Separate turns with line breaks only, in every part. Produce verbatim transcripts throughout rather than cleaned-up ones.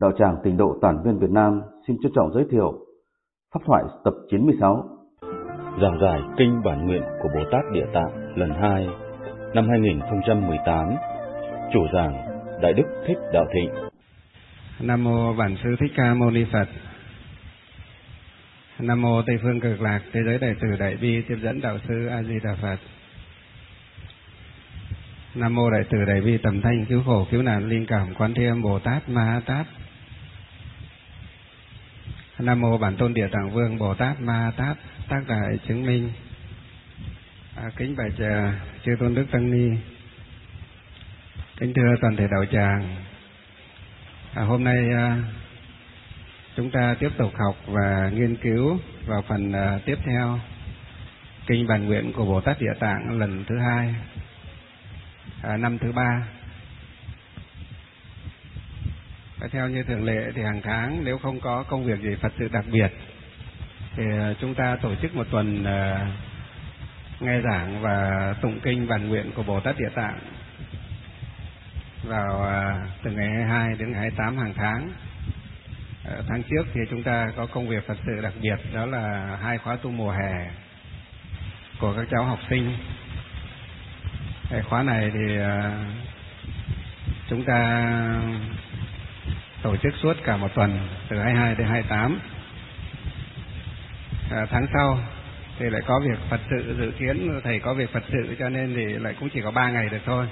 Đạo tràng Tịnh độ Tản Viên Việt Nam xin trân trọng giới thiệu Pháp thoại tập chín mươi sáu,
giảng giải kinh bản nguyện của Bồ Tát Địa Tạng lần hai năm hai nghìn không trăm mười tám. Chủ giảng Đại Đức Thích Đạo Thịnh.
Nam mô Bản Sư Thích Ca Mâu Ni Phật. Nam mô Tây Phương Cực Lạc Thế Giới Đại Từ Đại Bi Tiếp Dẫn Đạo Sư A Di Đà Phật. Nam mô Đại Từ Đại Bi Tầm Thanh Cứu Khổ Cứu Nạn Linh Cảm Quán Thế Âm Bồ Tát Ma Ha Tát. Nam mô Bản Tôn Địa Tạng Vương Bồ Tát Ma Ha Tát tác đại chứng minh. À, kính bạch uh, chư tôn đức tăng ni, kính thưa toàn thể đạo tràng. À, hôm nay uh, chúng ta tiếp tục học và nghiên cứu vào phần uh, tiếp theo kinh bản nguyện của Bồ Tát Địa Tạng lần thứ hai, à, năm thứ ba. Và theo như thường lệ thì hàng tháng nếu không có công việc gì Phật sự đặc biệt thì chúng ta tổ chức một tuần uh, nghe giảng và tụng kinh bản nguyện của Bồ Tát Địa Tạng vào uh, từ ngày hai mươi hai đến ngày hai mươi tám hàng tháng. Uh, tháng trước thì chúng ta có công việc Phật sự đặc biệt, đó là hai khóa tu mùa hè của các cháu học sinh. Cái khóa này thì uh, chúng ta tổ chức suốt cả một tuần từ hai mươi hai đến hai mươi tám. À, tháng sau thì lại có việc Phật sự, dự kiến thầy có việc Phật sự cho nên thì lại cũng chỉ có ba ngày được thôi.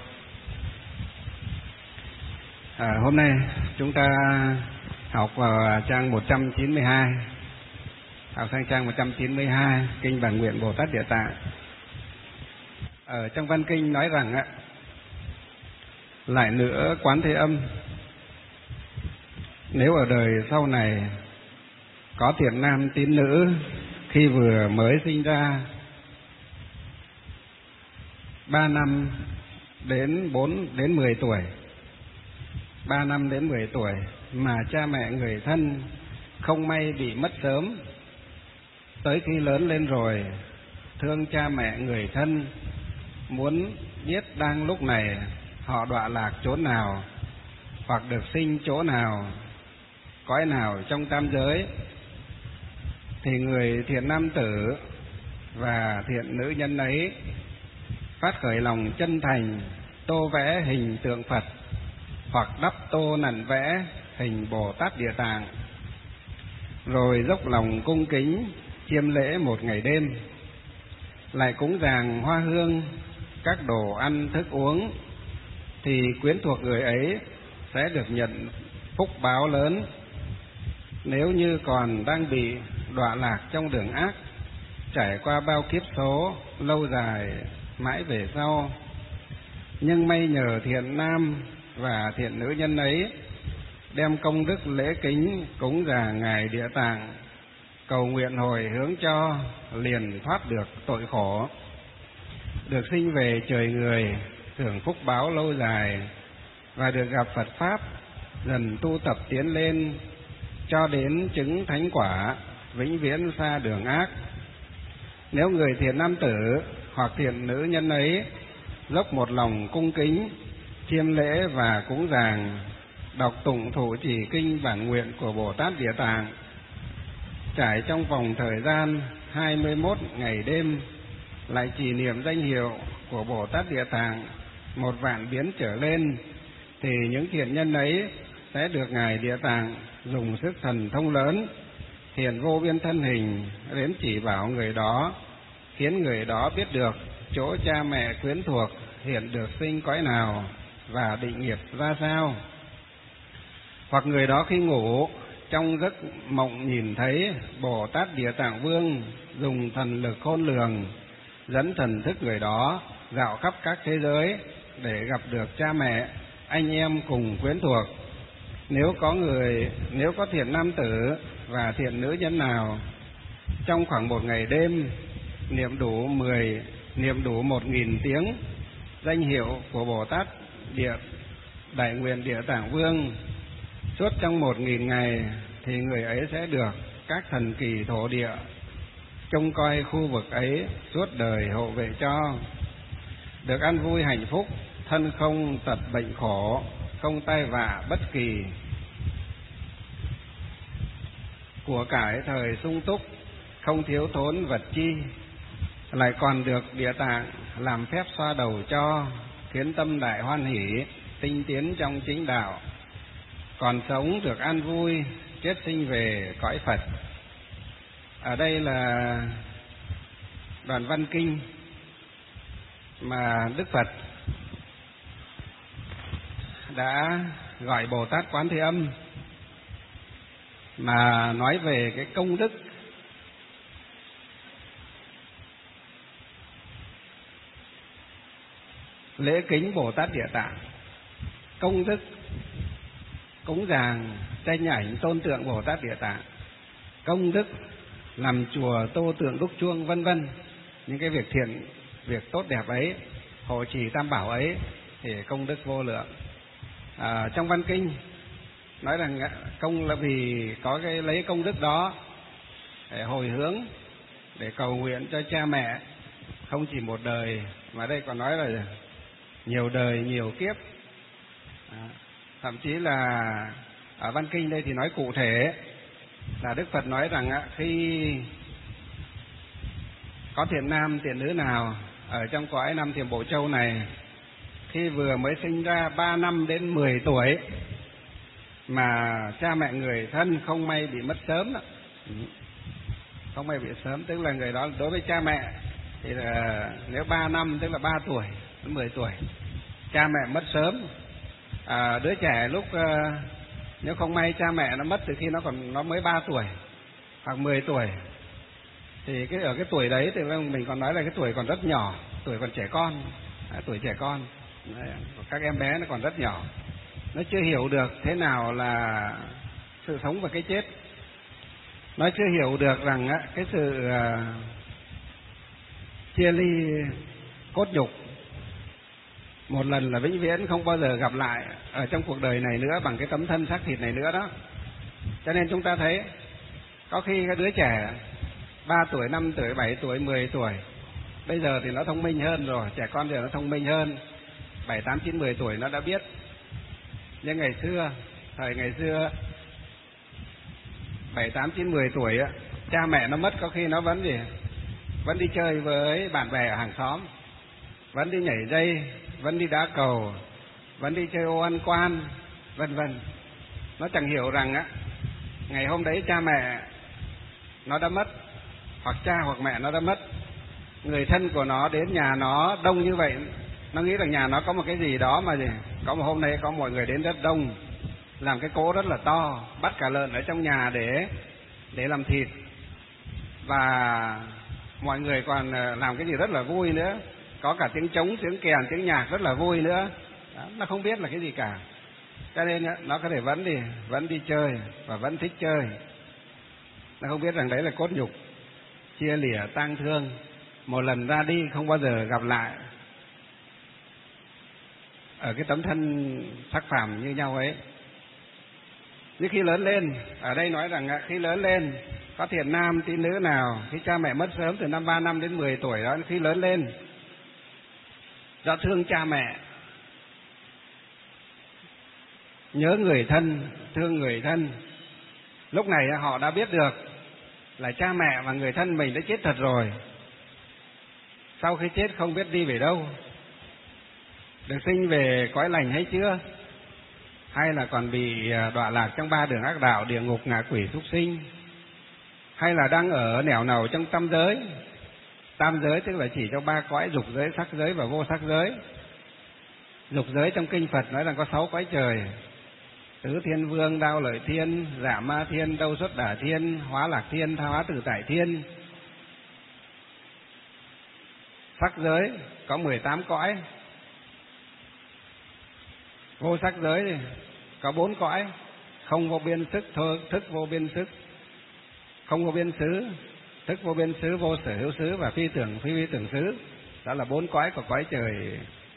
À, hôm nay chúng ta học vào trang một trăm chín mươi hai, học sang trang một trăm chín mươi hai kinh bản nguyện Bồ Tát Địa Tạng. Ở trong văn kinh nói rằng á, lại nữa Quán Thế Âm, nếu ở đời sau này có thiện nam tín nữ khi vừa mới sinh ra ba năm đến bốn đến mười tuổi, ba năm đến mười tuổi mà cha mẹ người thân không may bị mất sớm, tới khi lớn lên rồi thương cha mẹ người thân, muốn biết đang lúc này họ đọa lạc chỗ nào hoặc được sinh chỗ nào, cõi nào trong tam giới, thì người thiện nam tử và thiện nữ nhân ấy phát khởi lòng chân thành tô vẽ hình tượng Phật hoặc đắp tô nặn vẽ hình Bồ Tát Địa Tạng, rồi dốc lòng cung kính chiêm lễ một ngày đêm, lại cúng dường hoa hương các đồ ăn thức uống, thì quyến thuộc người ấy sẽ được nhận phúc báo lớn. Nếu như còn đang bị đọa lạc trong đường ác, trải qua bao kiếp số lâu dài mãi về sau, nhưng may nhờ thiện nam và thiện nữ nhân ấy đem công đức lễ kính cúng dường ngài Địa Tạng, cầu nguyện hồi hướng cho, liền thoát được tội khổ, được sinh về trời người, hưởng phúc báo lâu dài, và được gặp Phật Pháp, dần tu tập tiến lên cho đến chứng thánh quả, vĩnh viễn xa đường ác. Nếu người thiện nam tử hoặc thiện nữ nhân ấy dốc một lòng cung kính chiêm lễ và cúng dường, đọc tụng thủ chỉ kinh bản nguyện của Bồ Tát Địa Tạng, trải trong vòng thời gian hai mươi mốt ngày đêm, lại trì niệm danh hiệu của Bồ Tát Địa Tạng một vạn biến trở lên, thì những thiện nhân ấy sẽ được ngài Địa Tạng dùng sức thần thông lớn hiện vô biên thân hình đến chỉ bảo người đó, khiến người đó biết được chỗ cha mẹ quyến thuộc hiện được sinh cõi nào và định nghiệp ra sao. Hoặc người đó khi ngủ trong giấc mộng nhìn thấy Bồ Tát Địa Tạng Vương dùng thần lực khôn lường dẫn thần thức người đó dạo khắp các thế giới để gặp được cha mẹ, anh em cùng quyến thuộc. Nếu có người, nếu có thiện nam tử và thiện nữ nhân nào trong khoảng một ngày đêm niệm đủ mười, niệm đủ một nghìn tiếng danh hiệu của Bồ Tát Địa Đại Nguyện Địa Tạng Vương suốt trong một nghìn ngày, thì người ấy sẽ được các thần kỳ thổ địa trông coi khu vực ấy suốt đời hộ vệ cho, được ăn vui hạnh phúc, thân không tật bệnh khổ, không tai vạ bất kỳ. của cải thời sung túc, không thiếu thốn vật chi, lại còn được Địa Tạng làm phép xoa đầu cho, khiến tâm đại hoan hỷ, tinh tiến trong chính đạo, còn sống được an vui, chết sinh về cõi Phật. Ở đây là đoạn văn kinh mà Đức Phật đã gọi Bồ Tát Quán Thế Âm mà nói về cái công đức lễ kính Bồ Tát Địa Tạng, công đức cúng dường tranh ảnh tôn tượng Bồ Tát Địa Tạng, công đức làm chùa tô tượng đúc chuông, vân vân, những cái việc thiện, việc tốt đẹp ấy, hộ trì tam bảo ấy thì công đức vô lượng. À, trong văn kinh nói rằng công là vì có cái lấy công đức đó để hồi hướng, để cầu nguyện cho cha mẹ, không chỉ một đời mà đây còn nói là nhiều đời nhiều kiếp. À, thậm chí là ở văn kinh đây thì nói cụ thể là Đức Phật nói rằng khi có thiện nam thiện nữ nào ở trong cõi Nam Thiểm Bộ Châu này, khi vừa mới sinh ra ba năm đến mười tuổi mà cha mẹ người thân không may bị mất sớm, không may bị sớm, tức là người đó đối với cha mẹ thì là nếu ba năm tức là ba tuổi đến mười tuổi, cha mẹ mất sớm. À, đứa trẻ lúc nếu không may cha mẹ nó mất từ khi nó còn nó mới ba tuổi hoặc mười tuổi, thì cái ở cái tuổi đấy thì mình còn nói là cái tuổi còn rất nhỏ, tuổi còn trẻ con, à, tuổi trẻ con, các em bé nó còn rất nhỏ, nó chưa hiểu được thế nào là sự sống và cái chết, nó chưa hiểu được rằng á, cái sự uh, chia ly cốt nhục một lần là vĩnh viễn, không bao giờ gặp lại ở trong cuộc đời này nữa bằng cái tấm thân xác thịt này nữa đó. Cho nên chúng ta thấy có khi cái đứa trẻ ba tuổi, năm tuổi, bảy tuổi, mười tuổi, bây giờ thì nó thông minh hơn rồi, trẻ con giờ nó thông minh hơn, bảy, tám, chín, mười tuổi nó đã biết. Nhưng ngày xưa, thời ngày xưa bảy, tám, chín, mười tuổi á, cha mẹ nó mất có khi nó vẫn gì vẫn đi chơi với bạn bè ở hàng xóm, vẫn đi nhảy dây, vẫn đi đá cầu, vẫn đi chơi ô ăn quan, vân vân. Nó chẳng hiểu rằng á, ngày hôm đấy cha mẹ nó đã mất, hoặc cha hoặc mẹ nó đã mất, người thân của nó đến nhà nó đông như vậy, nó nghĩ rằng nhà nó có một cái gì đó mà gì, có một hôm nay có mọi người đến rất đông, làm cái cỗ rất là to, bắt cả lợn ở trong nhà để để làm thịt, và mọi người còn làm cái gì rất là vui nữa, có cả tiếng trống, tiếng kèn, tiếng nhạc rất là vui nữa. Đó, nó không biết là cái gì cả, cho nên nó có thể vẫn đi vẫn đi chơi và vẫn thích chơi. Nó không biết rằng đấy là cốt nhục chia lìa tang thương, một lần ra đi không bao giờ gặp lại ở cái tấm thân sắc phàm như nhau ấy. Nhưng khi lớn lên, ở đây nói rằng khi lớn lên có thiện nam tín nữ nào khi cha mẹ mất sớm từ năm ba năm đến mười tuổi đó, khi lớn lên do thương cha mẹ, nhớ người thân, thương người thân, lúc này họ đã biết được là cha mẹ và người thân mình đã chết thật rồi, sau khi chết không biết đi về đâu, được sinh về cõi lành hay chưa, hay là còn bị đọa lạc trong ba đường ác đạo, địa ngục, ngạ quỷ, súc sinh, hay là đang ở nẻo nào trong tam giới. Tam giới tức là chỉ cho ba cõi, dục giới, sắc giới và vô sắc giới. Dục giới trong kinh Phật nói rằng có sáu cõi trời: Tứ Thiên Vương, Đao Lợi Thiên, Dạ Ma Thiên, Đâu Xuất Đả Thiên, Hóa Lạc Thiên, Tha Hóa Tự Tại Thiên. Sắc giới có mười tám cõi. Vô sắc giới có bốn cõi: không vô biên sức, thơ, thức vô biên sức, không vô biên xứ, thức vô biên xứ, vô sở hữu xứ và phi tưởng phi phi tưởng xứ. Đó là bốn cõi của cõi trời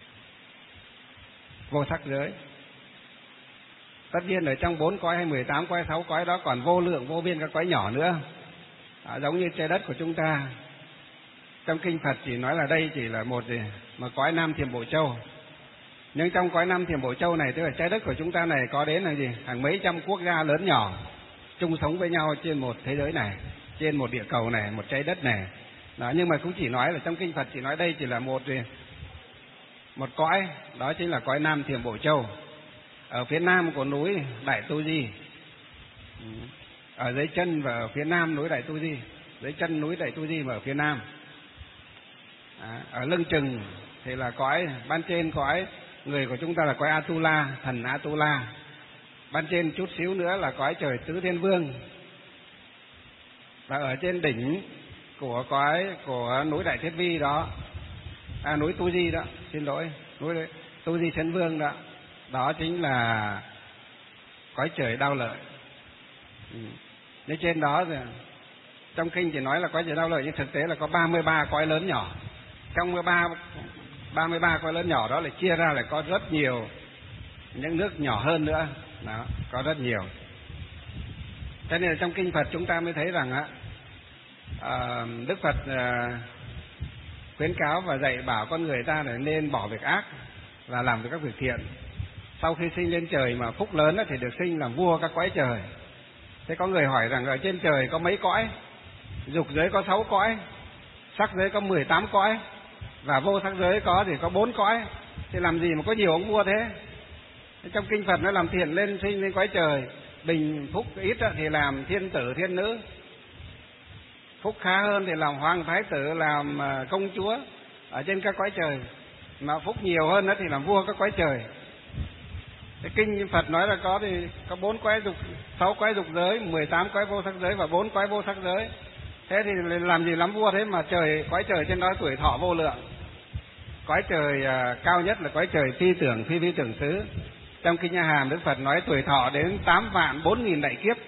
vô sắc giới. Tất nhiên ở trong bốn cõi hay mười tám cõi, sáu cõi đó còn vô lượng vô biên các cõi nhỏ nữa, à, giống như trái đất của chúng ta. Trong kinh Phật chỉ nói là đây chỉ là một gì một cõi Nam Thiểm Bộ Châu, nhưng trong cõi Nam Thiểm Bộ Châu này, tức là trái đất của chúng ta này, có đến là gì hàng mấy trăm quốc gia lớn nhỏ, chung sống với nhau trên một thế giới này, trên một địa cầu này, một trái đất này. Đó, nhưng mà cũng chỉ nói là trong kinh Phật chỉ nói đây chỉ là một một cõi, đó chính là cõi Nam Thiểm Bộ Châu, ở phía nam của núi Đại Tu Di, ở dưới chân và ở phía nam núi Đại Tu Di, dưới chân núi Đại Tu Di mà ở phía nam. À, ở lưng chừng thì là cõi ban trên, cõi người của chúng ta là cõi Atula, thần Atula. Ban trên chút xíu nữa là cõi trời Tứ Thiên Vương. Và ở trên đỉnh của cõi của núi Đại Thiết Vi đó, à, núi Tu Di đó, xin lỗi, núi Tu Di Trấn Vương đó, đó chính là cõi trời Đao Lợi. Ừ. Nên trên đó thì, trong kinh chỉ nói là cõi trời Đao Lợi, nhưng thực tế là có ba mươi ba cõi lớn nhỏ. Trong ba mươi ba cõi lớn nhỏ đó lại chia ra lại có rất nhiều những nước nhỏ hơn nữa, đó, có rất nhiều. Cho nên là trong kinh Phật chúng ta mới thấy rằng á, à, Đức Phật à, khuyến cáo và dạy bảo con người ta là nên bỏ việc ác và làm được các việc thiện. Sau khi sinh lên trời mà phúc lớn thì được sinh làm vua các cõi trời. Thế có người hỏi rằng ở trên trời có mấy cõi? Dục giới có sáu cõi, sắc giới có mười tám cõi, và vô sắc giới có thì có bốn cõi. Thì làm gì mà có nhiều ông vua thế? Trong kinh Phật nó làm thiện lên sinh lên cõi trời, bình phúc ít thì làm thiên tử thiên nữ, phúc khá hơn thì làm hoàng thái tử, làm công chúa ở trên các cõi trời, mà phúc nhiều hơn thì làm vua các cõi trời. Cái kinh Phật nói là có thì có bốn cõi dục, sáu cõi dục giới, mười tám cõi vô sắc giới và bốn cõi vô sắc giới. Thế thì làm gì lắm vua thế mà trời cõi trời trên đó tuổi thọ vô lượng. Cõi trời à, cao nhất là cõi trời phi tưởng phi vi tưởng xứ. Trong kinh A Hàm Đức Phật nói tuổi thọ đến tám vạn bốn nghìn đại kiếp,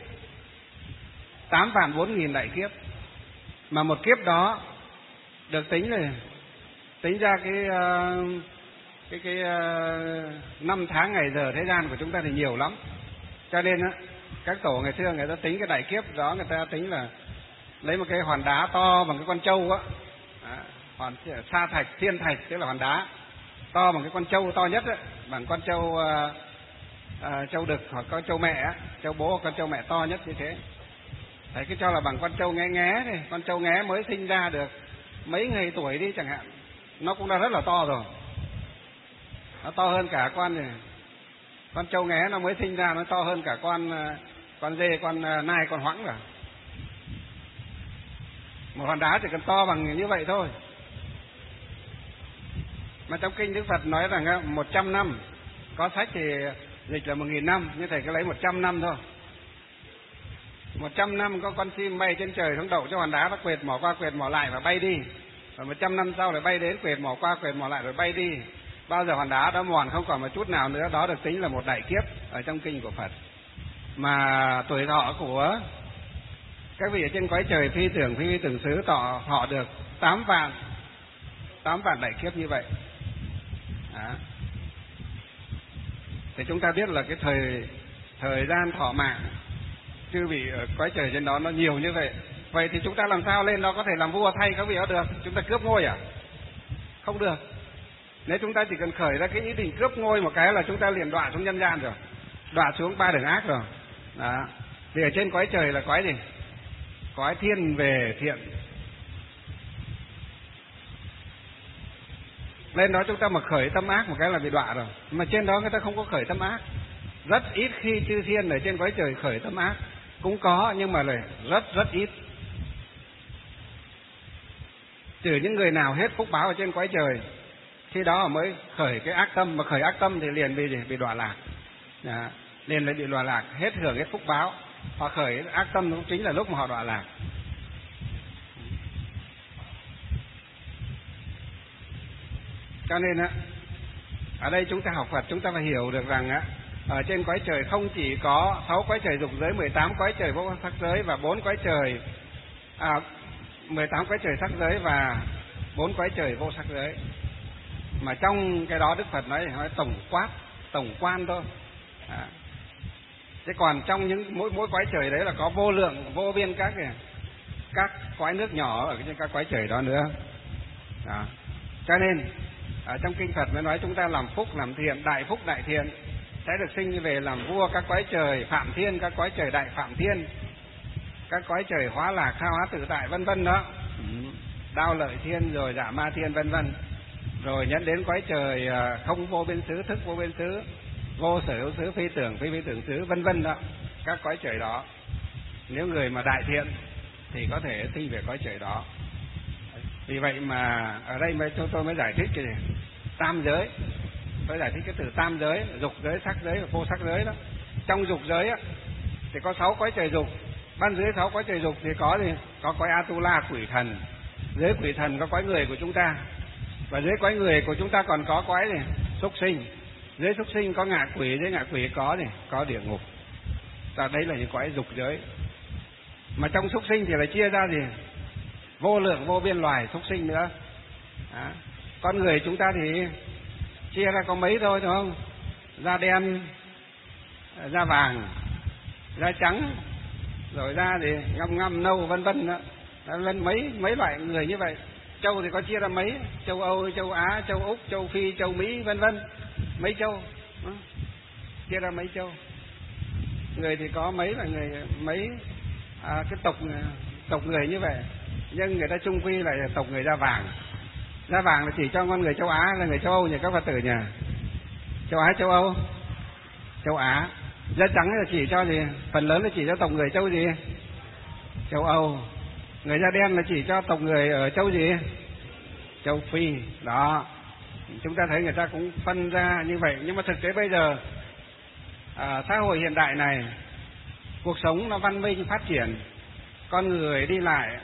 tám vạn bốn nghìn đại kiếp. Mà một kiếp đó được tính rồi, tính ra cái uh, cái cái uh, năm tháng ngày giờ thế gian của chúng ta thì nhiều lắm. Cho nên á, các tổ ngày xưa người ta tính cái đại kiếp đó, người ta tính là lấy một cái hòn đá to bằng cái con trâu á, hòn sa thạch, thiên thạch, tức là hòn đá to bằng cái con trâu to nhất á, bằng con trâu uh, uh, trâu đực hoặc con trâu mẹ á, trâu bố hoặc con trâu mẹ to nhất như thế. Thầy cứ cho là bằng con trâu nghé nghé này, con trâu nghé mới sinh ra được mấy ngày tuổi đi chẳng hạn, nó cũng đã rất là to rồi, nó to hơn cả con này. Con trâu nghé nó mới sinh ra nó to hơn cả con con dê, con nai, con hoãng rồi. Một hòn đá chỉ cần to bằng như vậy thôi. Mà trong kinh Đức Phật nói rằng một trăm năm, có sách thì dịch là một nghìn năm, nhưng thầy cứ lấy một trăm năm thôi. Một trăm năm có con chim bay trên trời xuống đậu cho hòn đá, nó quệt mỏ qua quệt mỏ lại và bay đi. Và một trăm năm sau lại bay đến, quệt mỏ qua quệt mỏ lại rồi bay đi. Bao giờ hòn đá đó mòn không còn một chút nào nữa, đó được tính là một đại kiếp ở trong kinh của Phật. Mà tuổi thọ của các vị ở trên cõi trời phi tưởng phi vi tưởng xứ thọ họ được tám vạn tám vạn đại kiếp như vậy. Đó. Thì chúng ta biết là cái thời thời gian thọ mạng chư vị ở cõi trời trên đó nó nhiều như vậy. Vậy thì chúng ta làm sao lên đó có thể làm vua thay các vị đó được? Chúng ta cướp ngôi à? Không được. Nếu chúng ta chỉ cần khởi ra cái ý định cướp ngôi một cái là chúng ta liền đọa xuống nhân gian rồi, đọa xuống ba đường ác rồi. Đó. Thì ở trên cõi trời là cõi gì? Cõi thiên về thiện. Lên đó chúng ta mà khởi tâm ác một cái là bị đọa rồi. Mà trên đó người ta không có khởi tâm ác. Rất ít khi chư thiên ở trên cõi trời khởi tâm ác. Cũng có nhưng mà là rất rất ít. Trừ những người nào hết phúc báo ở trên cõi trời, khi đó mới khởi cái ác tâm. Mà khởi ác tâm thì liền bị bị đọa lạc. Đó. Liền lại bị đọa lạc, hết hưởng hết phúc báo. Họ khởi ác tâm cũng chính là lúc mà họ đọa lạc. Cho nên á, ở đây chúng ta học Phật chúng ta phải hiểu được rằng á, ở trên cõi trời không chỉ có sáu cõi trời dục giới, mười tám cõi trời vô sắc giới và bốn cõi trời à, mười tám cõi trời sắc giới và bốn cõi trời vô sắc giới. Mà trong cái đó Đức Phật nói nói tổng quát, tổng quan thôi. À. Thế còn trong những mỗi mỗi cõi trời đấy là có vô lượng vô biên các các cõi nước nhỏ ở trên các cõi trời đó nữa. Đó. Cho nên ở trong kinh Phật mới nói chúng ta làm phúc làm thiện, đại phúc đại thiện sẽ được sinh về làm vua các cõi trời phạm thiên, các cõi trời đại phạm thiên, các cõi trời hóa lạc, tha hóa tự tại vân vân đó. Đao lợi thiên rồi dạ ma thiên vân vân. Rồi nhấn đến cõi trời không vô biên xứ, thức vô biên xứ, vô sở hữu xứ, phi tưởng phi phi tưởng xứ vân vân đó. Các cõi trời đó, nếu người mà đại thiện thì có thể sinh về cõi trời đó. Vì vậy mà ở đây mới tôi, tôi mới giải thích cái gì? Tam giới. Tôi giải thích cái từ tam giới, dục giới, sắc giới và vô sắc giới đó. Trong dục giới á, thì có sáu cõi trời dục. Ban dưới sáu cõi trời dục thì có gì? Có cõi Atula quỷ thần. Dưới quỷ thần có cõi người của chúng ta. Và dưới cõi người của chúng ta còn có cõi gì? Súc sinh. Dưới súc sinh có ngạ quỷ, dưới ngạ quỷ có gì? Có địa ngục. Và đấy là những cõi dục giới. Mà trong súc sinh thì lại chia ra gì? Vô lượng vô biên loài súc sinh nữa. Đó. Con người chúng ta thì chia ra có mấy thôi, đúng không? Da đen, da vàng, da trắng, rồi da thì ngăm ngăm nâu vân vân đó. Lên mấy mấy loại người như vậy. Châu thì có chia ra mấy, châu Âu, châu Á, châu Úc, châu Phi, châu Mỹ vân vân. Mấy châu. Đó. Chia ra mấy châu. Người thì có mấy là người mấy à, cái tộc tộc người như vậy. Nhưng người ta chung quy là tộc người da vàng. Da vàng là chỉ cho con người châu Á là người châu Âu nhỉ các Phật tử nhỉ? Châu Á, châu Âu, châu Á. Da trắng là chỉ cho gì? Phần lớn là chỉ cho tộc người châu gì? Châu Âu. Người da đen là chỉ cho tộc người ở châu gì? Châu Phi. Đó. Chúng ta thấy người ta cũng phân ra như vậy. Nhưng mà thực tế bây giờ à, xã hội hiện đại này, cuộc sống nó văn minh phát triển, con người đi lại,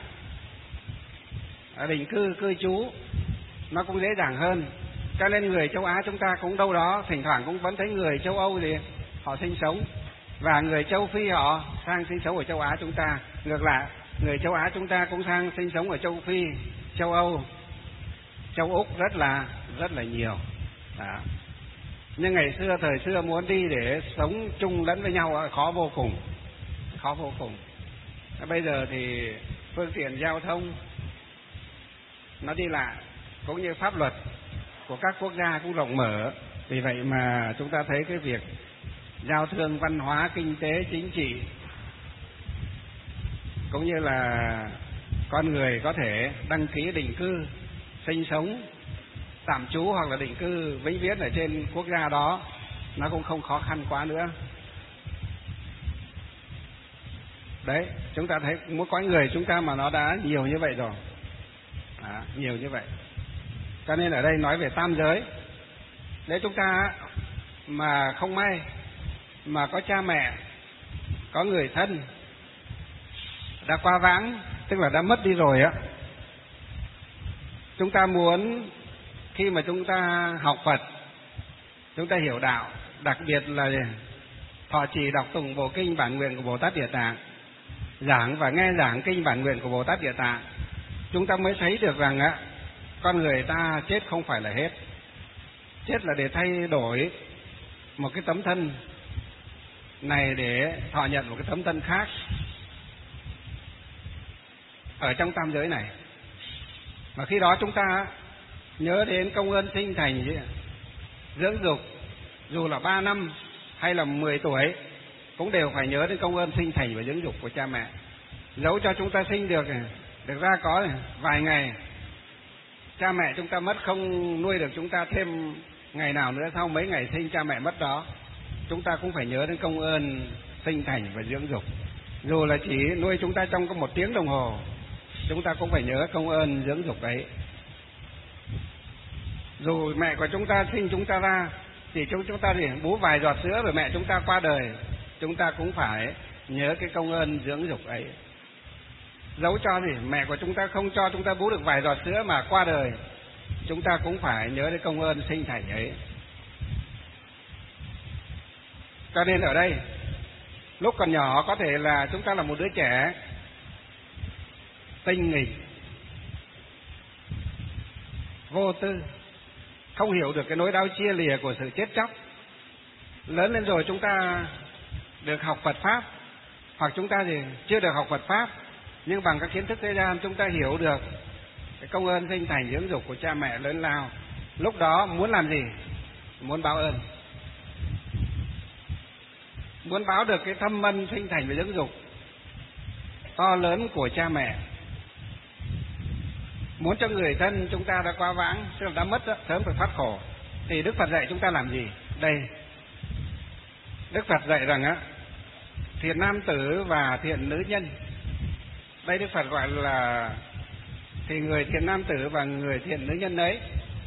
định cư, cư trú nó cũng dễ dàng hơn. Cho nên người châu Á chúng ta cũng đâu đó thỉnh thoảng cũng vẫn thấy người châu Âu thì họ sinh sống, và người châu Phi họ sang sinh sống ở châu Á chúng ta. Ngược lại, người châu Á chúng ta cũng sang sinh sống ở châu Phi, châu Âu, châu Úc rất là rất là nhiều. Đó. Nhưng ngày xưa, thời xưa muốn đi để sống chung lẫn với nhau khó vô cùng, khó vô cùng. Bây giờ thì phương tiện giao thông nó đi lại cũng như pháp luật của các quốc gia cũng rộng mở. Vì vậy mà chúng ta thấy cái việc giao thương, văn hóa, kinh tế, chính trị cũng như là con người có thể đăng ký định cư, sinh sống tạm trú hoặc là định cư vĩnh viễn ở trên quốc gia đó, nó cũng không khó khăn quá nữa. Đấy, chúng ta thấy mỗi cõi người chúng ta mà nó đã nhiều như vậy rồi. À, nhiều như vậy. Cho nên ở đây nói về tam giới. Nếu chúng ta mà không may mà có cha mẹ, có người thân đã qua vãng, tức là đã mất đi rồi á, chúng ta muốn khi mà chúng ta học Phật, chúng ta hiểu đạo, đặc biệt là thọ trì đọc tụng bộ kinh bản nguyện của Bồ Tát Địa Tạng, giảng và nghe giảng kinh bản nguyện của Bồ Tát Địa Tạng, chúng ta mới thấy được rằng á, con người ta chết không phải là hết. Chết là để thay đổi một cái tấm thân này để thọ nhận một cái tấm thân khác ở trong tam giới này. Và khi đó chúng ta nhớ đến công ơn sinh thành dưỡng dục, dù là ba năm hay là mười tuổi cũng đều phải nhớ đến công ơn sinh thành và dưỡng dục của cha mẹ. Dẫu cho chúng ta sinh được được ra có vài ngày, cha mẹ chúng ta mất không nuôi được chúng ta thêm ngày nào nữa, sau mấy ngày sinh cha mẹ mất đó, chúng ta cũng phải nhớ đến công ơn sinh thành và dưỡng dục. Dù là chỉ nuôi chúng ta trong có một tiếng đồng hồ, chúng ta cũng phải nhớ công ơn dưỡng dục ấy. Dù mẹ của chúng ta sinh chúng ta ra, thì chúng chúng ta thì bú vài giọt sữa rồi mẹ chúng ta qua đời, chúng ta cũng phải nhớ cái công ơn dưỡng dục ấy. Dẫu cho thì mẹ của chúng ta không cho chúng ta bú được vài giọt sữa mà qua đời, chúng ta cũng phải nhớ đến công ơn sinh thành ấy. Cho nên ở đây, lúc còn nhỏ có thể là chúng ta là một đứa trẻ tinh nghịch, vô tư, không hiểu được cái nỗi đau chia lìa của sự chết chóc. Lớn lên rồi chúng ta được học Phật Pháp, hoặc chúng ta thì chưa được học Phật Pháp, nhưng bằng các kiến thức thế gian chúng ta hiểu được cái công ơn sinh thành dưỡng dục của cha mẹ lớn lao. Lúc đó muốn làm gì? Muốn báo ơn. muốn báo được cái thâm ân sinh thành và dưỡng dục to lớn của cha mẹ, muốn cho người thân chúng ta đã quá vãng, tức là đã mất đó, sớm phải thoát khổ, thì Đức Phật dạy chúng ta làm gì? Đây, Đức Phật dạy rằng á, thiện nam tử và thiện nữ nhân. Đây Đức Phật gọi là thì người thiện nam tử và người thiện nữ nhân ấy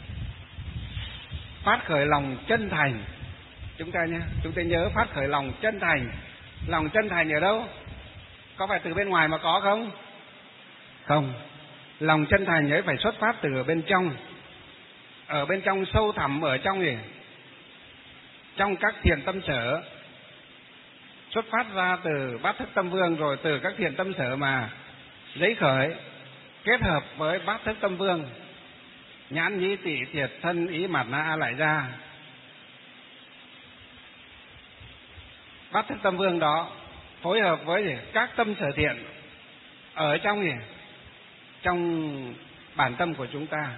phát khởi lòng chân thành. Chúng ta nhé, chúng ta nhớ phát khởi lòng chân thành. Lòng chân thành ở đâu? Có phải từ bên ngoài mà có không? Không. Lòng chân thành ấy phải xuất phát từ ở bên trong. Ở bên trong sâu thẳm, ở trong gì? Trong các thiện tâm sở, xuất phát ra từ bát thức tâm vương, rồi từ các thiện tâm sở mà giấy khởi, kết hợp với bát thức tâm vương, nhãn nhĩ tị thiệt thân ý mặt na lại ra. Bát thức tâm vương đó phối hợp với gì? Các tâm sở thiện ở trong gì? Trong bản tâm của chúng ta,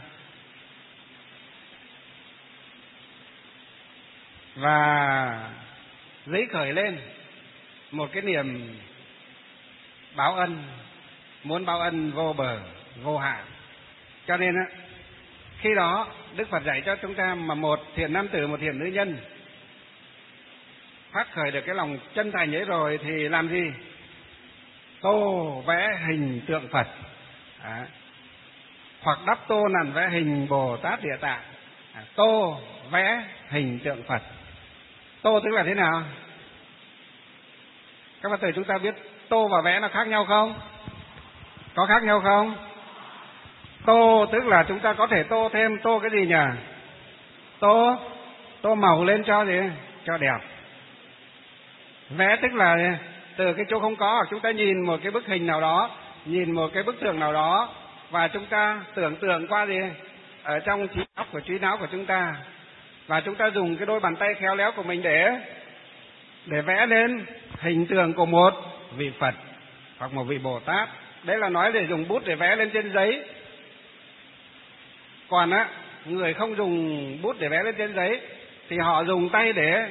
và giấy khởi lên một cái niềm báo ân, muốn báo ân vô bờ vô hạn. Cho nên á, khi đó Đức Phật dạy cho chúng ta mà một thiện nam tử, một thiện nữ nhân phát khởi được cái lòng chân thành ấy rồi thì làm gì? Tô vẽ hình tượng Phật, à, hoặc đắp tô nặn vẽ hình Bồ Tát Địa Tạng. À, tô vẽ hình tượng Phật. Tô tức là thế nào? Các bạn tử chúng ta biết tô và vẽ nó khác nhau không? Có khác nhau không? Tô tức là chúng ta có thể tô thêm, tô cái gì nhỉ? Tô tô màu lên cho gì? Cho đẹp. Vẽ tức là từ cái chỗ không có, chúng ta nhìn một cái bức hình nào đó, nhìn một cái bức tượng nào đó, và chúng ta tưởng tượng qua gì? Ở trong trí óc của trí não của chúng ta, và chúng ta dùng cái đôi bàn tay khéo léo của mình để để vẽ lên hình tượng của một vị Phật hoặc một vị Bồ Tát. Đấy là nói để dùng bút để vẽ lên trên giấy. Còn á, người không dùng bút để vẽ lên trên giấy thì họ dùng tay để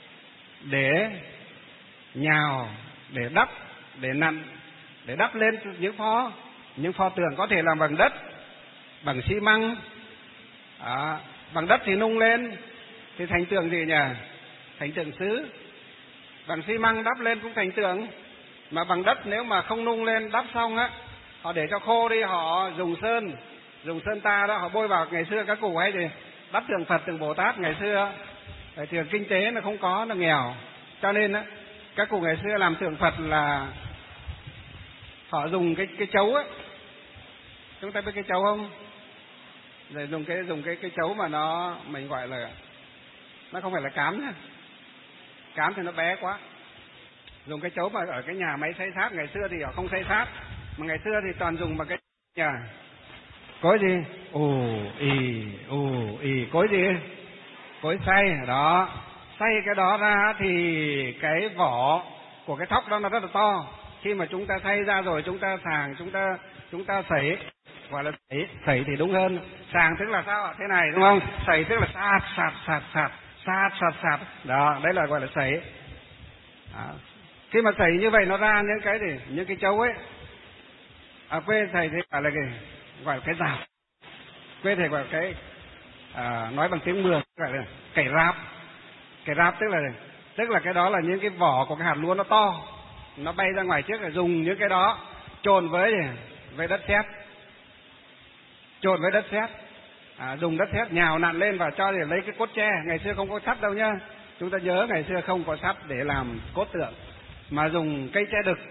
để nhào, để đắp, để nặn, để đắp lên những pho những pho tượng có thể làm bằng đất, bằng xi măng. À, bằng đất thì nung lên thì thành tượng gì nhỉ? Thành tượng sứ. Bằng xi măng đắp lên cũng thành tượng. Mà bằng đất nếu mà không nung lên, đắp xong á, họ để cho khô đi, họ dùng sơn, dùng sơn ta đó, họ bôi vào. Ngày xưa các cụ hay gì đắp tượng Phật, tượng Bồ Tát ngày xưa thì kinh tế nó không có, nó nghèo, cho nên á các cụ ngày xưa làm tượng Phật là họ dùng cái cái chấu ấy. Chúng ta biết cái chấu không? Rồi dùng cái dùng cái cái chấu mà nó mình gọi là nó không phải là cám nhá. Cám thì nó bé quá. Dùng cái chấu mà ở cái nhà máy xay sát, ngày xưa thì họ không xay sát, mà ngày xưa thì toàn dùng bằng cái nhà cối gì? Ù ì ù ì cối gì? Cối xay đó. Xay cái đó ra thì cái vỏ của cái thóc đó nó rất là to. Khi mà chúng ta xay ra rồi chúng ta sàng, chúng ta chúng ta sấy, gọi là sấy, sấy thì đúng hơn. Sàng tức là sao ạ? Thế này đúng không? Sấy tức là sạt sạt sạt sạt sạt sạt sạt. Đó, đấy là gọi là sấy. Đó. Khi mà sấy như vậy nó ra những cái gì? Những cái chấu ấy. À, quê thầy thì gọi là cái gọi là cái rạp. Quê thầy gọi là cái à, nói bằng tiếng Mường gọi là cày ráp. Cày ráp tức là tức là cái đó là những cái vỏ của cái hạt lúa nó to, nó bay ra ngoài trước, là dùng những cái đó trộn với với đất sét, trộn với đất sét, à, dùng đất sét nhào nặn lên và cho để lấy cái cốt tre. Ngày xưa không có sắt đâu nhá, chúng ta nhớ ngày xưa không có sắt để làm cốt tượng, mà dùng cây tre đực.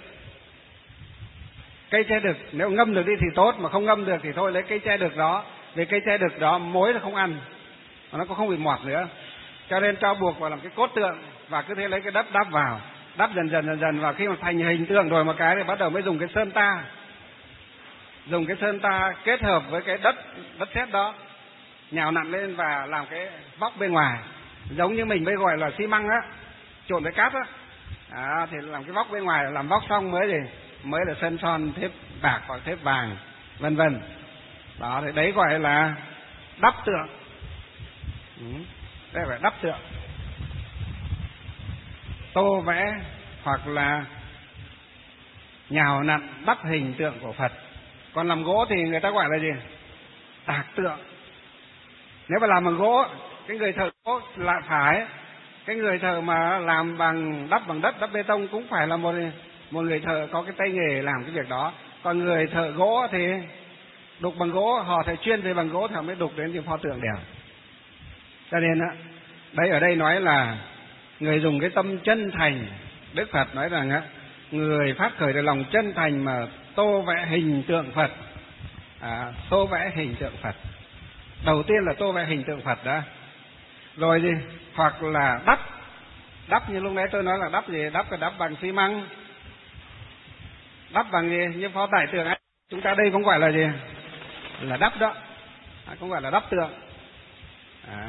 Cây tre đực nếu ngâm được đi thì tốt, mà không ngâm được thì thôi lấy cây tre đực đó, vì cây tre đực đó mối nó không ăn, mà nó cũng không bị mọt nữa, cho nên cho buộc vào làm cái cốt tượng, và cứ thế lấy cái đất đắp vào, đắp dần dần dần dần vào khi mà thành hình tượng rồi một cái thì bắt đầu mới dùng cái sơn ta, dùng cái sơn ta kết hợp với cái đất đất sét đó nhào nặn lên và làm cái vóc bên ngoài, giống như mình bây gọi là xi măng á, trộn với cát á, à, thì làm cái vóc bên ngoài, làm vóc xong mới gì mới là sơn son thép bạc hoặc thép vàng vân vân. Đó thì đấy gọi là đắp tượng. Ừ. Đây phải đắp tượng. tô vẽ hoặc là nhào nặn đắp hình tượng của Phật. Còn làm gỗ thì người ta gọi là gì? Tạc tượng. Nếu mà làm bằng gỗ, cái người thợ gỗ là phải, cái người thợ mà làm bằng đắp bằng đất, đắp bê tông cũng phải là một một người thợ có cái tay nghề làm cái việc đó. Còn người thợ gỗ thì đục bằng gỗ, họ phải chuyên về bằng gỗ thì họ mới đục đến những pho tượng đẹp. Cho nên á, đây ở đây nói là người dùng cái tâm chân thành. Đức Phật nói rằng á, người phát khởi được lòng chân thành mà tô vẽ hình tượng Phật, à, tô vẽ hình tượng Phật. Đầu tiên là tô vẽ hình tượng Phật đã, rồi gì? Hoặc là đắp, đắp như lúc nãy tôi nói là đắp gì? Đắp cái đắp bằng xi măng, đắp bằng gì? Như phó đại tượng ấy, chúng ta đây cũng gọi là gì? Là đắp đó, à, cũng gọi là đắp tượng. À.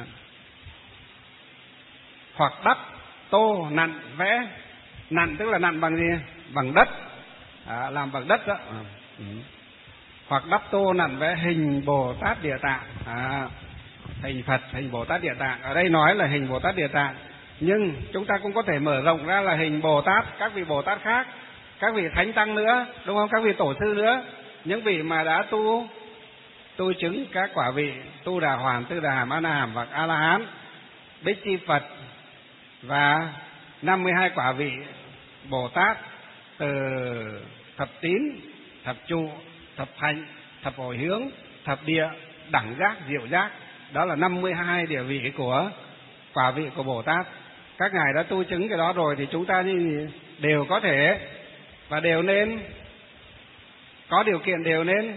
Hoặc đắp, tô, nặn, vẽ. Nặn tức là nặn bằng gì? Bằng đất, à, làm bằng đất đó. À. Ừ. Hoặc đắp tô nặn vẽ hình Bồ Tát Địa Tạng, à, hình Phật, hình Bồ Tát Địa Tạng. Ở đây nói là hình Bồ Tát Địa Tạng, nhưng chúng ta cũng có thể mở rộng ra là hình Bồ Tát, các vị Bồ Tát khác, các vị thánh tăng nữa, đúng không? Các vị tổ sư nữa, những vị mà đã tu tu chứng các quả vị Tu Đà Hoàn, Tư Đà Hàm, A Na Hàm và A La Hán, Bích Chi Phật và năm mươi hai quả vị Bồ Tát, từ thập tín, thập trụ, thập hạnh, thập hồi hướng, thập địa, đẳng giác, diệu giác. Đó là năm mươi hai địa vị của quả vị của Bồ Tát. Các ngài đã tu chứng cái đó rồi thì chúng ta đều có thể và đều nên có điều kiện, đều nên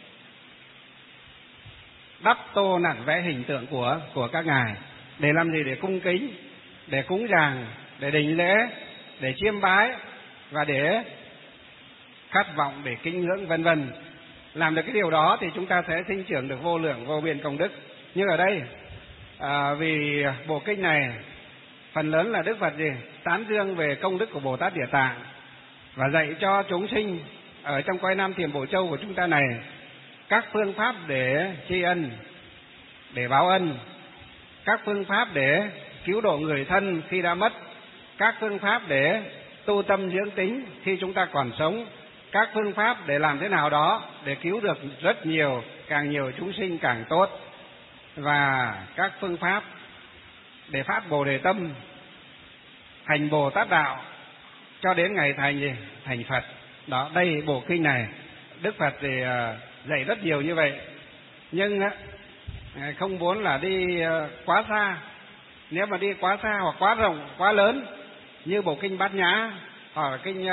đắp tô nặn vẽ hình tượng của của các ngài. Để làm gì? Để cung kính, để cúng dường, để đảnh lễ, để chiêm bái và để khát vọng, để kính ngưỡng, vân vân. Làm được cái điều đó thì chúng ta sẽ sinh trưởng được vô lượng vô biên công đức. Nhưng ở đây à, vì bộ kinh này phần lớn là Đức Phật gì tán dương về công đức của Bồ Tát Địa Tạng và dạy cho chúng sinh ở trong cõi Nam Thiểm Bộ Châu của chúng ta này các phương pháp để tri ân, để báo ân, các phương pháp để cứu độ người thân khi đã mất, các phương pháp để tu tâm dưỡng tính khi chúng ta còn sống, các phương pháp để làm thế nào đó để cứu được rất nhiều, càng nhiều chúng sinh càng tốt, và các phương pháp để phát Bồ Đề tâm, hành Bồ Tát đạo cho đến ngày thành gì? Thành Phật. Đó, đây bộ kinh này Đức Phật thì dạy rất nhiều như vậy, nhưng không muốn là đi quá xa. Nếu mà đi quá xa hoặc quá rộng, quá lớn như bộ kinh Bát Nhã hoặc là kinh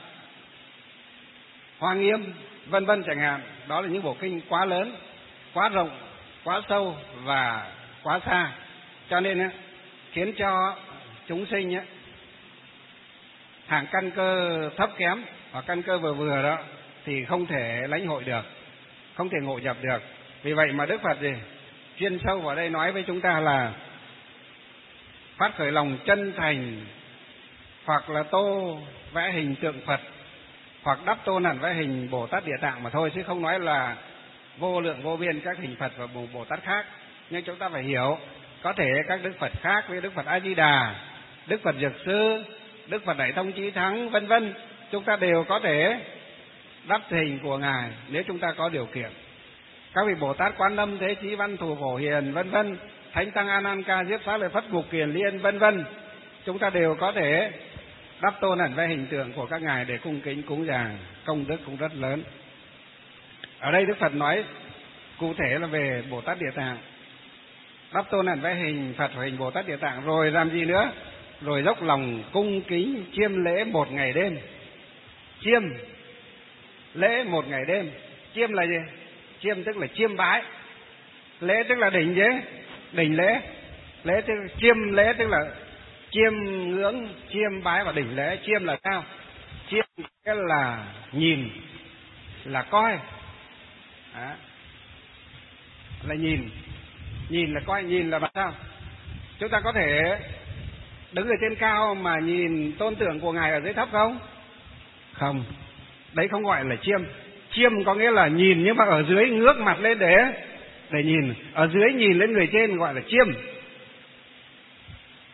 Hoa Nghiêm vân vân chẳng hạn, đó là những bộ kinh quá lớn, quá rộng, quá sâu và quá xa, cho nên khiến cho chúng sinh hạng căn cơ thấp kém hoặc căn cơ vừa vừa đó thì không thể lãnh hội được, không thể ngộ nhập được. Vì vậy mà Đức Phật gì chuyên sâu vào đây nói với chúng ta là phát khởi lòng chân thành, hoặc là tô vẽ hình tượng Phật, hoặc đắp tô nặn vẽ hình Bồ Tát Địa Tạng mà thôi, chứ không nói là vô lượng vô biên các hình Phật và Bồ Tát khác. Nhưng chúng ta phải hiểu, có thể các Đức Phật khác với Đức Phật A Di Đà, Đức Phật Dược Sư, Đức Phật Đại Thông Chí Thắng vân vân, chúng ta đều có thể đắp hình của ngài nếu chúng ta có điều kiện. Các vị Bồ Tát Quan Âm, Thế Chí Văn, Thù Phổ Hiền vân vân, Thánh Tăng A Nan Ca Diếp Xá Lợi Phất Mục Kiền Liên vân vân, chúng ta đều có thể đắp tô nặn vẽ hình tượng của các ngài để cung kính cúng dường, công đức cũng rất lớn. Ở đây Đức Phật nói cụ thể là về Bồ Tát Địa Tạng, đắp tô nặn vẽ hình Phật và hình Bồ Tát Địa Tạng, rồi làm gì nữa? Rồi dốc lòng cung kính chiêm lễ một ngày đêm. Chiêm lễ một ngày đêm. Chiêm là gì? Chiêm tức là chiêm bái, lễ tức là đỉnh chứ, đỉnh lễ, lễ tức là chiêm lễ tức là chiêm ngưỡng, chiêm bái và đỉnh lễ. Chiêm là sao? Chiêm cái là nhìn, là coi, đó. Là nhìn, nhìn là coi, nhìn là sao? Chúng ta có thể đứng ở trên cao mà nhìn tôn tượng của ngài ở dưới thấp không? Không, đấy không gọi là chiêm. Chiêm có nghĩa là nhìn nhưng mà ở dưới ngước mặt lên để để nhìn, ở dưới nhìn lên người trên gọi là chiêm.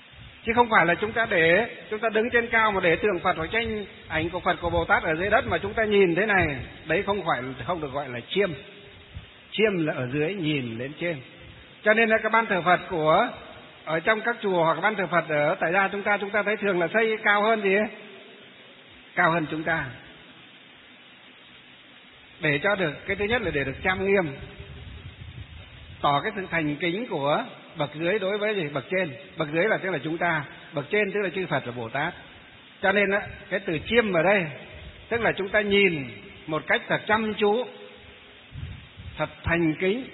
chứ không phải là chúng ta để chúng ta đứng trên cao mà để tượng Phật hoặc tranh ảnh của Phật của Bồ Tát ở dưới đất mà chúng ta nhìn thế này, đấy không phải không được gọi là chiêm. Chiêm là ở dưới nhìn lên trên. Cho nên là cái ban thờ Phật của ở trong các chùa hoặc ban thờ Phật ở tại gia chúng ta chúng ta thấy thường là xây cao hơn gì ấy? Cao hơn chúng ta. Để cho được cái thứ nhất là để được trang nghiêm, tỏ cái sự thành kính của bậc dưới đối với gì? Bậc trên. Bậc dưới là tức là chúng ta, bậc trên tức là chư Phật và Bồ Tát. Cho nên á, cái từ chiêm ở đây tức là chúng ta nhìn một cách thật chăm chú, thật thành kính.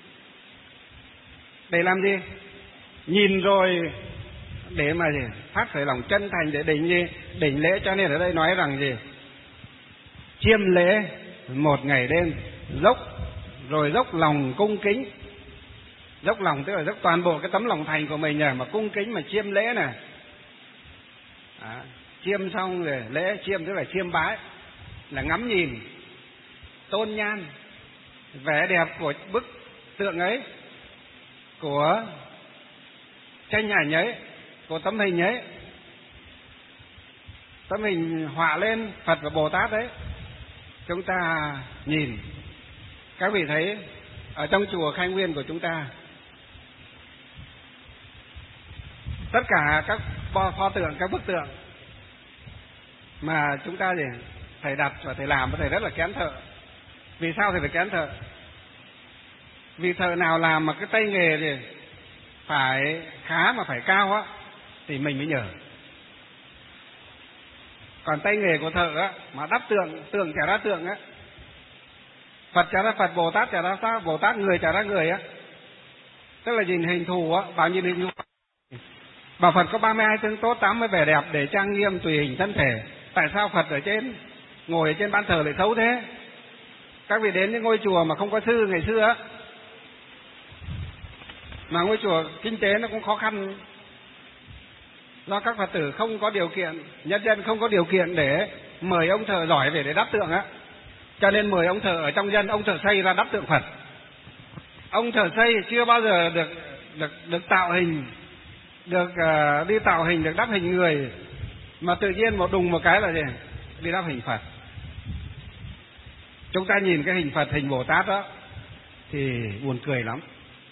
Để làm gì? Nhìn rồi để mà gì? Phát khởi lòng chân thành để đỉnh gì? Đỉnh lễ. Cho nên ở đây nói rằng gì? Chiêm lễ một ngày đêm, dốc rồi dốc lòng cung kính. Dốc lòng tức là dốc toàn bộ cái tấm lòng thành của mình này mà cung kính mà chiêm lễ này. À, chiêm xong rồi lễ, chiêm tức là chiêm bái, là ngắm nhìn, tôn nhan, vẻ đẹp của bức tượng ấy, của tranh ảnh ấy, của tấm hình ấy, tấm hình họa lên Phật và Bồ Tát đấy. Chúng ta nhìn, các vị thấy ở trong chùa Khai Nguyên của chúng ta, tất cả các pho tượng, các bức tượng mà chúng ta gì thầy đặt và thầy làm, thầy rất là kén thợ. Vì sao thầy phải kén thợ? Vì thợ nào làm mà cái tay nghề thì phải khá mà phải cao á thì mình mới nhờ. Còn tay nghề của thợ á mà đắp tượng, tượng chả ra tượng á, Phật chả ra Phật, Bồ Tát chả ra sao, Bồ Tát người chả ra người á, tức là nhìn hình thù á, bảo nhìn hình thù. Bảo Phật có ba mươi hai tướng tốt, tám mươi vẻ đẹp để trang nghiêm tùy hình thân thể. Tại sao Phật ở trên ngồi ở trên ban thờ lại xấu thế? Các vị đến những ngôi chùa mà không có sư ngày xưa á, mà ngôi chùa kinh tế nó cũng khó khăn, do các Phật tử không có điều kiện, nhân dân không có điều kiện để mời ông thợ giỏi về để đắp tượng á, cho nên mời ông thợ ở trong dân, ông thợ xây ra đắp tượng Phật. Ông thợ xây chưa bao giờ được được được tạo hình, được uh, đi tạo hình, được đắp hình người, mà tự nhiên một đùng một cái là gì? Đi đắp hình Phật. Chúng ta nhìn cái hình Phật, hình Bồ Tát đó thì buồn cười lắm.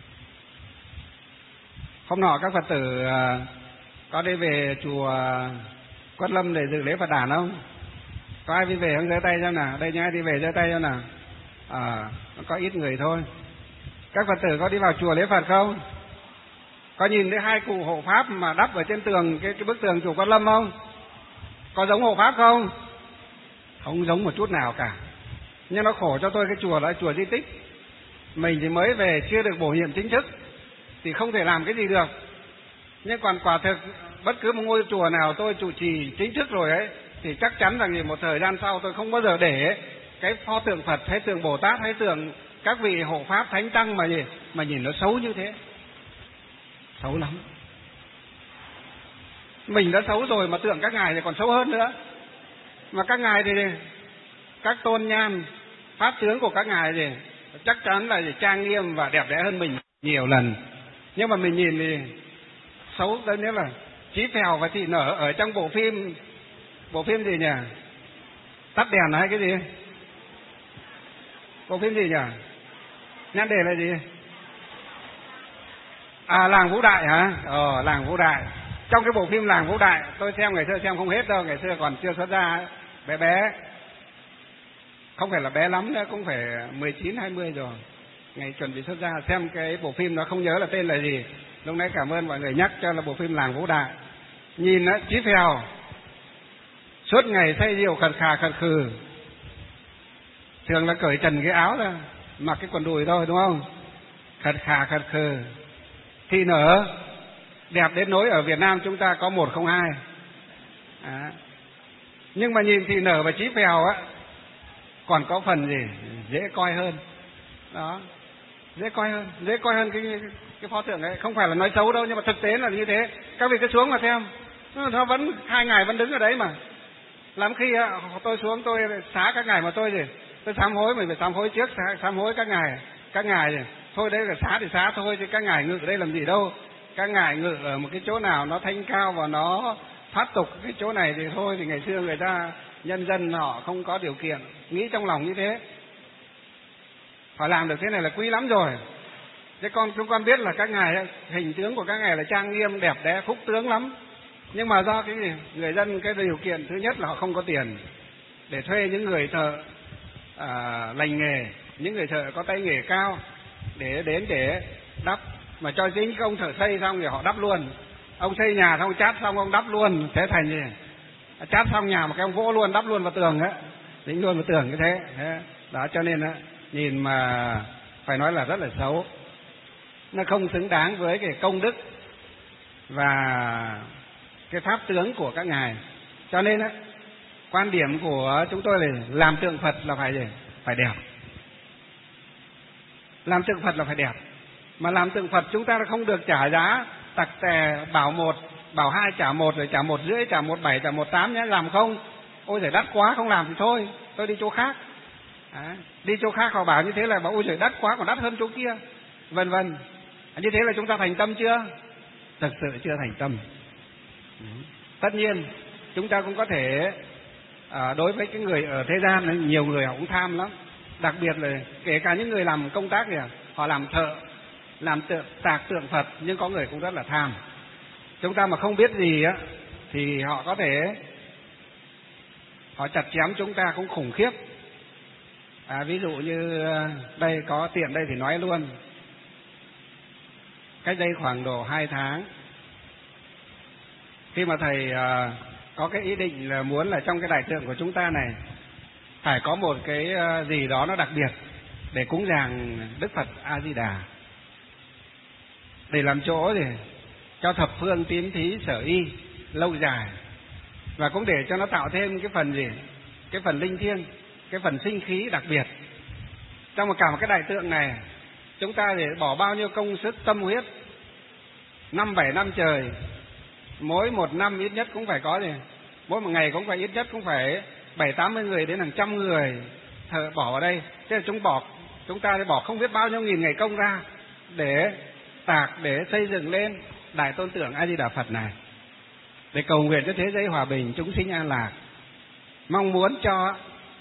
Hôm nọ các Phật tử uh, có đi về chùa Quất Lâm để dự lễ Phật đản không? Có ai đi về không? Giơ tay xem nào. Đây nhá, đi về giơ tay xem nào. À, có ít người thôi. Các Phật tử có đi vào chùa lễ Phật không? Có nhìn thấy hai cụ hộ pháp mà đắp ở trên tường cái, cái bức tường chùa Quất Lâm không? Có giống hộ pháp không? Không giống một chút nào cả. Nhưng nó khổ cho tôi, cái chùa đó là chùa di tích, mình thì mới về chưa được bổ nhiệm chính thức thì không thể làm cái gì được. Nhưng còn quả thực bất cứ một ngôi chùa nào tôi trụ trì chính thức rồi ấy thì chắc chắn rằng một thời gian sau tôi không bao giờ để cái pho tượng Phật hay tượng Bồ Tát hay tượng các vị hộ pháp thánh tăng mà gì mà nhìn nó xấu như thế. Xấu lắm. Mình đã xấu rồi mà tượng các ngài thì còn xấu hơn nữa. Mà các ngài thì các tôn nhan pháp tướng của các ngài thì chắc chắn là trang nghiêm và đẹp đẽ hơn mình nhiều lần. Nhưng mà mình nhìn thì xấu tới nếu là Chí Phèo và Thị Nở ở trong bộ phim, bộ phim gì nhỉ? Tắt đèn hay cái gì? Bộ phim gì nhỉ? Nhan đề là gì? À, Làng Vũ Đại hả? Ờ, Làng Vũ Đại. Trong cái bộ phim Làng Vũ Đại, tôi xem ngày xưa xem không hết đâu, ngày xưa còn chưa xuất ra, bé bé. Không phải là bé lắm nữa, cũng phải mười chín hai mươi rồi. Ngày chuẩn bị xuất ra xem cái bộ phim nó không nhớ là tên là gì. Lúc nãy cảm ơn mọi người nhắc cho là bộ phim Làng Vũ Đại. Nhìn á, Chí Phèo suốt ngày say rượu khật khà khật khừ, thường là cởi trần cái áo ra, mặc cái quần đùi thôi đúng không? Khật khà khật khừ. Thị Nở đẹp đến nỗi ở Việt Nam chúng ta có một không hai. À. Nhưng mà nhìn Thị Nở và Chí Phèo á còn có phần gì dễ coi hơn. Đó, dễ coi hơn, dễ coi hơn cái cái pho tượng ấy. Không phải là nói xấu đâu, nhưng mà thực tế là như thế. Các vị cứ xuống mà xem, nó vẫn hai ngài vẫn đứng ở đấy mà. Lắm khi á, tôi xuống tôi xá các ngài mà tôi gì, tôi sám hối, mình phải sám hối trước, sám hối các ngài, các ngài gì. Thôi đấy là xá thì xá thôi, chứ các ngài ngự ở đây làm gì đâu. các ngài ngự ở một cái chỗ nào nó thanh cao và nó thoát tục, cái chỗ này thì thôi, thì ngày xưa người ta nhân dân họ không có điều kiện, nghĩ trong lòng như thế. Phải làm được thế này là quý lắm rồi. Thế con chúng con biết là các ngài, hình tướng của các ngài là trang nghiêm, đẹp đẽ, phúc tướng lắm. Nhưng mà do cái gì? Người dân cái điều kiện thứ nhất là họ không có tiền để thuê những người thợ à, lành nghề, những người thợ có tay nghề cao để đến để đắp. Mà cho chính cái ông thợ xây xong thì họ đắp luôn. Ông xây nhà xong chát xong ông đắp luôn, thế thành gì? Chát xong nhà mà cái ông gỗ luôn, đắp luôn vào tường á, dính luôn vào tường như thế. thế. Đó, cho nên á, nhìn mà phải nói là rất là xấu. Nó không xứng đáng với cái công đức và cái pháp tướng của các ngài. Cho nên á, quan điểm của chúng tôi là làm tượng Phật là phải gì? Phải đẹp. Làm tượng Phật là phải đẹp. Mà làm tượng Phật chúng ta không được trả giá tặc tè, bảo một, bảo hai trả một, rồi trả một rưỡi, trả một bảy, trả một tám nhé, làm không. Ôi giời đắt quá, không làm thì thôi, tôi đi chỗ khác. À, đi chỗ khác họ bảo như thế là bảo ôi giời đắt quá, còn đắt hơn chỗ kia, vân vân. À, như thế là chúng ta thành tâm chưa? Thực sự chưa thành tâm. Tất nhiên chúng ta cũng có thể à, đối với cái người ở thế gian, nhiều người họ cũng tham lắm. Đặc biệt là kể cả những người làm công tác này, họ làm thợ, làm tượng, tạc tượng Phật, nhưng có người cũng rất là tham. Chúng ta mà không biết gì á thì họ có thể họ chặt chém chúng ta cũng khủng khiếp. À, ví dụ như đây có tiện đây thì nói luôn. Cách đây khoảng độ hai tháng, khi mà thầy à, có cái ý định là muốn là trong cái đại tượng của chúng ta này phải có một cái gì đó nó đặc biệt để cúng dường Đức Phật A Di Đà, để làm chỗ để cho thập phương tín thí sở y lâu dài, và cũng để cho nó tạo thêm cái phần gì, cái phần linh thiêng, cái phần sinh khí đặc biệt trong một cả một cái đại tượng này. Chúng ta để bỏ bao nhiêu công sức tâm huyết, năm bảy năm trời, mỗi một năm ít nhất cũng phải có gì, mỗi một ngày cũng phải ít nhất cũng phải bảy tám mươi người đến hàng trăm người thợ bỏ vào đây. Thế là chúng bỏ chúng ta để bỏ không biết bao nhiêu nghìn ngày công ra để tạc, để xây dựng lên đại tôn tượng A Di Đà Phật này, để cầu nguyện cho thế giới hòa bình, chúng sinh an lạc, mong muốn cho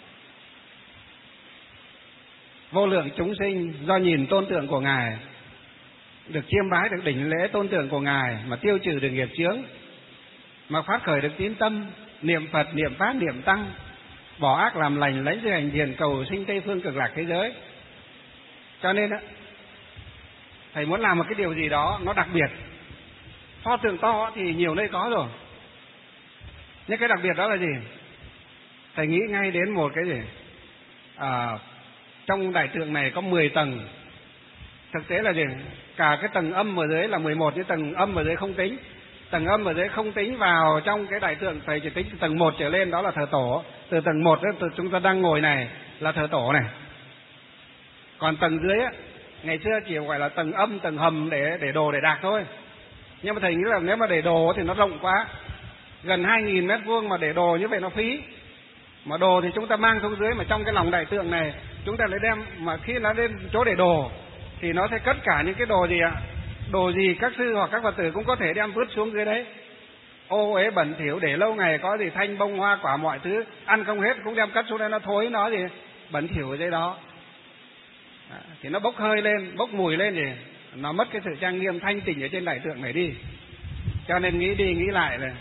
vô lượng chúng sinh do nhìn tôn tượng của ngài được chiêm bái, được đỉnh lễ tôn tượng của ngài mà tiêu trừ được nghiệp chướng, mà phát khởi được tín tâm niệm Phật, niệm Pháp, niệm Tăng, bỏ ác làm lành, lấy sự hành thiền, cầu sinh Tây phương cực lạc thế giới. Cho nên á, thầy muốn làm một cái điều gì đó nó đặc biệt. Pho tượng to thì nhiều nơi có rồi, nhưng cái đặc biệt đó là gì? Thầy nghĩ ngay đến một cái gì? À, trong đại tượng này có mười tầng. Thực tế là gì? Cả cái tầng âm ở dưới là mười một, cái tầng âm ở dưới không tính. Tầng âm ở dưới không tính vào trong cái đại tượng, thầy chỉ tính từ tầng một trở lên đó là thờ tổ. Từ tầng một đến từ chúng ta đang ngồi này là thờ tổ này. Còn tầng dưới á, ngày xưa chỉ gọi là tầng âm, tầng hầm để để đồ để đạc thôi. Nhưng mà thầy nghĩ là nếu mà để đồ thì nó rộng quá, gần hai nghìn mét vuông mà để đồ như vậy nó phí. Mà đồ thì chúng ta mang xuống dưới, mà trong cái lòng đại tượng này chúng ta lại đem, mà khi nó lên chỗ để đồ thì nó sẽ cất cả những cái đồ gì ạ? Đồ gì các sư hoặc các Phật tử cũng có thể đem vứt xuống dưới đấy. Ô uế bẩn thỉu để lâu ngày có gì thanh bông hoa quả mọi thứ ăn không hết cũng đem cất xuống đây, nó thối, nó gì bẩn thỉu ở dưới đó. À, thì nó bốc hơi lên, bốc mùi lên thì nó mất cái sự trang nghiêm thanh tịnh ở trên đại tượng này đi. Cho nên nghĩ đi nghĩ lại là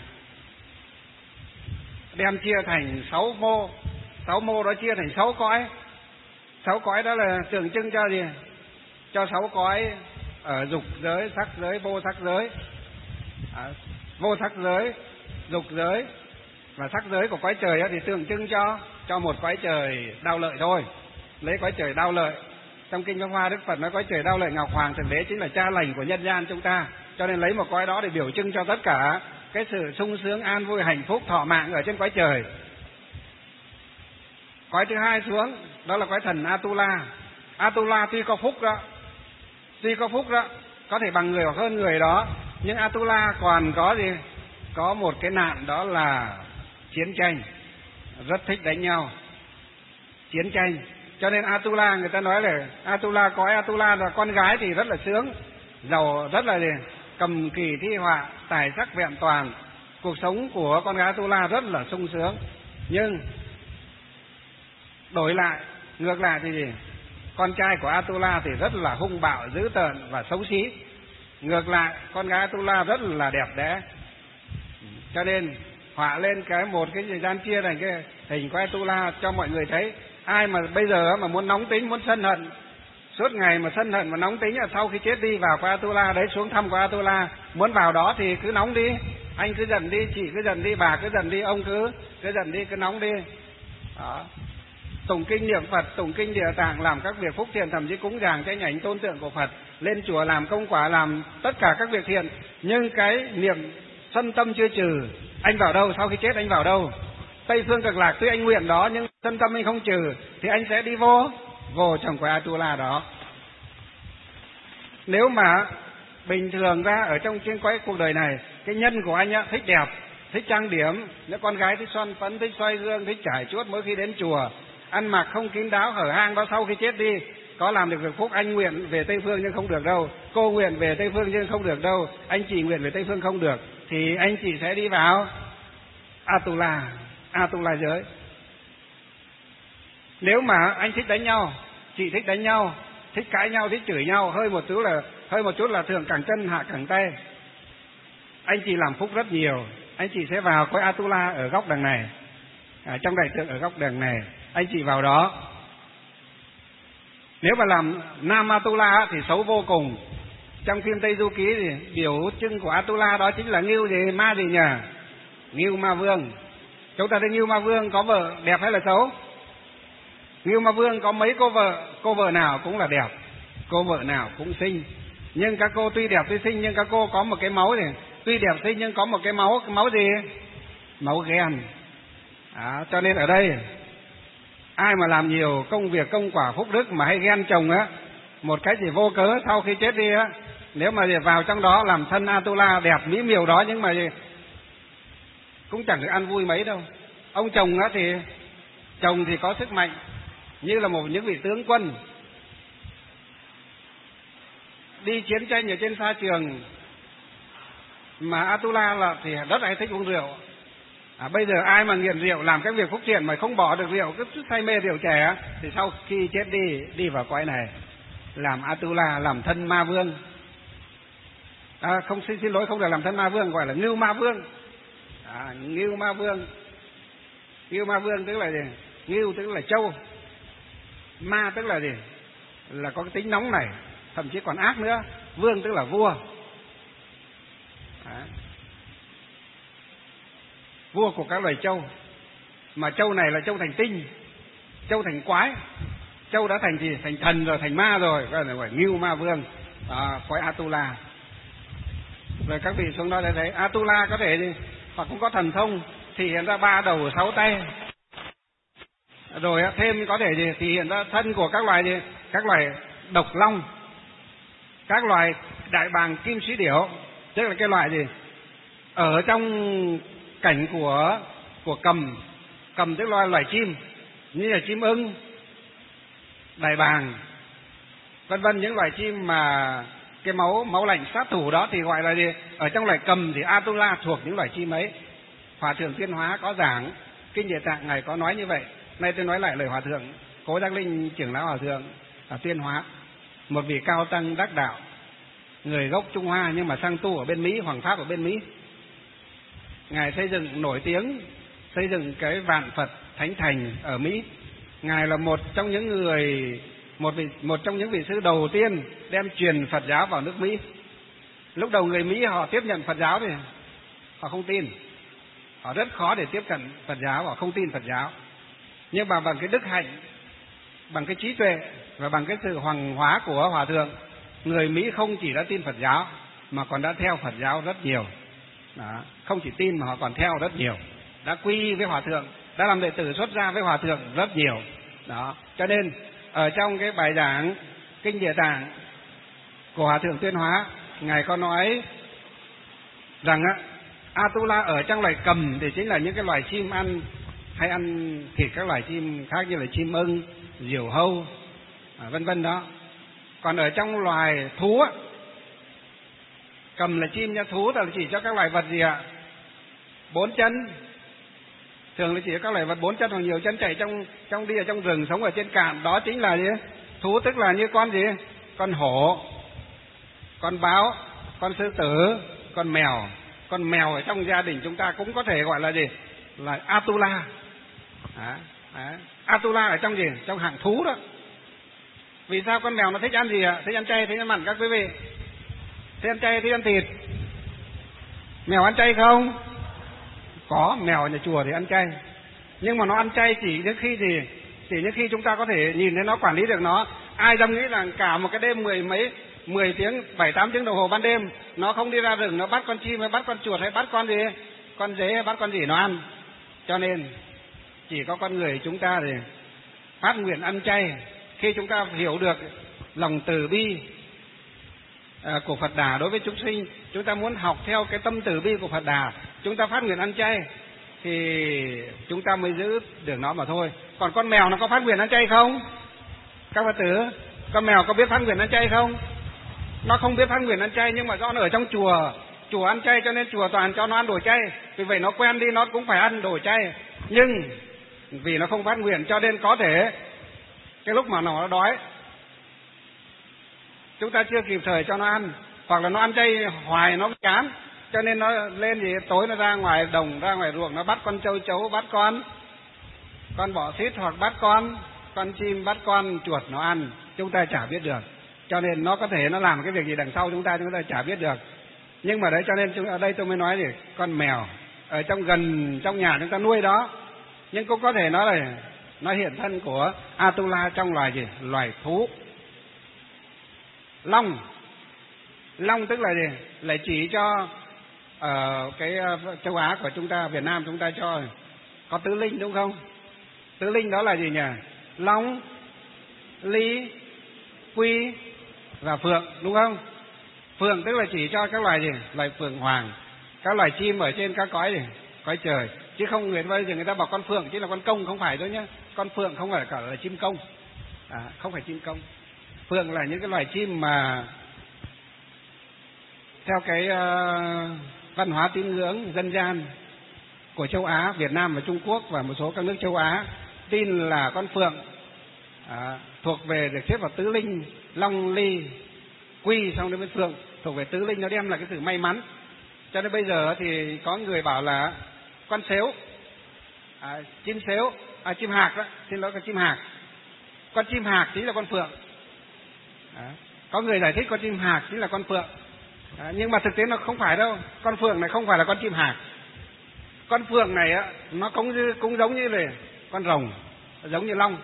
đem chia thành sáu mô, sáu mô đó chia thành sáu cõi. Sáu cõi đó là tượng trưng cho gì? Cho sáu cõi ở dục giới, sắc giới, vô sắc giới. À, vô sắc giới, dục giới và sắc giới của cõi trời thì tượng trưng cho cho một cõi trời đau lợi thôi. Lấy cõi trời đau lợi. Trong kinh Pháp Hoa Đức Phật nói cõi trời đau lợi Ngọc Hoàng Thượng Đế chính là cha lành của nhân gian chúng ta. Cho nên lấy một cõi đó để biểu trưng cho tất cả cái sự sung sướng, an vui, hạnh phúc, thọ mạng ở trên cõi trời. Cõi thứ hai xuống đó là cõi thần Atula. Atula tuy có phúc đó, tuy có phúc đó, có thể bằng người hoặc hơn người đó, nhưng Atula còn có gì? Có một cái nạn đó là chiến tranh, rất thích đánh nhau, chiến tranh. Cho nên Atula, người ta nói là Atula, cõi Atula là con gái thì rất là sướng, giàu, rất là gì? cầm kỳ thi họa, tài sắc vẹn toàn. Cuộc sống của con gái Atula rất là sung sướng. Nhưng đổi lại, ngược lại thì gì? Con trai của Atula thì rất là hung bạo, dữ tợn và xấu xí. Ngược lại, con gái Atula rất là đẹp đẽ. Cho nên họa lên cái một cái thời gian chia thành cái hình của Atula cho mọi người thấy. Ai mà bây giờ mà muốn nóng tính, muốn sân hận, suốt ngày mà sân hận và nóng tính, là sau khi chết đi vào qua Atula đấy, xuống thăm qua Atula, muốn vào đó thì cứ nóng đi, anh cứ giận đi, chị cứ giận đi, bà cứ giận đi, ông cứ cứ giận đi, cứ nóng đi. Đó. Tụng kinh niệm Phật, tụng kinh Địa Tạng, làm các việc phúc thiện, thậm chí cúng dường tranh ảnh tôn tượng của Phật, lên chùa làm công quả, làm tất cả các việc thiện. Nhưng cái niệm sân tâm chưa trừ, anh vào đâu? Sau khi chết anh vào đâu? Tây phương Cực Lạc. Tuy anh nguyện đó nhưng sân tâm anh không trừ thì anh sẽ đi vô vô trong cái Atula đó. Nếu mà bình thường ra ở trong trên quái cuộc đời này, cái nhân của anh á, thích đẹp, thích trang điểm, nếu con gái thích son phấn, thích xoay gương, thích trải chuốt mỗi khi đến chùa, ăn mặc không kín đáo hở hang đó, sau khi chết đi có làm được việc phúc. Anh nguyện về Tây phương nhưng không được đâu, cô nguyện về Tây phương nhưng không được đâu, anh chị nguyện về Tây phương không được, thì anh chị sẽ đi vào Atula, Atula giới. Nếu mà anh thích đánh nhau, chị thích đánh nhau, thích cãi nhau, thích chửi nhau, hơi một chút là hơi một chút là thượng cẳng chân hạ cẳng tay, anh chị làm phúc rất nhiều. Anh chị sẽ vào coi Atula ở góc đằng này, à, trong đại tượng ở góc đằng này, anh chị vào đó. Nếu mà làm nam Atula thì xấu vô cùng. Trong phim Tây Du Ký thì biểu trưng của Atula đó chính là Ngưu gì, ma gì nhỉ? Ngưu Ma Vương. Chúng ta thấy Ngưu Ma Vương có vợ đẹp hay là xấu? Ngưu Ma Vương có mấy cô vợ, cô vợ nào cũng là đẹp, cô vợ nào cũng xinh. Nhưng các cô tuy đẹp tuy xinh nhưng các cô có một cái máu này, tuy đẹp xinh nhưng có một cái máu, cái máu gì? Máu ghen. À, cho nên ở đây ai mà làm nhiều công việc công quả phúc đức mà hay ghen chồng á, một cái gì vô cớ sau khi chết đi á, nếu mà vào trong đó làm thân Atula đẹp mỹ miều đó, nhưng mà cũng chẳng được ăn vui mấy đâu. Ông chồng á thì chồng thì có sức mạnh như là một những vị tướng quân đi chiến tranh ở trên xa trường, mà Atula là thì rất là thích uống rượu. À, bây giờ ai mà nghiện rượu làm các việc phúc thiện mà không bỏ được rượu, cứ say mê rượu chè thì sau khi chết đi đi vào cõi này làm Atula, làm thân ma vương. À, không xin, xin lỗi không được làm thân ma vương, gọi là Ngưu Ma Vương. À, Ngưu Ma Vương. Ngưu Ma Vương tức là gì? Ngưu tức là trâu, ma tức là gì? Là có cái tính nóng này, thậm chí còn ác nữa. Vương tức là vua. À, vua của các loài trâu. Mà trâu này là trâu thành tinh, trâu thành quái, trâu đã thành gì? Thành thần rồi, thành ma rồi, gọi là gọi Ngưu Ma Vương. À, quái Atula. Rồi các vị xuống đó để thấy Atula có thể gì? Hoặc cũng có thần thông thì hiện ra ba đầu sáu tay. Rồi thêm có thể gì? Thì hiện ra thân của các loài gì? Các loài độc long, các loài đại bàng kim sĩ điểu, tức là cái loại gì? Ở trong cảnh của của cầm, cầm tức là loài chim như là chim ưng, đại bàng, vân vân, những loài chim mà cái máu máu lạnh sát thủ đó thì gọi là gì? Ở trong loài cầm thì Atula thuộc những loài chim ấy. Hòa thượng Tuyên Hóa có giảng kinh Địa Tạng, ngài có nói như vậy. Nay tôi nói lại lời hòa thượng Cố Giác Linh trưởng lão hòa thượng ở Tuyên Hóa, một vị cao tăng đắc đạo, người gốc Trung Hoa nhưng mà sang tu ở bên Mỹ, Hoàng Pháp ở bên Mỹ. Ngài xây dựng nổi tiếng, xây dựng cái vạn Phật Thánh Thành ở Mỹ. Ngài là một trong những người, một vị, một trong những vị sư đầu tiên đem truyền Phật giáo vào nước Mỹ. Lúc đầu người Mỹ họ tiếp nhận Phật giáo thì họ không tin, họ rất khó để tiếp cận Phật giáo, họ không tin Phật giáo. Nhưng mà bằng cái đức hạnh, bằng cái trí tuệ và bằng cái sự hoàng hóa của hòa thượng, người Mỹ không chỉ đã tin Phật giáo mà còn đã theo Phật giáo rất nhiều. Đó. Không chỉ tin mà họ còn theo rất nhiều, đã quy y với hòa thượng, đã làm đệ tử xuất gia với hòa thượng rất nhiều. Đó. Cho nên ở trong cái bài giảng kinh Địa Tạng của hòa thượng Tuyên Hóa, ngài có nói rằng á, Atula ở trong loài cầm thì chính là những cái loài chim ăn hay ăn thịt các loài chim khác như là chim ưng, diều hâu, à, vân vân đó. Còn ở trong loài thú á, Cầm là chim nha, thú là chỉ cho các loài vật gì ạ? Bốn chân. Thường là chỉ cho các loài vật bốn chân hoặc nhiều chân chạy trong trong đi ở trong rừng, sống ở trên cạn. Đó chính là gì? Thú, tức là như con gì? Con hổ, con báo, con sư tử, con mèo. Con mèo ở trong gia đình chúng ta cũng có thể gọi là gì? Là Atula. À, à, Atula ở trong gì? Trong hạng thú đó. Vì sao con mèo nó thích ăn gì ạ? Thích ăn chay, thích ăn mặn các quý vị? Thích ăn chay, thích ăn thịt. Mèo ăn chay không? Có, mèo ở nhà chùa thì ăn chay. Nhưng mà nó ăn chay chỉ đến khi gì? Chỉ đến khi chúng ta có thể nhìn thấy nó, quản lý được nó. Ai dám nghĩ là cả một cái đêm mười mấy, mười tiếng, bảy tám tiếng đồng hồ ban đêm, nó không đi ra rừng, nó bắt con chim hay bắt con chuột hay bắt con gì? Con dế hay bắt con gì nó ăn. Cho nên chỉ có con người chúng ta thì phát nguyện ăn chay. Khi chúng ta hiểu được lòng từ bi à, của Phật Đà đối với chúng sinh, chúng ta muốn học theo cái tâm từ bi của Phật Đà, chúng ta phát nguyện ăn chay thì chúng ta mới giữ được nó mà thôi. Còn con mèo nó có phát nguyện ăn chay không? Các Phật tử, con mèo có biết phát nguyện ăn chay không? Nó không biết phát nguyện ăn chay, nhưng mà do nó ở trong chùa, chùa ăn chay cho nên chùa toàn cho nó ăn đồ chay. Vì vậy nó quen đi, nó cũng phải ăn đồ chay. Nhưng vì nó không phát nguyện cho nên có thể cái lúc mà nó đói, chúng ta chưa kịp thời cho nó ăn, hoặc là nó ăn chay hoài nó chán, cho nên nó lên thì tối nó ra ngoài đồng, ra ngoài ruộng, nó bắt con trâu chấu, bắt con con bọ xít, hoặc bắt con con chim, bắt con chuột nó ăn. Chúng ta chả biết được. Cho nên nó có thể nó làm cái việc gì đằng sau chúng ta chúng ta chả biết được. Nhưng mà đấy, cho nên ở đây tôi mới nói thì con mèo ở trong gần trong nhà chúng ta nuôi đó, nhưng cũng có thể nó là nó hiện thân của Atula trong loài gì? Loài thú. Long. Long tức là gì? Là chỉ cho ở uh, cái uh, châu Á của chúng ta, Việt Nam chúng ta cho có tứ linh đúng không? Tứ linh đó là gì nhỉ? Long, Lý, Quy và Phượng đúng không? Phượng tức là chỉ cho các loài gì? Loài phượng hoàng, các loài chim ở trên các cõi gì? Cõi trời. Chứ không người bây giờ người ta bảo con phượng chỉ là con công, không phải đâu nhá. Con phượng không phải cả là chim công, à, không phải chim công. Phượng là những cái loài chim mà theo cái uh, văn hóa tín ngưỡng dân gian của châu Á, Việt Nam và Trung Quốc và một số các nước châu Á tin là con phượng à, thuộc về được xếp vào tứ linh, Long, Ly, Quy, xong đến với phượng thuộc về tứ linh, nó đem là cái sự may mắn. Cho nên bây giờ thì có người bảo là con sếu, à, chim sếu, à, chim hạc đó, xin lỗi, con chim hạc, con chim hạc chính là con phượng. À, có người giải thích con chim hạc chính là con phượng, à, nhưng mà thực tế nó không phải đâu. Con phượng này không phải là con chim hạc. Con phượng này á, nó cũng như, cũng giống như là con rồng, giống như long,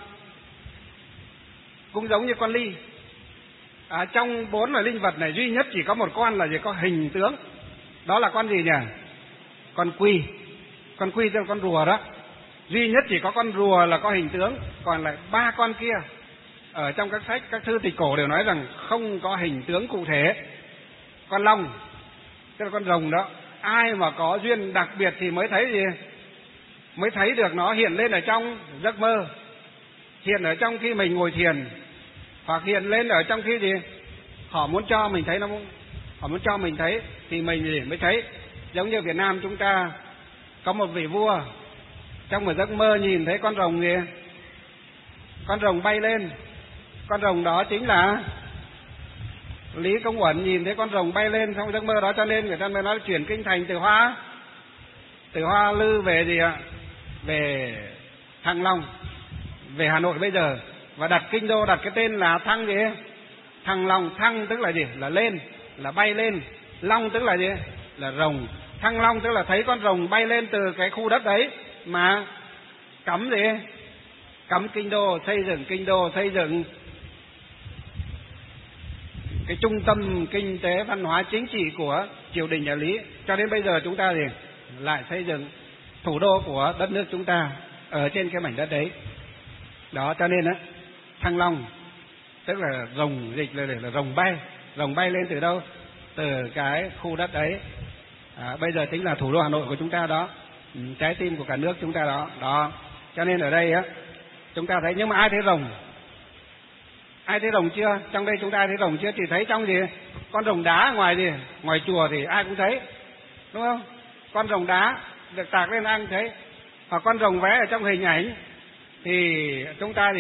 cũng giống như con ly. À, trong bốn loài linh vật này duy nhất chỉ có một con là gì có hình tướng, đó là con gì nhỉ? Con quy. Con quy tức là con rùa đó. Duy nhất chỉ có con rùa là có hình tướng, còn lại ba con kia ở trong các sách, các thư tịch cổ đều nói rằng không có hình tướng cụ thể. Con long tức là con rồng đó, ai mà có duyên đặc biệt thì mới thấy gì? Mới thấy được nó hiện lên ở trong giấc mơ, hiện ở trong khi mình ngồi thiền, hoặc hiện lên ở trong khi gì họ muốn cho mình thấy, nó họ muốn cho mình thấy thì mình gì mới thấy. Giống như Việt Nam chúng ta có một vị vua trong một giấc mơ nhìn thấy con rồng gì, con rồng bay lên. Con rồng đó chính là Lý Công Uẩn, nhìn thấy con rồng bay lên trong giấc mơ đó, cho nên người ta mới nói chuyển kinh thành từ Hoa từ Hoa Lư về gì ạ? Về Thăng Long, về Hà Nội bây giờ, và đặt kinh đô, đặt cái tên là Thăng gì? Thăng Long. Thăng tức là gì? Là lên, là bay lên. Long tức là gì? Là rồng. Thăng Long tức là thấy con rồng bay lên từ cái khu đất đấy mà cắm gì? Cắm kinh đô, xây dựng kinh đô, xây dựng cái trung tâm kinh tế văn hóa chính trị của triều đình nhà Lý. Cho đến bây giờ chúng ta thì lại xây dựng thủ đô của đất nước chúng ta ở trên cái mảnh đất đấy. Đó, cho nên á, Thăng Long tức là rồng, dịch là, là rồng bay. Rồng bay lên từ đâu? Từ cái khu đất ấy. À, bây giờ chính là thủ đô Hà Nội của chúng ta đó, trái tim của cả nước chúng ta đó. Đó, cho nên ở đây á, chúng ta thấy, nhưng mà ai thấy rồng? Ai thấy rồng chưa? Trong đây chúng ta thấy rồng chưa? Chỉ thấy trong gì? Con rồng đá ngoài thì ngoài chùa thì ai cũng thấy, đúng không? Con rồng đá được tạc lên ai cũng thấy. Hoặc con rồng vẽ ở trong hình ảnh thì chúng ta thì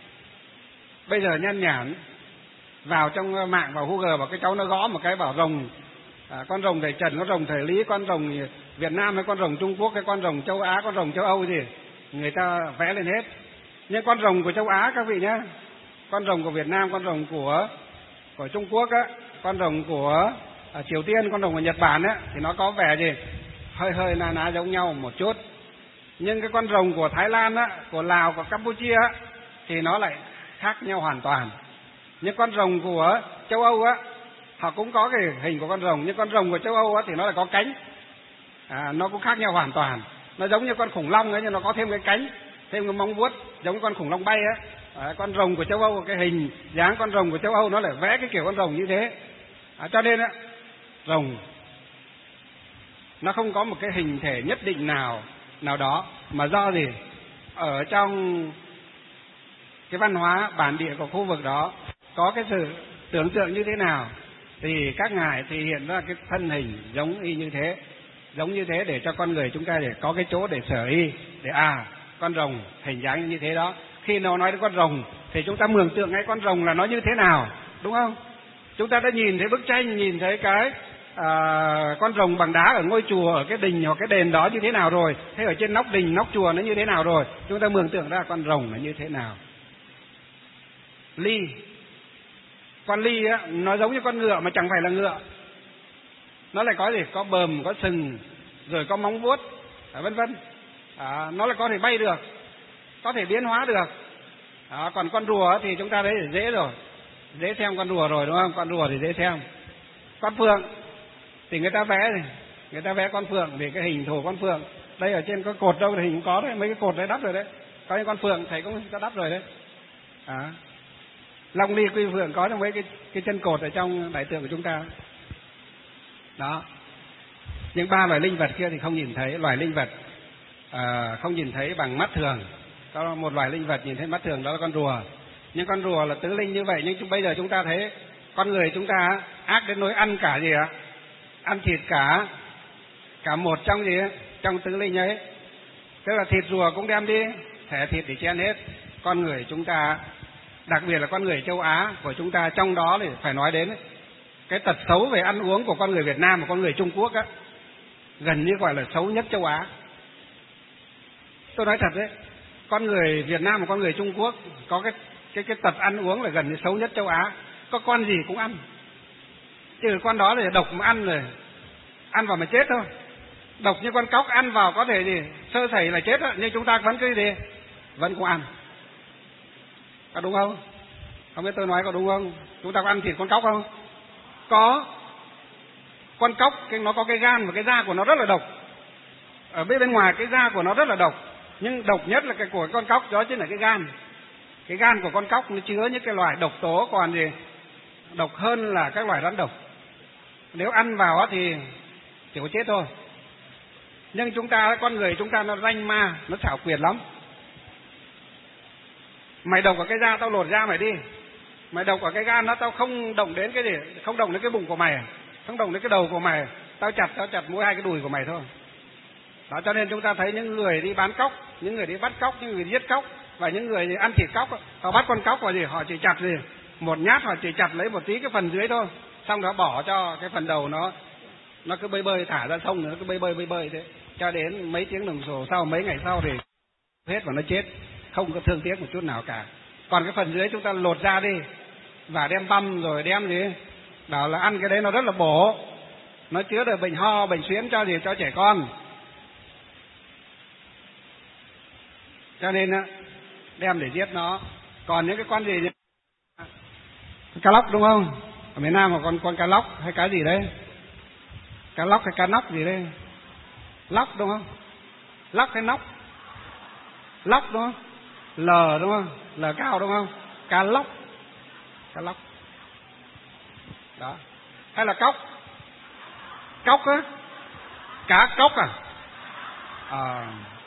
bây giờ nhan nhản vào trong mạng, vào Google, bảo cái cháu nó gõ một cái bảo rồng, à, con rồng thầy Trần, con rồng thầy Lý, con rồng Việt Nam hay con rồng Trung Quốc hay con rồng châu Á, con rồng châu Âu gì, người ta vẽ lên hết. Nhưng con rồng của châu Á các vị nhé, con rồng của Việt Nam, con rồng của của Trung Quốc á, con rồng của à, Triều Tiên, con rồng của Nhật Bản á, thì nó có vẻ gì hơi hơi na ná giống nhau một chút. Nhưng cái con rồng của Thái Lan á, của Lào, của Campuchia á, thì nó lại khác nhau hoàn toàn. Nhưng con rồng của châu Âu á, họ cũng có cái hình của con rồng, nhưng con rồng của châu Âu á thì nó lại có cánh, à, nó cũng khác nhau hoàn toàn. Nó giống như con khủng long ấy, nhưng nó có thêm cái cánh, thêm cái móng vuốt giống con khủng long bay á. À, con rồng của châu Âu, cái hình dáng con rồng của châu Âu nó lại vẽ cái kiểu con rồng như thế. À, cho nên á, rồng nó không có một cái hình thể nhất định nào nào đó, mà do gì ở trong cái văn hóa bản địa của khu vực đó có cái sự tưởng tượng như thế nào thì các ngài thì hiện ra cái thân hình giống y như thế, giống như thế để cho con người chúng ta để có cái chỗ để sở y, để à con rồng hình dáng như thế đó. Khi nào nói đến con rồng thì chúng ta mường tượng ngay con rồng là nó như thế nào, đúng không? Chúng ta đã nhìn thấy bức tranh, nhìn thấy cái à, con rồng bằng đá ở ngôi chùa, ở cái đình hoặc cái đền đó như thế nào rồi, thế ở trên nóc đình, nóc chùa nó như thế nào rồi, chúng ta mường tượng ra con rồng là như thế nào. Ly, con ly á, nó giống như con ngựa mà chẳng phải là ngựa, nó lại có gì, có bờm, có sừng, rồi có móng vuốt, à, vân vân. À, nó lại có thể bay được, có thể biến hóa được. À, còn con rùa thì chúng ta thấy dễ rồi, dễ xem con rùa rồi, đúng không? Con rùa thì dễ xem. Con phượng thì người ta vẽ này, người ta vẽ con phượng vì cái hình thù con phượng. Đây ở trên có cột đâu thì hình có đấy, mấy cái cột đấy đắp rồi đấy. Có những con phượng thầy cũng đã đắp rồi đấy. À, long ly quy phượng có trong mấy cái cái chân cột ở trong đại tượng của chúng ta. Đó. Nhưng ba loài linh vật kia thì không nhìn thấy. Loài linh vật à, không nhìn thấy bằng mắt thường. Có một loài linh vật nhìn thấy mắt thường, đó là con rùa. Nhưng con rùa là tứ linh như vậy, nhưng bây giờ chúng ta thấy con người chúng ta ác đến nỗi ăn cả gì ạ? Ăn thịt cả cả một trong gì ấy, trong tứ linh ấy. Tức là thịt rùa cũng đem đi, thẻ thịt để chen hết. Con người chúng ta, đặc biệt là con người châu Á của chúng ta, trong đó thì phải nói đến cái tật xấu về ăn uống của con người Việt Nam và con người Trung Quốc á, gần như gọi là xấu nhất châu Á. Tôi nói thật đấy, con người Việt Nam và con người Trung Quốc có cái cái cái tật ăn uống là gần như xấu nhất châu Á. Có con gì cũng ăn, chứ con đó thì độc mà ăn rồi, ăn vào mà chết thôi. Độc như con cóc ăn vào có thể gì sơ sẩy là chết đó, nhưng chúng ta vẫn cứ gì vẫn cũng ăn. Có đúng không? Không biết tôi nói có đúng không? Chúng ta có ăn thịt con cóc không? Có. Con cóc cái nó có cái gan và cái da của nó rất là độc. Ở bên bên ngoài cái da của nó rất là độc, nhưng độc nhất là cái của con cóc đó chính là cái gan. Cái gan của con cóc nó chứa những cái loại độc tố còn gì độc hơn là các loài rắn độc. Nếu ăn vào thì chỉ có chết thôi. Nhưng chúng ta, con người chúng ta nó ranh ma, nó xảo quyệt lắm. Mày độc ở cái da tao lột da mày đi. Mày độc ở cái gan nó tao không động đến cái gì, không động đến cái bụng của mày, không động đến cái đầu của mày, tao chặt tao chặt mỗi hai cái đùi của mày thôi. Đó, cho nên chúng ta thấy những người đi bán cóc, những người đi bắt cóc, những người giết cóc và những người ăn thịt cóc, họ bắt con cóc vào gì, họ chỉ chặt gì một nhát, họ chỉ chặt lấy một tí cái phần dưới thôi, xong đó bỏ cho cái phần đầu nó nó cứ bơi bơi thả ra sông, nó cứ bơi bơi bơi bơi thế, cho đến mấy tiếng đồng hồ sau, mấy ngày sau thì hết và nó chết, không có thương tiếc một chút nào cả. Còn cái phần dưới chúng ta lột ra đi và đem băm rồi đem gì, bảo là ăn cái đấy nó rất là bổ, nó chứa được bệnh ho, bệnh suyễn cho gì cho trẻ con. Cho nên á, đem để giết nó. Còn những cái con gì, cá lóc đúng không? Ở miền Nam mà con con cá lóc hay cá gì đấy? Cá lóc hay cá nóc gì đấy? Lóc đúng không? Lóc hay nóc? Lóc đúng không? L đúng không? L cao đúng không? Cá lóc. Cá lóc. Đó. Hay là cóc? Cóc á? Cá cóc à? À,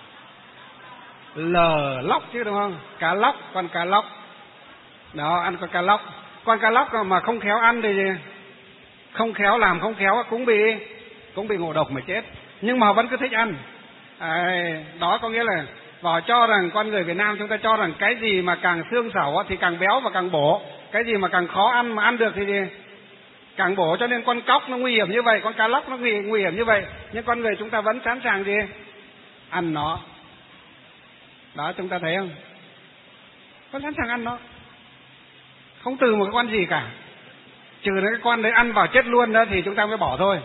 L lóc chứ đúng không? Cá lóc, con cá lóc. Đó, ăn con cá lóc. Con cá lóc mà không khéo ăn thì không khéo làm không khéo cũng bị cũng bị ngộ độc mà chết, nhưng mà họ vẫn cứ thích ăn. À, đó có nghĩa là họ cho rằng con người Việt Nam chúng ta cho rằng cái gì mà càng xương xẩu thì càng béo và càng bổ, cái gì mà càng khó ăn mà ăn được thì gì càng bổ, cho nên con cóc nó nguy hiểm như vậy, con cá lóc nó nguy, nguy hiểm như vậy, nhưng con người chúng ta vẫn sẵn sàng gì ăn nó. Đó, chúng ta thấy không? Vẫn sẵn sàng ăn nó, không từ một cái con gì cả, trừ cái con đấy ăn vào chết luôn đó thì chúng ta mới bỏ thôi.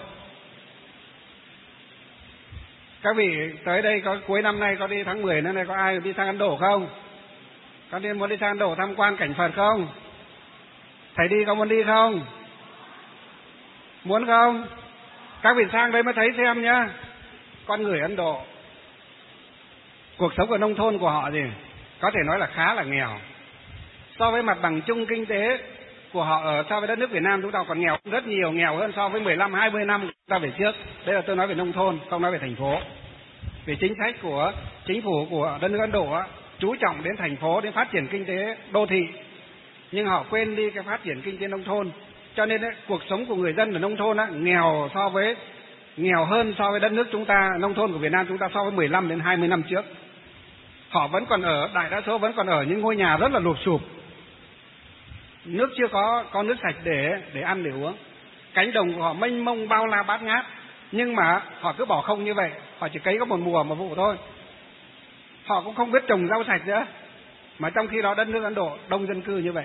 Các vị tới đây có cuối năm nay có đi tháng mười nữa này, có ai đi sang Ấn Độ không? Có đi muốn đi sang Ấn Độ tham quan cảnh Phật không? Thầy đi có muốn đi không? Muốn không? Các vị sang đây mới thấy xem nhá. Con người Ấn Độ, cuộc sống ở nông thôn của họ gì có thể nói là khá là nghèo. So với mặt bằng chung kinh tế của họ ở so với đất nước Việt Nam chúng ta còn nghèo rất nhiều, nghèo hơn so với mười lăm hai mươi năm chúng ta về trước. Đây là tôi nói về nông thôn, không nói về thành phố. Vì chính sách của chính phủ của đất nước Ấn Độ á, chú trọng đến thành phố, đến phát triển kinh tế đô thị, nhưng họ quên đi cái phát triển kinh tế nông thôn. Cho nên ấy, cuộc sống của người dân ở nông thôn á, nghèo so với nghèo hơn so với đất nước chúng ta, nông thôn của Việt Nam chúng ta so với mười lăm đến hai mươi năm trước. Họ vẫn còn ở, đại đa số vẫn còn ở những ngôi nhà rất là lụp xụp, nước chưa có có nước sạch để để ăn để uống, cánh đồng của họ mênh mông bao la bát ngát, nhưng mà họ cứ bỏ không như vậy, họ chỉ cấy có một mùa một vụ thôi, họ cũng không biết trồng rau sạch nữa, mà trong khi đó đất nước Ấn Độ đông dân cư như vậy,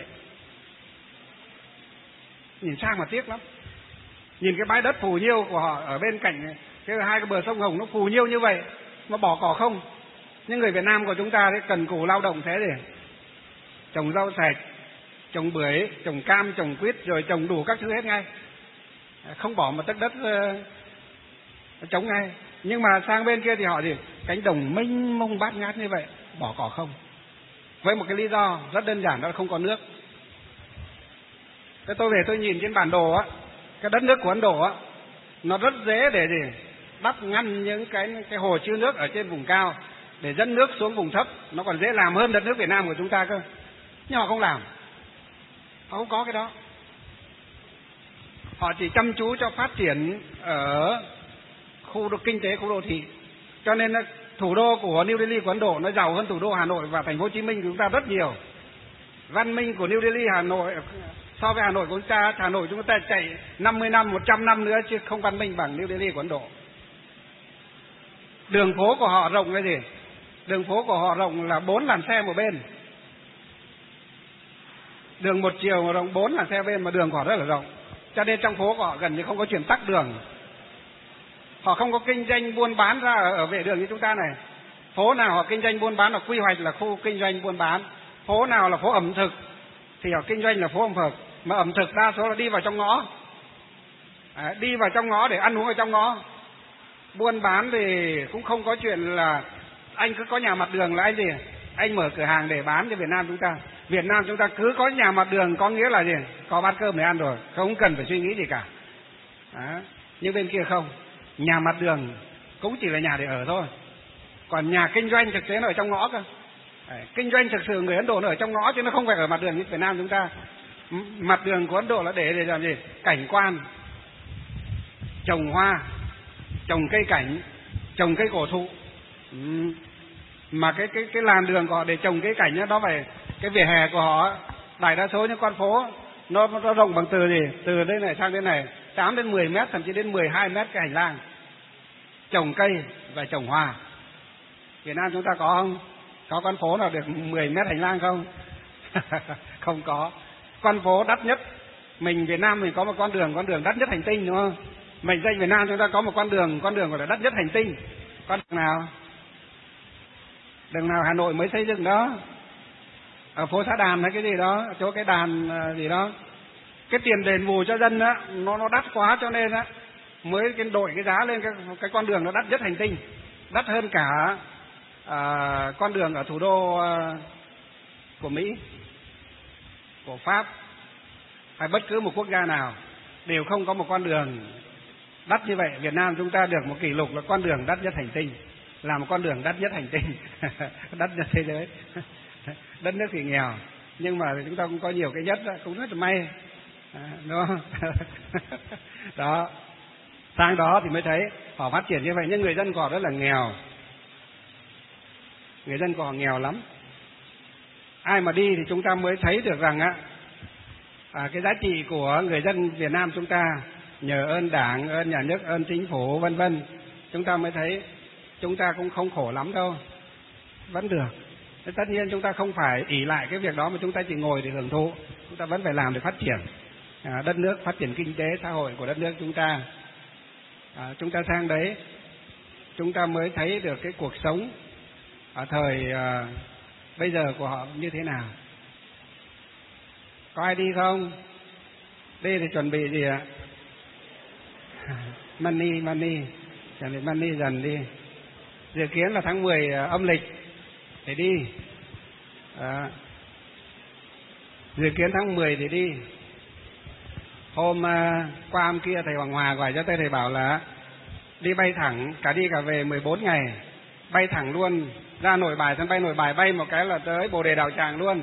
nhìn sang mà tiếc lắm. Nhìn cái bãi đất phù nhiêu của họ ở bên cạnh cái hai cái bờ sông Hồng nó phù nhiêu như vậy mà bỏ cỏ không. Nhưng người Việt Nam của chúng ta đấy cần cù lao động thế để trồng rau sạch, trồng bưởi, trồng cam, trồng quýt, rồi trồng đủ các thứ hết ngay, không bỏ một tấc đất uh, trống ngay. Nhưng mà sang bên kia thì họ gì cánh đồng mênh mông bát ngát như vậy, bỏ cỏ không, với một cái lý do rất đơn giản, đó là không có nước. Thế tôi về tôi nhìn trên bản đồ á, cái đất nước của Ấn Độ á, nó rất dễ để gì đắp ngăn những cái cái hồ chứa nước ở trên vùng cao để dẫn nước xuống vùng thấp, nó còn dễ làm hơn đất nước Việt Nam của chúng ta cơ. Nhưng họ không làm, họ không có cái đó. Họ chỉ chăm chú cho phát triển ở khu đô, kinh tế khu đô thị. Cho nên thủ đô của New Delhi của Ấn Độ nó giàu hơn thủ đô Hà Nội và thành phố Hồ Chí Minh của chúng ta rất nhiều. Văn minh của New Delhi Hà Nội so với Hà Nội của chúng ta, Hà Nội chúng ta chạy năm mươi năm, một trăm năm nữa chứ không văn minh bằng New Delhi của Ấn Độ. Đường phố của họ rộng cái gì? Đường phố của họ rộng là bốn làn xe một bên. Đường một chiều mà rộng bốn làn xe bên, mà đường của họ rất là rộng. Cho nên trong phố của họ gần như không có chuyện tắc đường. Họ không có kinh doanh buôn bán ra ở, ở vệ đường như chúng ta này. Phố nào họ kinh doanh buôn bán là quy hoạch là khu kinh doanh buôn bán. Phố nào là phố ẩm thực thì họ kinh doanh là phố ẩm thực. Mà ẩm thực đa số là đi vào trong ngõ. À, đi vào trong ngõ để ăn uống ở trong ngõ. Buôn bán thì cũng không có chuyện là anh cứ có nhà mặt đường là anh gì anh mở cửa hàng để bán cho Việt Nam chúng ta. Việt Nam chúng ta cứ có nhà mặt đường có nghĩa là gì có bát cơm để ăn rồi, không cần phải suy nghĩ gì cả. Đó. Nhưng bên kia không, nhà mặt đường cũng chỉ là nhà để ở thôi, còn nhà kinh doanh thực tế nó ở trong ngõ cơ. Đấy, kinh doanh thực sự người Ấn Độ nó ở trong ngõ chứ nó không phải ở mặt đường như Việt Nam chúng ta. Mặt đường của Ấn Độ là để để làm gì? Cảnh quan, trồng hoa, trồng cây cảnh, trồng cây cổ thụ. Ừ. Mà cái cái cái làn đường của họ để trồng cây cảnh đó, đó phải cái vỉa hè của họ, đại đa số những con phố nó nó rộng bằng từ gì từ đây này sang đây này tám đến mười mét, thậm chí đến mười hai mét cái hành lang, trồng cây và trồng hoa. Việt Nam chúng ta có không? Có con phố nào được mười mét hành lang không? Không có. Con phố đắt nhất mình Việt Nam mình có một con đường, con đường đắt nhất hành tinh, đúng không? Mệnh danh Việt Nam chúng ta có một con đường, con đường gọi là đắt nhất hành tinh. Con đường nào? Đường nào Hà Nội mới xây dựng đó? Ở phố Xã Đàn hay cái gì đó, chỗ cái đàn gì đó. Cái tiền đền bù cho dân á, nó nó đắt quá cho nên á mới cái đội cái giá lên cái cái con đường nó đắt nhất hành tinh, đắt hơn cả à, con đường ở thủ đô à, của Mỹ, của Pháp hay bất cứ một quốc gia nào đều không có một con đường đắt như vậy. Việt Nam chúng ta được một kỷ lục là con đường đắt nhất hành tinh, là một con đường đắt nhất hành tinh, đắt nhất thế giới. Đất nước thì nghèo nhưng mà chúng ta cũng có nhiều cái nhất, cũng rất là may. À, đúng không? Đó, sang đó thì mới thấy họ phát triển như vậy, nhưng người dân của họ rất là nghèo. Người dân của họ nghèo lắm. Ai mà đi thì chúng ta mới thấy được rằng á, à, cái giá trị của người dân Việt Nam chúng ta, nhờ ơn Đảng, ơn nhà nước, ơn chính phủ vân vân, chúng ta mới thấy chúng ta cũng không khổ lắm đâu, vẫn được. Thế tất nhiên chúng ta không phải ỷ lại cái việc đó mà chúng ta chỉ ngồi để hưởng thụ, chúng ta vẫn phải làm để phát triển à, đất nước, phát triển kinh tế xã hội của đất nước chúng ta. À, chúng ta sang đấy, chúng ta mới thấy được cái cuộc sống ở thời à, bây giờ của họ như thế nào. Có ai đi không? Đi thì chuẩn bị gì ạ? Money, money, chuẩn bị money dần đi. Dự kiến là tháng mười âm lịch để đi. À, dự kiến tháng mười thì đi. Hôm à, qua hôm kia thầy Hoàng Hòa gọi cho tôi, thầy bảo là đi bay thẳng cả đi cả về mười bốn ngày, bay thẳng luôn ra Nội Bài, sân bay Nội Bài, bay một cái là tới Bồ Đề Đạo Tràng luôn.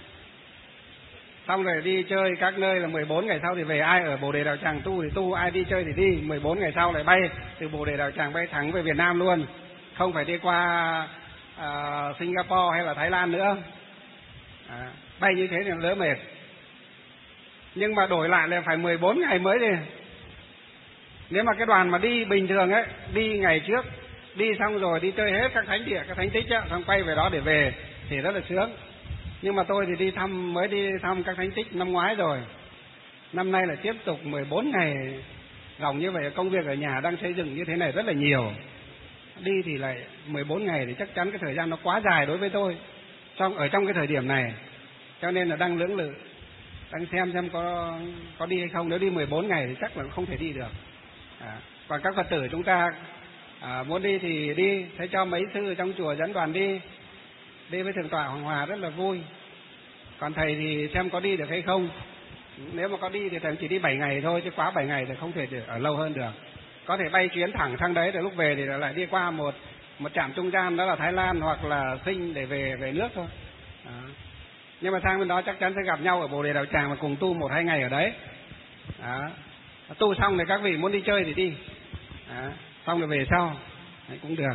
Xong rồi đi chơi các nơi là mười bốn ngày sau thì về. Ai ở Bồ Đề Đạo Tràng tu thì tu, ai đi chơi thì đi. mười bốn ngày sau lại bay từ Bồ Đề Đạo Tràng bay thẳng về Việt Nam luôn, không phải đi qua uh, Singapore hay là Thái Lan nữa. À, bay như thế thì đỡ mệt. Nhưng mà đổi lại là phải mười bốn ngày mới đi. Nếu mà cái đoàn mà đi bình thường ấy, đi ngày trước, đi xong rồi đi chơi hết các thánh địa, các thánh tích á, xong quay về đó để về thì rất là sướng. Nhưng mà tôi thì đi thăm, mới đi thăm các thánh tích năm ngoái rồi. Năm nay là tiếp tục mười bốn ngày ròng như vậy. Công việc ở nhà đang xây dựng như thế này rất là nhiều. Đi thì lại mười bốn ngày thì chắc chắn cái thời gian nó quá dài đối với tôi trong ở trong cái thời điểm này. Cho nên là đang lưỡng lự, đang xem xem có có đi hay không. Nếu đi mười bốn ngày thì chắc là không thể đi được. À, còn các Phật tử chúng ta à, muốn đi thì đi, thấy cho mấy sư trong chùa dẫn đoàn đi, đi với Thượng tọa Hoàng Hòa rất là vui. Còn thầy thì xem có đi được hay không. Nếu mà có đi thì thầy chỉ đi bảy ngày thôi, chứ quá bảy ngày thì không thể ở lâu hơn được. Có thể bay chuyến thẳng sang đấy, rồi lúc về thì lại đi qua một một trạm trung gian, đó là Thái Lan hoặc là Sing để về về nước thôi. Đó. Nhưng mà sang bên đó chắc chắn sẽ gặp nhau ở Bồ Đề Đạo Tràng và cùng tu một hai ngày ở đấy. Đó. Tu xong thì các vị muốn đi chơi thì đi. Đó. Xong rồi về sau đấy, cũng được.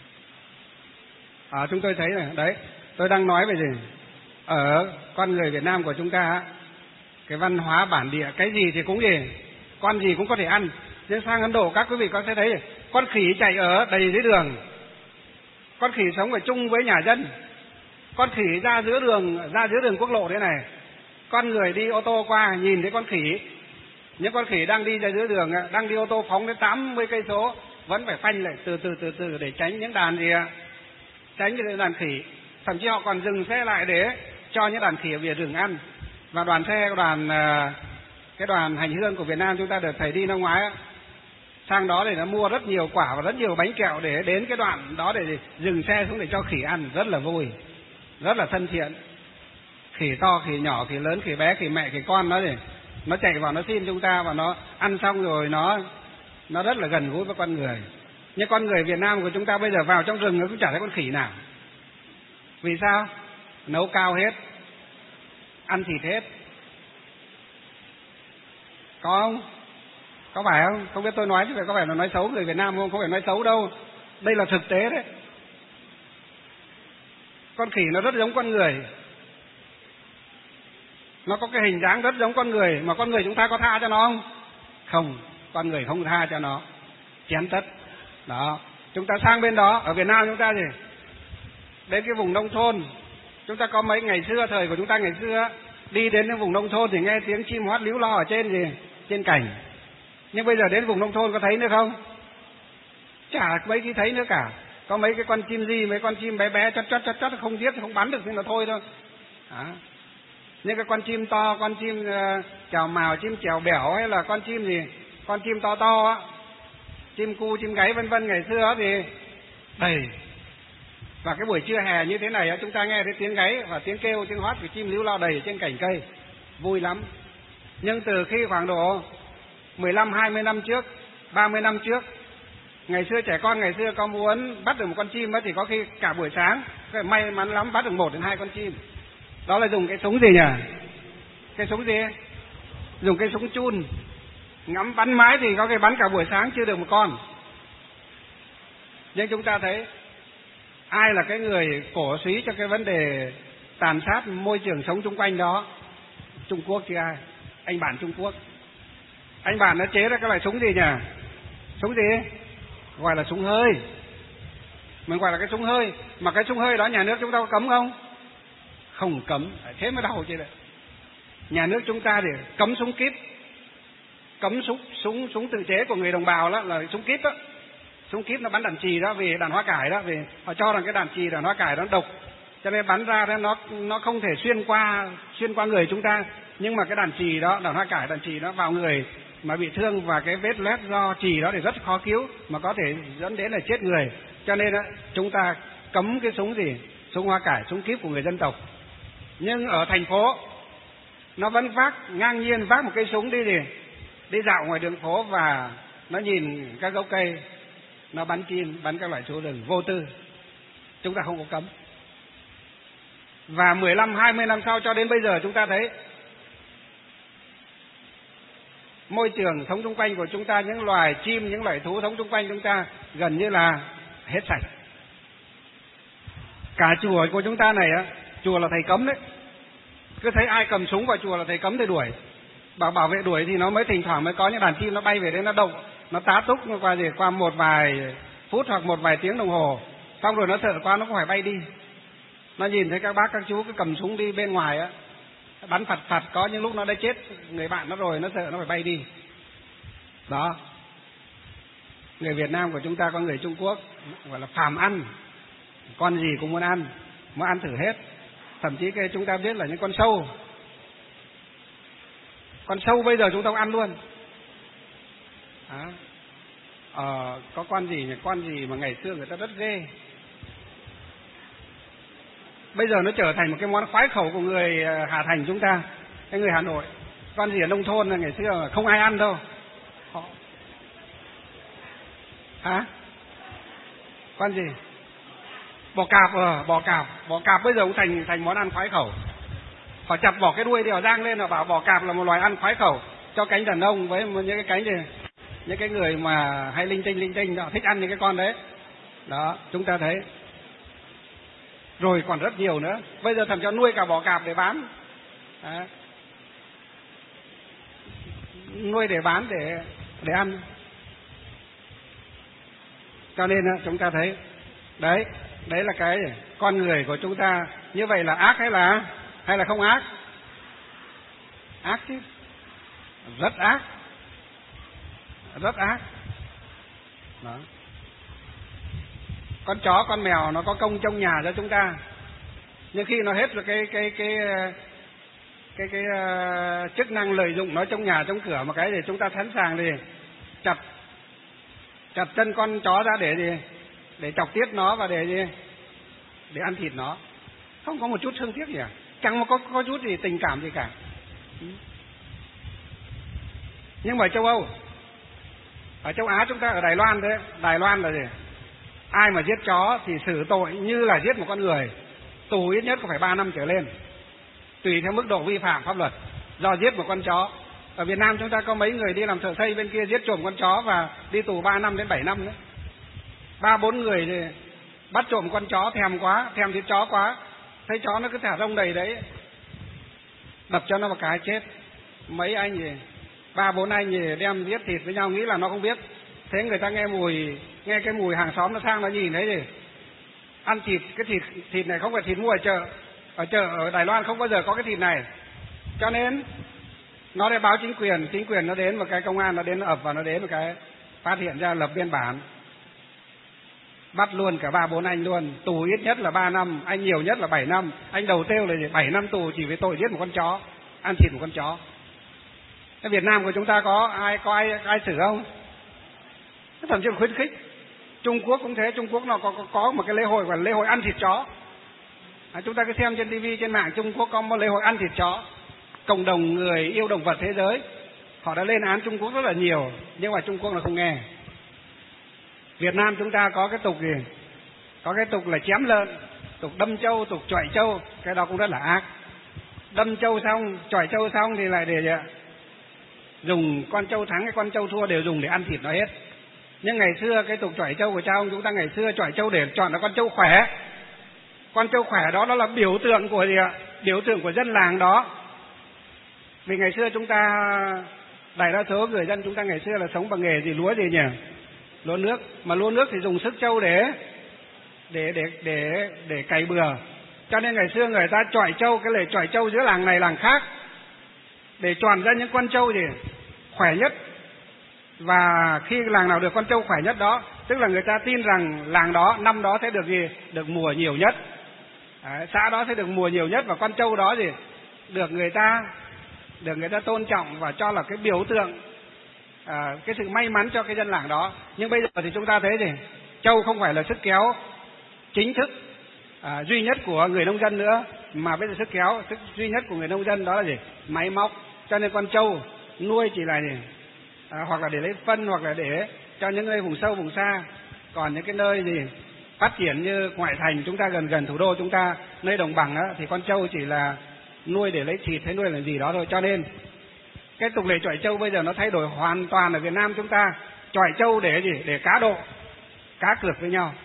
À, chúng tôi thấy này, đấy, tôi đang nói về gì? Ở con người Việt Nam của chúng ta, cái văn hóa bản địa, cái gì thì cũng gì, con gì cũng có thể ăn. Nhưng sang Ấn Độ các quý vị có thể thấy, con khỉ chạy ở đầy dưới đường, con khỉ sống ở chung với nhà dân, con khỉ ra giữa đường, ra giữa đường quốc lộ thế này, con người đi ô tô qua nhìn thấy con khỉ, những con khỉ đang đi ra giữa đường, đang đi ô tô phóng đến tám mươi cây số, vẫn phải phanh lại từ từ từ từ để tránh những đàn gì ạ, tránh những đàn khỉ. Thậm chí họ còn dừng xe lại để cho những đàn khỉ ở phía rừng ăn. Và đoàn xe, đoàn cái đoàn hành hương của Việt Nam chúng ta được thầy đi năm ngoái sang đó để nó mua rất nhiều quả và rất nhiều bánh kẹo để đến cái đoạn đó để dừng xe xuống để cho khỉ ăn, rất là vui, rất là thân thiện. Khỉ to, khỉ nhỏ, khỉ lớn, khỉ bé, khỉ mẹ, khỉ con nó thì nó chạy vào nó xin chúng ta và nó ăn xong rồi nó nó rất là gần gũi với con người. Nhưng con người Việt Nam của chúng ta bây giờ vào trong rừng nó cũng chả thấy con khỉ nào. Vì sao? Nấu cao hết, ăn thịt hết. Có không? Có phải không? Không biết tôi nói chứ có phải là nói xấu người Việt Nam không? Không phải nói xấu đâu. Đây là thực tế đấy. Con khỉ nó rất giống con người. Nó có cái hình dáng rất giống con người. Mà con người chúng ta có tha cho nó không? Không. Con người không tha cho nó. Chém tất. Đó. Chúng ta sang bên đó, ở Việt Nam chúng ta gì? Đến cái vùng nông thôn, chúng ta có mấy ngày xưa, thời của chúng ta ngày xưa, đi đến cái vùng nông thôn thì nghe tiếng chim hót líu lo ở trên gì? Trên cành. Nhưng bây giờ đến vùng nông thôn có thấy nữa không? Chả mấy cái thấy nữa cả. Có mấy cái con chim gì, mấy con chim bé bé chót chót chót chót không giết, không bắn được nhưng mà thôi thôi. Đó. Nhưng cái con chim to, con chim uh, chào mào, chim chèo bẻo hay là con chim gì, con chim to to á, chim cu, chim gáy vân vân ngày xưa thì đầy. Và cái buổi trưa hè như thế này chúng ta nghe thấy tiếng gáy và tiếng kêu, tiếng hót của chim líu lo đầy trên cành cây, vui lắm. Nhưng từ khi khoảng độ mười lăm hai mươi năm trước, ba mươi năm trước, ngày xưa trẻ con ngày xưa có muốn bắt được một con chim thì có khi cả buổi sáng may mắn lắm bắt được một đến hai con chim. Đó là dùng cái súng gì nhỉ? Cái súng gì? dùng cái súng chun, ngắm bắn mái thì có cái bắn cả buổi sáng chưa được một con. Nhưng chúng ta thấy ai là cái người cổ suý cho cái vấn đề tàn sát môi trường sống xung quanh đó? Trung Quốc chứ ai? Anh bạn Trung Quốc. Anh bạn nó chế ra cái loại súng gì nhỉ? Súng gì? Gọi là súng hơi. Mình gọi là cái súng hơi. Mà cái súng hơi đó nhà nước chúng ta có cấm không? Không cấm. Thế mới đau chứ đấy. Nhà nước chúng ta thì cấm súng kíp, cấm súng súng súng tự chế của người đồng bào đó là súng kíp đó. Súng kíp nó bắn đạn chì đó, vì đạn hoa cải đó, vì họ cho rằng cái đạn chì đạn hoa cải đó độc, cho nên bắn ra đó nó nó không thể xuyên qua xuyên qua người chúng ta. Nhưng mà cái đạn chì đó, đạn hoa cải, đạn chì nó vào người mà bị thương và cái vết loét do chì đó thì rất khó cứu, mà có thể dẫn đến là chết người. Cho nên đó, chúng ta cấm cái súng gì? Súng hoa cải, súng kíp của người dân tộc. Nhưng ở thành phố nó vẫn vác ngang nhiên vác một cây súng đi đi đi dạo ngoài đường phố và nó nhìn các gốc cây, nó bắn chim, bắn các loại thú rừng vô tư. Chúng ta không có cấm. Và mười lăm hai mươi năm sau cho đến bây giờ chúng ta thấy môi trường sống xung quanh của chúng ta, những loài chim, những loài thú sống xung quanh chúng ta gần như là hết sạch. Cả chùa của chúng ta này á, chùa là thầy cấm đấy. Cứ thấy ai cầm súng vào chùa là thầy cấm thầy đuổi. Bảo bảo vệ đuổi thì nó mới thỉnh thoảng mới có những đàn chim nó bay về đấy, nó động, nó tá túc qua gì qua một vài phút hoặc một vài tiếng đồng hồ, xong rồi nó sợ quá nó cũng phải bay đi. Nó nhìn thấy các bác các chú cứ cầm súng đi bên ngoài á, bắn phật phật, có những lúc nó đã chết người bạn nó rồi, nó sợ nó phải bay đi. Đó. Người Việt Nam của chúng ta có người Trung Quốc gọi là phàm ăn, con gì cũng muốn ăn, muốn ăn thử hết. Thậm chí cái chúng ta biết là những con sâu, con sâu bây giờ chúng ta cũng ăn luôn. À, ờ, có con gì nhỉ? Con gì mà ngày xưa người ta rất ghê, bây giờ nó trở thành một cái món khoái khẩu của người Hà Thành chúng ta, cái người Hà Nội. Con gì ở nông thôn là ngày xưa không ai ăn đâu. Họ... Hả? Con gì? Bò cạp, ờ, bò cạp, bò cạp bây giờ cũng thành thành món ăn khoái khẩu. Họ chặt bỏ cái đuôi đi, họ rang lên, họ bảo bò cạp là một loài ăn khoái khẩu cho cánh đàn ông với những cái cánh gì, những cái người mà hay linh tinh linh tinh họ thích ăn những cái con đấy. Đó, chúng ta thấy. Rồi còn rất nhiều nữa. Bây giờ thậm cho nuôi cả bò cạp để bán. Đó. Nuôi để bán để để ăn. Cho nên chúng ta thấy đấy, đấy là cái con người của chúng ta. Như vậy là ác hay là hay là không ác? Ác chứ, rất ác, rất ác. Đó. Con chó con mèo nó có công trong nhà cho chúng ta, nhưng khi nó hết rồi cái cái cái cái cái, cái uh, chức năng lợi dụng nó trong nhà trong cửa một cái thì chúng ta sẵn sàng thì chặt chặt chân con chó ra để gì, để chọc tiết nó và để gì, để ăn thịt nó. Không có một chút thương tiếc gì cả, chẳng có có chút gì tình cảm gì cả. Nhưng mà ở châu Âu, ở châu Á chúng ta, ở Đài Loan thế, Đài Loan là gì? Ai mà giết chó thì xử tội như là giết một con người, tù ít nhất có phải ba năm trở lên, tùy theo mức độ vi phạm pháp luật do giết một con chó. Ở Việt Nam chúng ta có mấy người đi làm thợ xây bên kia giết trộm con chó và đi tù ba năm đến bảy năm nữa. Ba bốn người thì bắt trộm con chó, thèm quá, thèm thịt chó quá, thấy chó nó cứ thả rông đầy đấy, đập cho nó một cái chết. Mấy anh gì, ba bốn anh gì đem giết thịt với nhau, nghĩ là nó không biết. Thế người ta nghe mùi, nghe cái mùi hàng xóm nó sang, nó nhìn thấy gì, ăn thịt, cái thịt thịt này không phải thịt mua ở chợ, ở chợ ở Đài Loan không bao giờ có cái thịt này. Cho nên nó để báo chính quyền, chính quyền nó đến, một cái công an nó đến, nó ập vào, nó đến một cái phát hiện ra, lập biên bản, bắt luôn cả ba bốn anh luôn, tù ít nhất là ba năm, anh nhiều nhất là bảy năm. Anh đầu tiêu là bảy năm tù chỉ vì tội giết một con chó, ăn thịt một con chó. Cái Việt Nam của chúng ta có ai có ai ai xử không? Thậm chí khuyến khích. Trung Quốc cũng thế, Trung Quốc nó có, có có một cái lễ hội gọi là lễ hội ăn thịt chó. À, chúng ta cứ xem trên tivi, trên mạng, Trung Quốc có một lễ hội ăn thịt chó. Cộng đồng người yêu động vật thế giới họ đã lên án Trung Quốc rất là nhiều, nhưng mà Trung Quốc là không nghe. Việt Nam chúng ta có cái tục gì? Có cái tục là chém lợn, tục đâm trâu, tục chọi trâu, cái đó cũng rất là ác. Đâm trâu xong, chọi trâu xong thì lại để dùng con trâu thắng hay con trâu thua đều dùng để ăn thịt nó hết. Nhưng ngày xưa cái tục chọi trâu của cha ông chúng ta ngày xưa chọi trâu để chọn là con trâu khỏe. Con trâu khỏe đó đó là biểu tượng của gì ạ? Biểu tượng của dân làng đó. Vì ngày xưa chúng ta, đại đa số người dân chúng ta ngày xưa là sống bằng nghề gì, lúa gì nhỉ? Lúa nước. Mà lúa nước thì dùng sức trâu để để để để để cày bừa. Cho nên ngày xưa người ta chọi trâu, cái lễ chọi trâu giữa làng này làng khác để chọn ra những con trâu gì khỏe nhất. Và khi làng nào được con trâu khỏe nhất đó, tức là người ta tin rằng làng đó năm đó sẽ được gì? Được mùa nhiều nhất. Đấy, xã đó sẽ được mùa nhiều nhất, và con trâu đó gì được người ta được người ta tôn trọng và cho là cái biểu tượng à, cái sự may mắn cho cái dân làng đó. Nhưng bây giờ thì chúng ta thấy gì? Trâu không phải là sức kéo chính thức à, duy nhất của người nông dân nữa, mà bây giờ sức kéo sức duy nhất của người nông dân đó là gì? Máy móc. Cho nên con trâu nuôi chỉ là gì? À, hoặc là để lấy phân, hoặc là để cho những nơi vùng sâu vùng xa. Còn những cái nơi gì phát triển như ngoại thành chúng ta, gần gần thủ đô chúng ta, nơi đồng bằng á, thì con trâu chỉ là nuôi để lấy thịt hay nuôi làm gì đó thôi. Cho nên cái tục lệ chọi trâu bây giờ nó thay đổi hoàn toàn ở Việt Nam chúng ta. Chọi trâu để gì? Để cá độ, cá cược với nhau.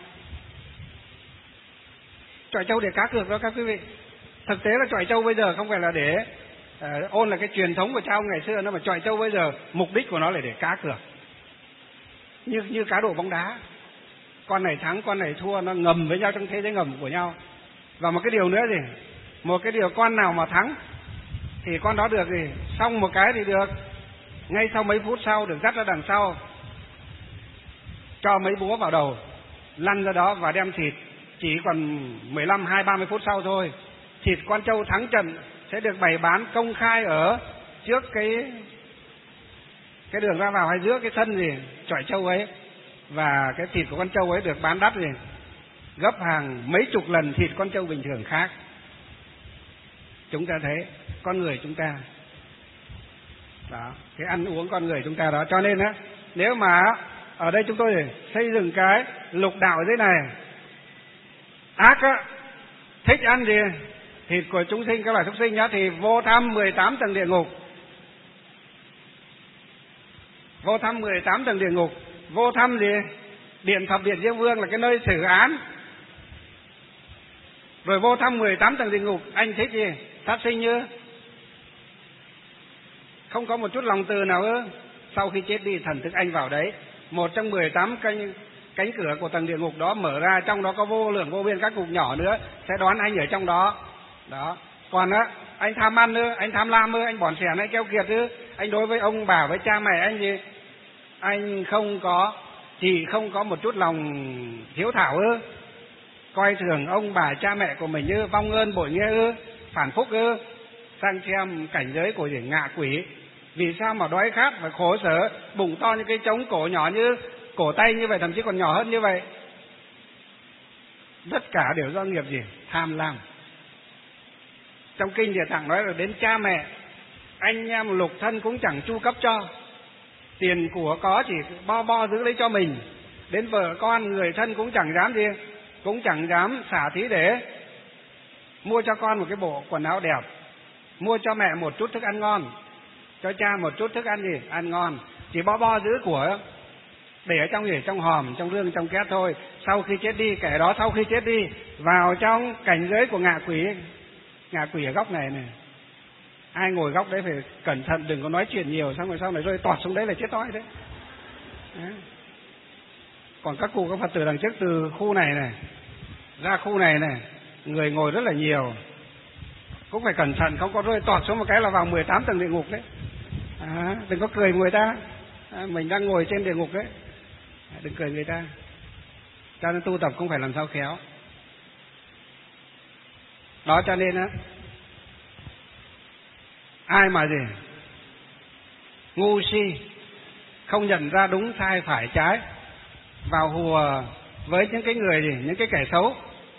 Chọi trâu để cá cược đó các quý vị. Thực tế là chọi trâu bây giờ không phải là để uh, ôn là cái truyền thống của cha ông ngày xưa nữa, mà chọi trâu bây giờ mục đích của nó là để cá cược, như như cá độ bóng đá. Con này thắng, con này thua, nó ngầm với nhau trong thế giới ngầm của nhau. Và một cái điều nữa gì? Một cái điều, con nào mà thắng thì con đó được gì? Xong một cái thì được, ngay sau mấy phút sau được dắt ra đằng sau, cho mấy búa vào đầu, lăn ra đó và đem thịt. Chỉ còn mười lăm, hai, ba mươi phút sau thôi, thịt con trâu thắng trận sẽ được bày bán công khai ở trước cái cái đường ra vào hay giữa cái sân gì chọi trâu ấy. Và cái thịt của con trâu ấy được bán đắt gì, gấp hàng mấy chục lần thịt con trâu bình thường khác. Chúng ta thấy con người chúng ta đó, cái ăn uống con người chúng ta đó. Cho nên á, nếu mà ở đây chúng tôi để xây dựng cái lục đạo ở dưới này, ác á, thích ăn gì thịt của chúng sinh, các loài súc sinh nhá, thì vô thăm mười tám tầng địa ngục. Vô thăm mười tám tầng địa ngục. Vô thăm gì? Điện thập điện diêm vương là cái nơi xử án. Rồi vô thăm mười tám tầng địa ngục. Anh thích gì? Sát sinh như không có một chút lòng từ nào ư? Sau khi chết đi, thần thức anh vào đấy, một trong mười tám cánh cánh cửa của tầng địa ngục đó mở ra, trong đó có vô lượng vô biên các ngục nhỏ nữa sẽ đón anh ở trong đó. Đó. Còn á, anh tham ăn ư, anh tham lam ư, anh bỏn sẻn, anh keo kiệt ư, anh đối với ông bà với cha mẹ anh gì, anh không có, chỉ không có một chút lòng hiếu thảo ư, coi thường ông bà cha mẹ của mình như vong ơn bội nghĩa ư, phản phúc ư, sang xem cảnh giới của gì ngạ quỷ. Vì sao mà đói khát và khổ sở, bụng to như cái trống, cổ nhỏ như cổ tay như vậy, thậm chí còn nhỏ hơn như vậy. Tất cả đều do nghiệp gì? Tham lam. Trong kinh Địa Tạng nói là đến cha mẹ, anh em lục thân cũng chẳng chu cấp cho, tiền của có chỉ bo bo giữ lấy cho mình. Đến vợ con người thân cũng chẳng dám gì, cũng chẳng dám xả thí để mua cho con một cái bộ quần áo đẹp, mua cho mẹ một chút thức ăn ngon, cho cha một chút thức ăn gì ăn ngon, chỉ bo bo giữ của để ở trong gì, trong hòm, trong rương, trong két thôi. Sau khi chết đi, kẻ đó sau khi chết đi vào trong cảnh giới của ngạ quỷ. Ngạ quỷ ở góc này này, ai ngồi góc đấy phải cẩn thận, đừng có nói chuyện nhiều, xong rồi sau này rơi tọt xuống đấy là chết toi đấy. Đấy. Còn các cụ các Phật tử đằng trước, từ khu này này ra khu này này, người ngồi rất là nhiều, cũng phải cẩn thận, không có rơi tọt xuống một cái là vào mười tám tầng địa ngục đấy. À, đừng có cười người ta, à, mình đang ngồi trên địa ngục đấy, à, đừng cười người ta. Cho nên tu tập cũng phải làm sao khéo. Đó, cho nên á, ai mà gì ngu si, không nhận ra đúng sai phải trái, vào hùa với những cái người gì, những cái kẻ xấu,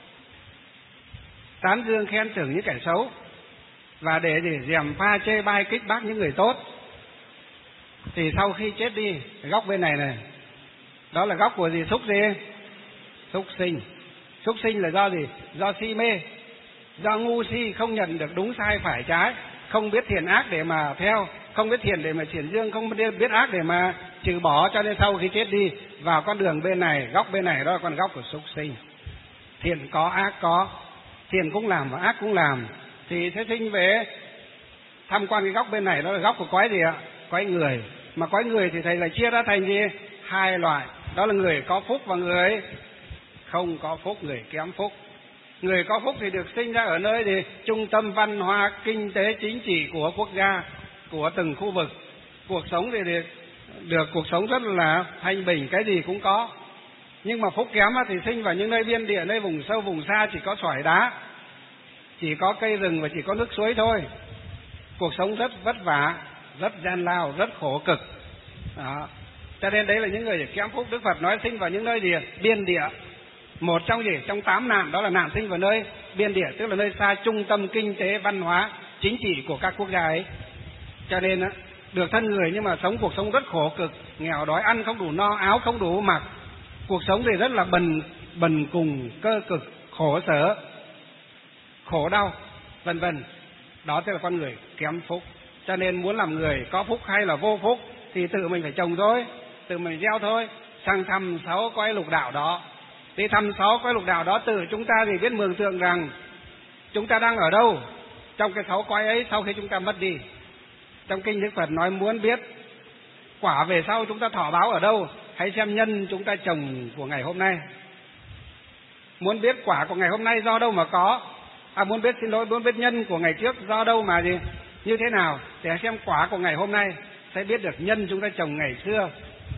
tán dương khen thưởng những kẻ xấu, và để gì gièm pha chê bai kích bác những người tốt, thì sau khi chết đi, cái góc bên này này, đó là góc của gì? Súc gì? Súc sinh. Súc sinh là do gì? Do si mê, do ngu si, không nhận được đúng sai phải trái, không biết thiện ác để mà theo, không biết thiện để mà thiện dương, không biết ác để mà trừ bỏ, cho nên sau khi chết đi vào con đường bên này, góc bên này đó là con góc của súc sinh. Thiện có, ác có, thiện cũng làm và ác cũng làm, thì thế sinh về tham quan cái góc bên này, đó là góc của cõi gì ạ? Cõi người. Mà cõi người thì thầy lại chia ra thành gì? Hai loại, đó là người có phúc và người không có phúc, người kém phúc. Người có phúc thì được sinh ra ở nơi thì trung tâm văn hóa, kinh tế, chính trị của quốc gia, của từng khu vực. Cuộc sống thì được, được cuộc sống rất là thanh bình, cái gì cũng có. Nhưng mà phúc kém thì sinh vào những nơi biên địa, nơi vùng sâu vùng xa chỉ có sỏi đá, chỉ có cây rừng và chỉ có nước suối thôi. Cuộc sống rất vất vả, rất gian lao, rất khổ cực. Đó. Cho nên đấy là những người kém phúc. Đức Phật nói sinh vào những nơi gì? Biên địa. Một trong gì? Trong tám nạn, đó là nạn sinh vào nơi biên địa, tức là nơi xa trung tâm kinh tế, văn hóa, chính trị của các quốc gia ấy. Cho nên được thân người nhưng mà sống cuộc sống rất khổ cực, nghèo đói, ăn không đủ no, áo không đủ mặc. Cuộc sống thì rất là bần bần cùng, cơ cực, khổ sở, khổ đau, vân vân. Đó tức là con người kém phúc. Cho nên muốn làm người có phúc hay là vô phúc thì tự mình phải trồng thôi, tự mình gieo thôi. Sang thăm sáu cõi lục đạo đó, đi thăm sáu cõi lục đạo đó, tự chúng ta thì biết mường tượng rằng chúng ta đang ở đâu trong cái sáu cõi ấy sau khi chúng ta mất đi. Trong kinh Đức Phật nói muốn biết quả về sau chúng ta thọ báo ở đâu, hãy xem nhân chúng ta trồng của ngày hôm nay. Muốn biết quả của ngày hôm nay do đâu mà có, à muốn biết xin lỗi muốn biết nhân của ngày trước do đâu mà gì như thế nào, thì hãy xem quả của ngày hôm nay sẽ biết được nhân chúng ta trồng ngày xưa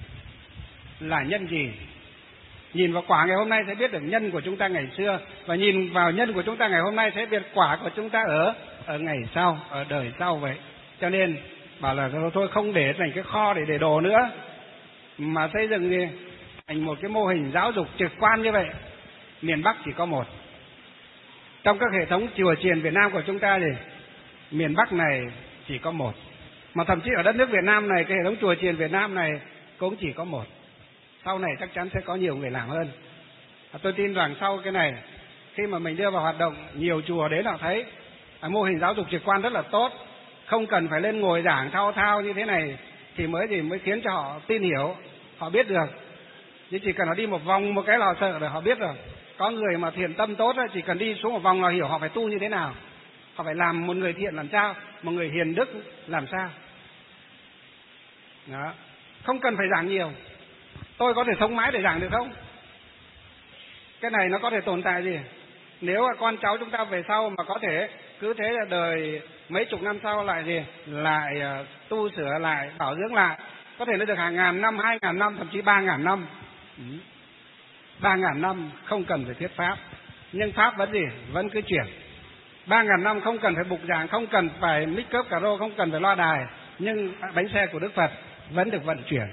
là nhân gì. Nhìn vào quả ngày hôm nay sẽ biết được nhân của chúng ta ngày xưa, và nhìn vào nhân của chúng ta ngày hôm nay sẽ biết quả của chúng ta ở ở ngày sau, ở đời sau vậy. Cho nên bảo là thôi không để thành cái kho để để đồ nữa, mà xây dựng gì thành một cái mô hình giáo dục trực quan như vậy. Miền Bắc chỉ có một. Trong các hệ thống chùa chiền Việt Nam của chúng ta thì miền Bắc này chỉ có một. Mà thậm chí ở đất nước Việt Nam này, cái hệ thống chùa chiền Việt Nam này cũng chỉ có một. Sau này chắc chắn sẽ có nhiều người làm hơn. Tôi tin rằng sau cái này, khi mà mình đưa vào hoạt động, nhiều chùa đến họ thấy à, mô hình giáo dục trực quan rất là tốt, không cần phải lên ngồi giảng thao thao như thế này thì mới gì mới khiến cho họ tin hiểu, họ biết được. Nhưng chỉ cần họ đi một vòng một cái là họ sợ rồi, họ biết rồi. Có người mà thiện tâm tốt chỉ cần đi xuống một vòng là hiểu họ phải tu như thế nào, họ phải làm một người thiện làm sao, một người hiền đức làm sao. Đó. Không cần phải giảng nhiều. Tôi có thể sống mãi để giảng được không? Cái này nó có thể tồn tại gì? Nếu con cháu chúng ta về sau mà có thể cứ thế là đời mấy chục năm sau lại gì lại uh, tu sửa lại, bảo dưỡng lại, có thể nó được hàng ngàn năm, hai ngàn năm, thậm chí ba ngàn năm. Ừ. Ba ngàn năm không cần phải thuyết pháp, nhưng pháp vẫn gì vẫn cứ chuyển. Ba ngàn năm không cần phải bục giảng, không cần phải mic up cà rô, không cần phải loa đài, nhưng bánh xe của Đức Phật vẫn được vận chuyển.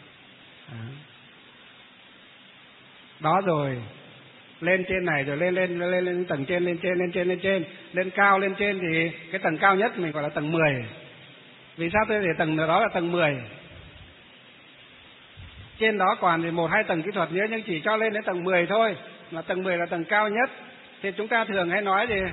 Đó rồi lên trên này rồi lên lên lên lên tầng trên, lên trên lên trên lên trên lên cao lên trên thì cái tầng cao nhất mình gọi là tầng mười. Vì sao tôi để tầng đó là tầng mười? Trên đó còn thì một hai tầng kỹ thuật nữa, nhưng chỉ cho lên đến tầng mười thôi, mà tầng mười là tầng cao nhất. Thì chúng ta thường hay nói gì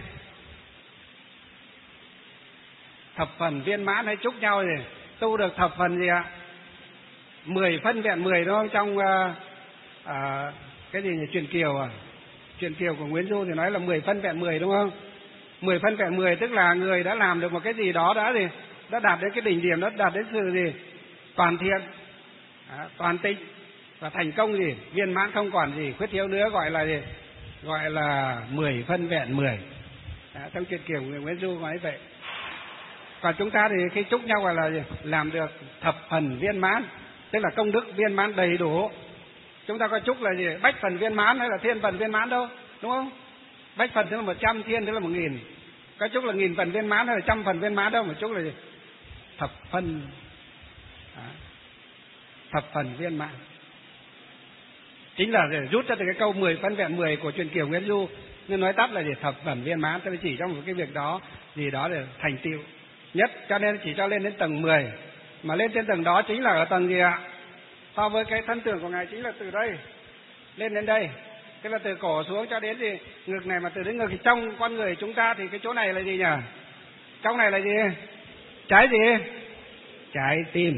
thập phần viên mãn hay chúc nhau gì tu được thập phần gì ạ? Mười phân vẹn mười đúng không? Trong uh, uh, cái gì nhỉ? Truyền Kiều à? Truyền Kiều của Nguyễn Du thì nói là mười phân vẹn mười đúng không? Mười phân vẹn mười tức là người đã làm được một cái gì đó đã gì đã đạt đến cái đỉnh điểm, đó đạt đến sự gì toàn thiện, à, toàn tịnh và thành công gì viên mãn, không còn gì khuyết thiếu nữa, gọi là gì gọi là mười phân vẹn mười. À, trong Truyền Kiều của Nguyễn Du nói vậy. Còn chúng ta thì khi chúc nhau gọi là gì? Làm được thập phần viên mãn, tức là công đức viên mãn đầy đủ. Chúng ta có chúc là gì? Bách phần viên mãn hay là thiên phần viên mãn đâu, đúng không? Bách phần tức là một trăm, thiên tức là một nghìn. Có chúc là nghìn phần viên mãn hay là trăm phần viên mãn đâu, mà chúc là gì? Thập phần, à, thập phần viên mãn. Chính là để rút ra từ cái câu mười phân vẹn mười của Truyền Kiều Nguyễn Du, nhưng nói tắt là gì? Thập phần viên mãn, tức là chỉ trong một cái việc đó gì đó để thành tựu nhất. Cho nên chỉ cho lên đến tầng mười, mà lên trên tầng đó chính là ở tầng gì ạ? So với cái thân tượng của Ngài chính là từ đây lên đến đây, tức là từ cổ xuống cho đến gì ngực này, mà từ đến ngực thì trong con người chúng ta thì cái chỗ này là gì nhỉ? Trong này là gì? Trái gì? trái tim.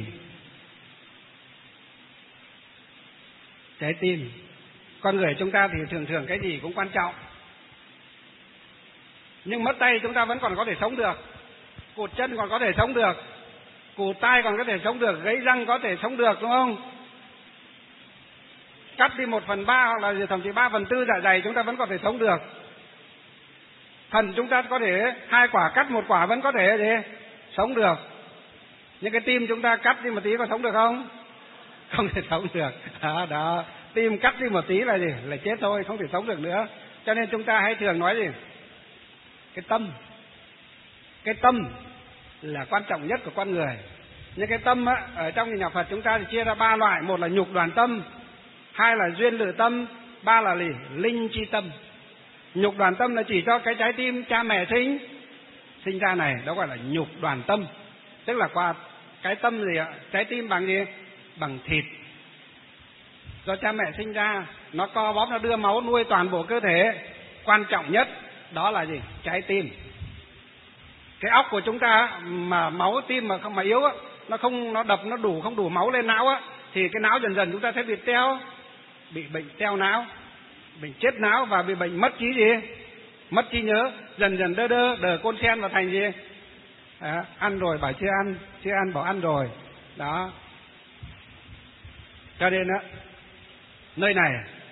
Trái tim. Con người chúng ta thì thường thường cái gì cũng quan trọng. Nhưng mất tay chúng ta vẫn còn có thể sống được, cụt chân còn có thể sống được, cụt tai còn có thể sống được, gãy răng có thể sống được, đúng không? Cắt đi một phần ba hoặc là thậm chí ba phần tư dạ dày chúng ta vẫn có thể sống được. Thần chúng ta có thể hai quả cắt một quả vẫn có thể gì? Sống được. Nhưng cái tim chúng ta cắt đi một tí có sống được không? Không thể sống được. Đó, đó. Tim cắt đi một tí là gì? Là chết thôi, không thể sống được nữa. Cho nên chúng ta hay thường nói gì? Cái tâm. Cái tâm là quan trọng nhất của con người. Nhưng cái tâm á, ở trong nhà Phật chúng ta thì chia ra ba loại. Một là nhục đoàn tâm, hai là duyên lự tâm, ba là gì? Linh chi tâm. Nhục đoàn tâm là chỉ cho cái trái tim cha mẹ sinh sinh ra này, đó gọi là nhục đoàn tâm. Tức là qua cái tâm gì ạ? Trái tim bằng gì? Bằng thịt. Do cha mẹ sinh ra, nó co bóp, nó đưa máu nuôi toàn bộ cơ thể. Quan trọng nhất đó là gì? Trái tim. Cái óc của chúng ta mà máu tim mà không mà yếu á, nó không nó đập nó đủ không đủ máu lên não á, thì cái não dần dần chúng ta sẽ bị teo, bị bệnh teo não, bệnh chết não và bị bệnh mất trí gì? Mất trí nhớ, dần dần đơ đơ đờ côn sen và thành gì? À, ăn rồi bảo chưa ăn, chưa ăn bảo ăn rồi. Đó. Cho nên á, nơi này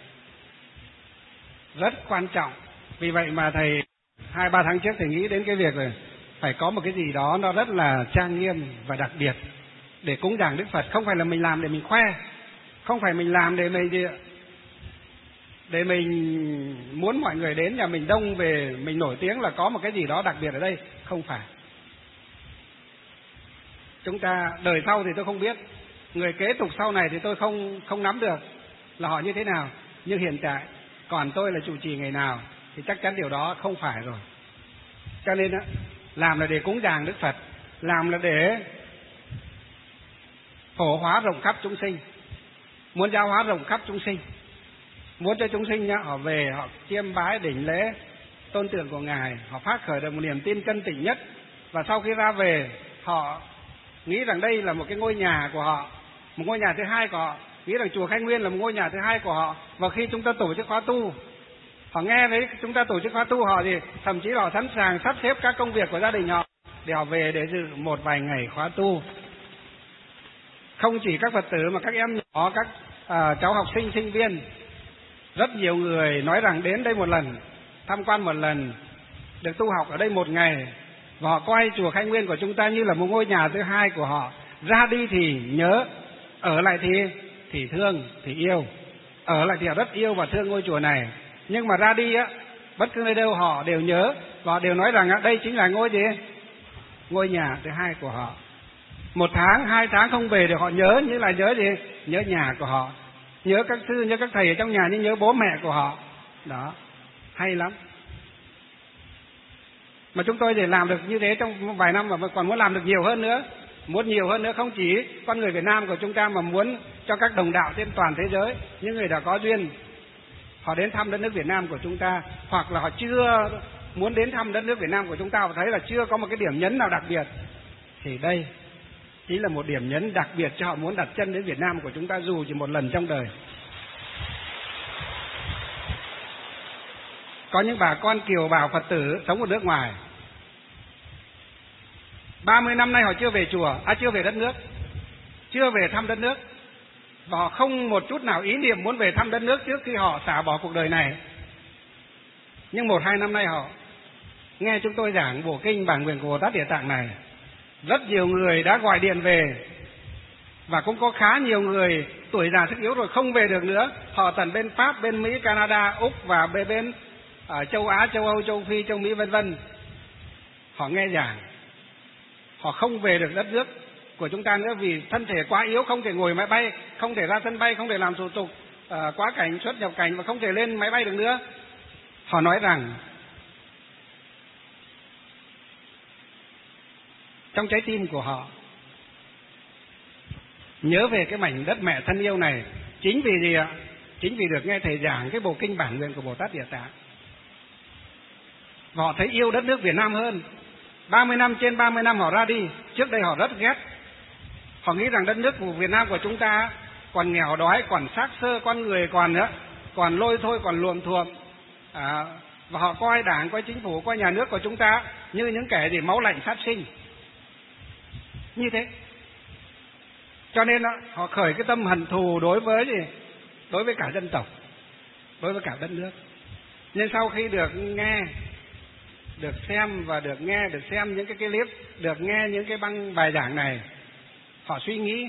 rất quan trọng. Vì vậy mà thầy hai ba tháng trước thầy nghĩ đến cái việc này, phải có một cái gì đó nó rất là trang nghiêm và đặc biệt để cúng dường Đức Phật. Không phải là mình làm để mình khoe, không phải mình làm để mình gì, để mình muốn mọi người đến nhà mình đông về, mình nổi tiếng là có một cái gì đó đặc biệt ở đây. Không phải. Chúng ta đời sau thì tôi không biết, người kế tục sau này thì tôi không không nắm được là họ như thế nào. Nhưng hiện tại còn tôi là trụ trì ngày nào thì chắc chắn điều đó không phải rồi. Cho nên á, làm là để cúng dường Đức Phật, làm là để phổ hóa rộng khắp chúng sinh, muốn giáo hóa rộng khắp chúng sinh, muốn cho chúng sinh nhá, họ về họ chiêm bái đỉnh lễ tôn tượng của Ngài, họ phát khởi được một niềm tin chân tình nhất, và sau khi ra về họ nghĩ rằng đây là một cái ngôi nhà của họ, một ngôi nhà thứ hai của họ, nghĩ rằng chùa Khai Nguyên là một ngôi nhà thứ hai của họ. Và khi chúng ta tổ chức khóa tu, họ nghe thấy chúng ta tổ chức khóa tu, họ thì thậm chí họ sẵn sàng sắp xếp các công việc của gia đình họ để họ về để dự một vài ngày khóa tu. Không chỉ các Phật tử mà các em nhỏ, các à, cháu học sinh, sinh viên, rất nhiều người nói rằng đến đây một lần, tham quan một lần, được tu học ở đây một ngày, và họ coi chùa Khai Nguyên của chúng ta như là một ngôi nhà thứ hai của họ. Ra đi thì nhớ, ở lại thì thì thương, thì yêu. Ở lại thì họ rất yêu và thương ngôi chùa này. Nhưng mà ra đi á, bất cứ nơi đâu họ đều nhớ, và họ đều nói rằng á, đây chính là ngôi gì? Ngôi nhà thứ hai của họ. Một tháng, hai tháng không về được họ nhớ, như là nhớ gì? Nhớ nhà của họ, nhớ các sư, nhớ các thầy ở trong nhà, như nhớ bố mẹ của họ. Đó, hay lắm. Mà chúng tôi để làm được như thế trong vài năm, mà còn muốn làm được nhiều hơn nữa. Muốn nhiều hơn nữa, không chỉ con người Việt Nam của chúng ta, mà muốn cho các đồng đạo trên toàn thế giới, những người đã có duyên, họ đến thăm đất nước Việt Nam của chúng ta, hoặc là họ chưa muốn đến thăm đất nước Việt Nam của chúng ta và thấy là chưa có một cái điểm nhấn nào đặc biệt, thì đây chính là một điểm nhấn đặc biệt cho họ muốn đặt chân đến Việt Nam của chúng ta dù chỉ một lần trong đời. Có những bà con kiều bào Phật tử sống ở nước ngoài, ba mươi năm nay họ chưa về chùa, à chưa về đất nước, chưa về thăm đất nước, và họ không một chút nào ý niệm muốn về thăm đất nước trước khi họ xả bỏ cuộc đời này. Nhưng một hai năm nay họ nghe chúng tôi giảng bộ kinh Bản Nguyện của Bồ Tát Địa Tạng này, rất nhiều người đã gọi điện về, và cũng có khá nhiều người tuổi già sức yếu rồi không về được nữa. Họ tận bên Pháp, bên Mỹ, Canada, Úc và bên bên ở châu Á, châu Âu, châu Phi, châu Mỹ vân vân. Họ nghe giảng, họ không về được đất nước của chúng ta nữa vì thân thể quá yếu, không thể ngồi máy bay, không thể ra sân bay, không thể làm thủ tục uh, quá cảnh xuất nhập cảnh, và không thể lên máy bay được nữa. Họ nói rằng trong trái tim của họ nhớ về cái mảnh đất mẹ thân yêu này, chính vì gì ạ? Chính vì được nghe thầy giảng cái bộ kinh Bản Nguyện của Bồ Tát Địa Tạng. Và họ thấy yêu đất nước Việt Nam hơn. Ba mươi năm, trên ba mươi năm họ ra đi, trước đây họ rất ghét, Họ nghĩ rằng đất nước của Việt Nam của chúng ta còn nghèo đói, còn xác xơ, con người còn nữa, còn lôi thôi, còn luộm thuộm. À, và họ coi đảng, coi chính phủ, coi nhà nước của chúng ta như những kẻ gì máu lạnh sát sinh. Như thế. Cho nên họ khởi cái tâm hận thù đối với gì? Đối với cả dân tộc, đối với cả đất nước. Nhưng sau khi được nghe, được xem và được nghe, được xem những cái clip, được nghe những cái băng bài giảng này, họ suy nghĩ,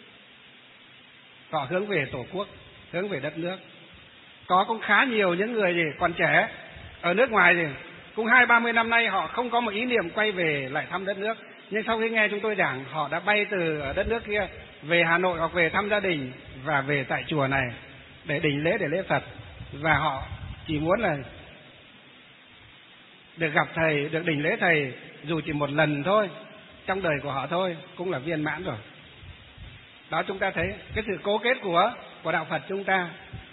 họ hướng về Tổ quốc, hướng về đất nước. Có cũng khá nhiều những người gì còn trẻ ở nước ngoài gì cũng hai ba mươi năm nay họ không có một ý niệm quay về lại thăm đất nước, nhưng sau khi nghe chúng tôi giảng, họ đã bay từ đất nước kia về Hà Nội hoặc về thăm gia đình và về tại chùa này để đỉnh lễ, để lễ Phật, và họ chỉ muốn là được gặp thầy, được đỉnh lễ thầy dù chỉ một lần thôi trong đời của họ thôi cũng là viên mãn rồi. Đó, chúng ta thấy cái sự cố kết của của đạo Phật chúng ta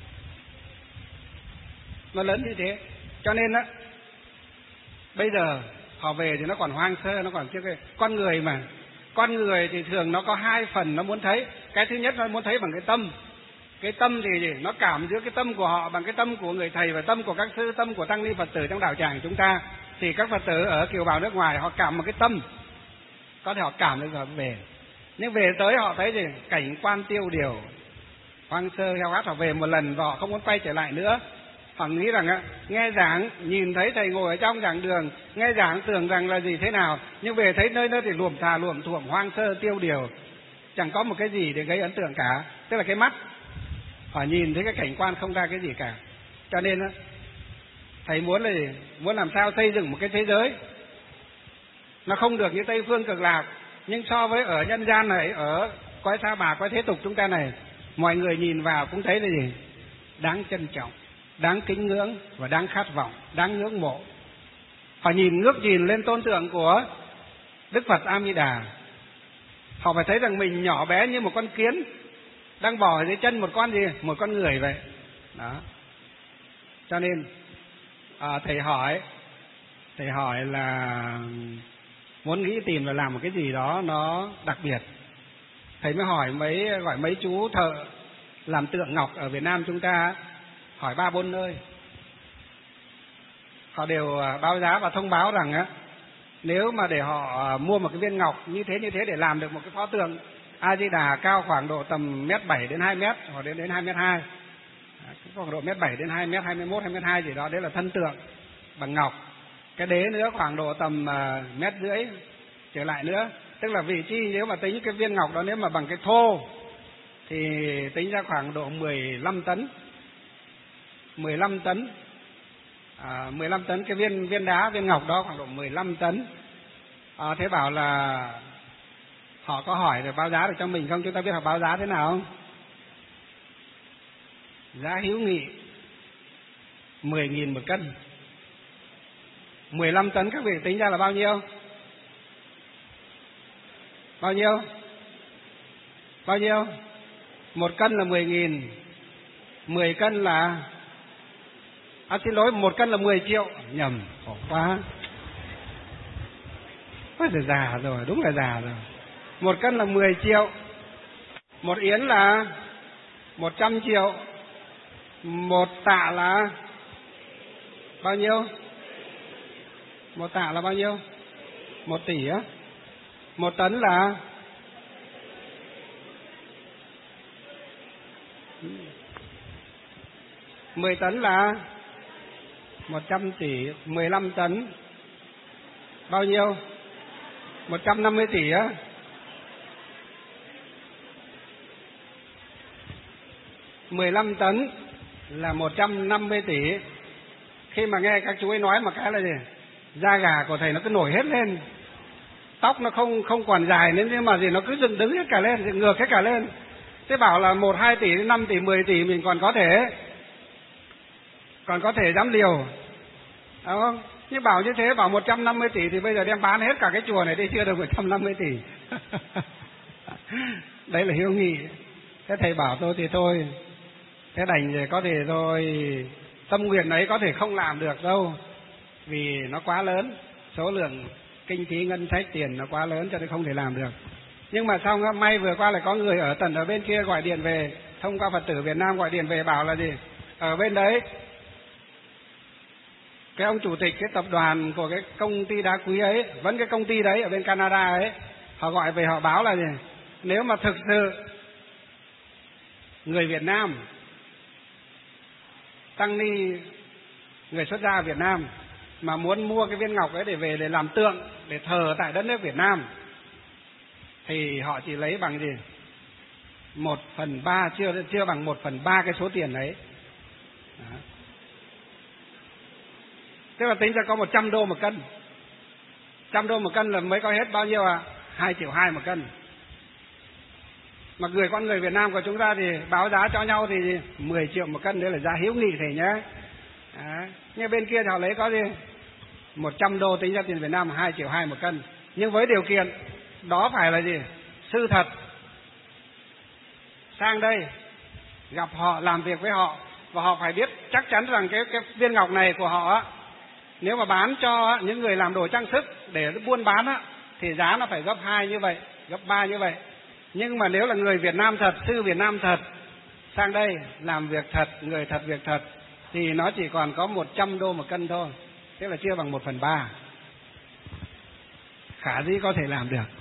nó lớn như thế. Cho nên á, bây giờ họ về thì nó còn hoang sơ, nó còn chưa cái con người mà. Con người thì thường nó có hai phần nó muốn thấy. Cái thứ nhất nó muốn thấy bằng cái tâm. Cái tâm thì gì? Nó cảm giữa cái tâm của họ bằng cái tâm của người thầy và tâm của các sư, tâm của tăng ni Phật tử trong đạo tràng chúng ta. Thì các Phật tử ở kiều bào nước ngoài họ cảm một cái tâm, có thể họ cảm được rồi về. Nhưng về tới họ thấy gì? Cảnh quan tiêu điều, hoang sơ heo hắt, họ về một lần và họ không muốn quay trở lại nữa. Họ nghĩ rằng á, nghe giảng, nhìn thấy thầy ngồi ở trong giảng đường, nghe giảng tưởng rằng là gì thế nào, nhưng về thấy nơi nơi thì luồm thà luồm thuộm, hoang sơ tiêu điều, chẳng có một cái gì để gây ấn tượng cả. Tức là cái mắt họ nhìn thấy cái cảnh quan không ra cái gì cả. Cho nên á, thầy muốn là gì? Muốn làm sao xây dựng một cái thế giới nó không được như Tây Phương Cực Lạc, nhưng so với ở nhân gian này, ở cõi sa bà, cõi thế tục chúng ta này, mọi người nhìn vào cũng thấy là gì? Đáng trân trọng, đáng kính ngưỡng và đáng khát vọng, đáng ngưỡng mộ. Họ nhìn ngước nhìn lên tôn tượng của Đức Phật A Di Đà, họ phải thấy rằng mình nhỏ bé như một con kiến đang bò dưới chân một con gì, một con người vậy. Đó. Cho nên à, thầy hỏi, thầy hỏi là muốn nghĩ tìm là làm một cái gì đó nó đặc biệt. Thầy mới hỏi mấy gọi mấy chú thợ làm tượng ngọc ở Việt Nam chúng ta, hỏi ba bốn nơi, họ đều báo giá và thông báo rằng á, nếu mà để họ mua một cái viên ngọc như thế như thế để làm được một cái pho tượng A Di Đà cao khoảng độ tầm mét bảy đến hai mét, hoặc đến đến hai mét hai, khoảng độ mét bảy đến hai mét, hai mươi mốt, hai mét hai gì đó, đấy là thân tượng bằng ngọc. Cái đế nữa khoảng độ tầm uh, mét rưỡi trở lại nữa. Tức là vị trí nếu mà tính cái viên ngọc đó, nếu mà bằng cái thô thì tính ra khoảng độ mười lăm tấn. mười lăm tấn. À, mười lăm tấn cái viên viên đá, viên ngọc đó khoảng độ mười lăm tấn. À, thế bảo là họ có hỏi rồi báo giá được cho mình không? Chúng ta biết họ báo giá thế nào không? Giá hữu nghị mười nghìn một cân. mười lăm tấn các vị tính ra là bao nhiêu? Bao nhiêu? Bao nhiêu? Một cân là mười nghìn. Mười cân là... À xin lỗi, một cân là mười triệu. Nhầm, khổ quá. Ôi là già rồi, đúng là già rồi. Một cân là mười triệu. Một yến là một trăm triệu. Một tạ là bao nhiêu? Một tạ là bao nhiêu? Một tỷ á. Một tấn là mười tấn là một trăm tỷ. Mười lăm tấn bao nhiêu? Một trăm năm mươi tỷ á. Mười lăm tấn là một trăm năm mươi tỷ. Khi mà nghe các chú ấy nói một cái là gì? Da gà của thầy nó cứ nổi hết lên, tóc nó không không còn dài nên nhưng mà gì nó cứ dựng đứng hết cả lên, ngược hết cả lên. Thế bảo là một hai tỷ đến năm tỷ, mười tỷ mình còn có thể còn có thể dám liều, đúng không? Nhưng bảo như thế, bảo một trăm năm mươi tỷ thì bây giờ đem bán hết cả cái chùa này đi, chưa được một trăm năm mươi tỷ. Đấy là hiếu nghị. Thế thầy bảo tôi thì thôi, thế đành rồi, có thể thôi, tâm nguyện ấy có thể không làm được đâu, vì nó quá lớn, số lượng kinh phí ngân sách tiền nó quá lớn cho nên không thể làm được. Nhưng mà xong á, may vừa qua lại có người ở tận ở bên kia gọi điện về, thông qua Phật tử Việt Nam gọi điện về bảo là gì? Ở bên đấy, cái ông chủ tịch cái tập đoàn của cái công ty đá quý ấy, vẫn cái công ty đấy ở bên Canada ấy, họ gọi về họ báo là gì? Nếu mà thực sự người Việt Nam, tăng ni, người xuất gia Việt Nam mà muốn mua cái viên ngọc ấy để về để làm tượng, để thờ tại đất nước Việt Nam, thì họ chỉ lấy bằng gì? Một phần ba, chưa chưa bằng một phần ba cái số tiền đấy. Đó. Tức là tính ra có một trăm đô một cân. Trăm đô một cân là mới có hết bao nhiêu à? Hai triệu hai một cân. Mà người con người Việt Nam của chúng ta thì báo giá cho nhau thì mười triệu một cân, đấy là giá hữu nghị thể nhé. Đó. Nhưng bên kia thì họ lấy có gì? Một trăm đô tính ra tiền Việt Nam hai triệu hai một cân. Nhưng với điều kiện đó phải là gì? Sư thật. Sang đây gặp họ, làm việc với họ, và họ phải biết chắc chắn rằng cái, cái viên ngọc này của họ á, nếu mà bán cho những người làm đồ trang sức để buôn bán á, thì giá nó phải gấp hai như vậy, gấp ba như vậy. Nhưng mà nếu là người Việt Nam thật, sư Việt Nam thật, sang đây làm việc thật, người thật việc thật, thì nó chỉ còn có một trăm đô một cân thôi. Thế là chưa bằng một phần ba. Khả dĩ có thể làm được.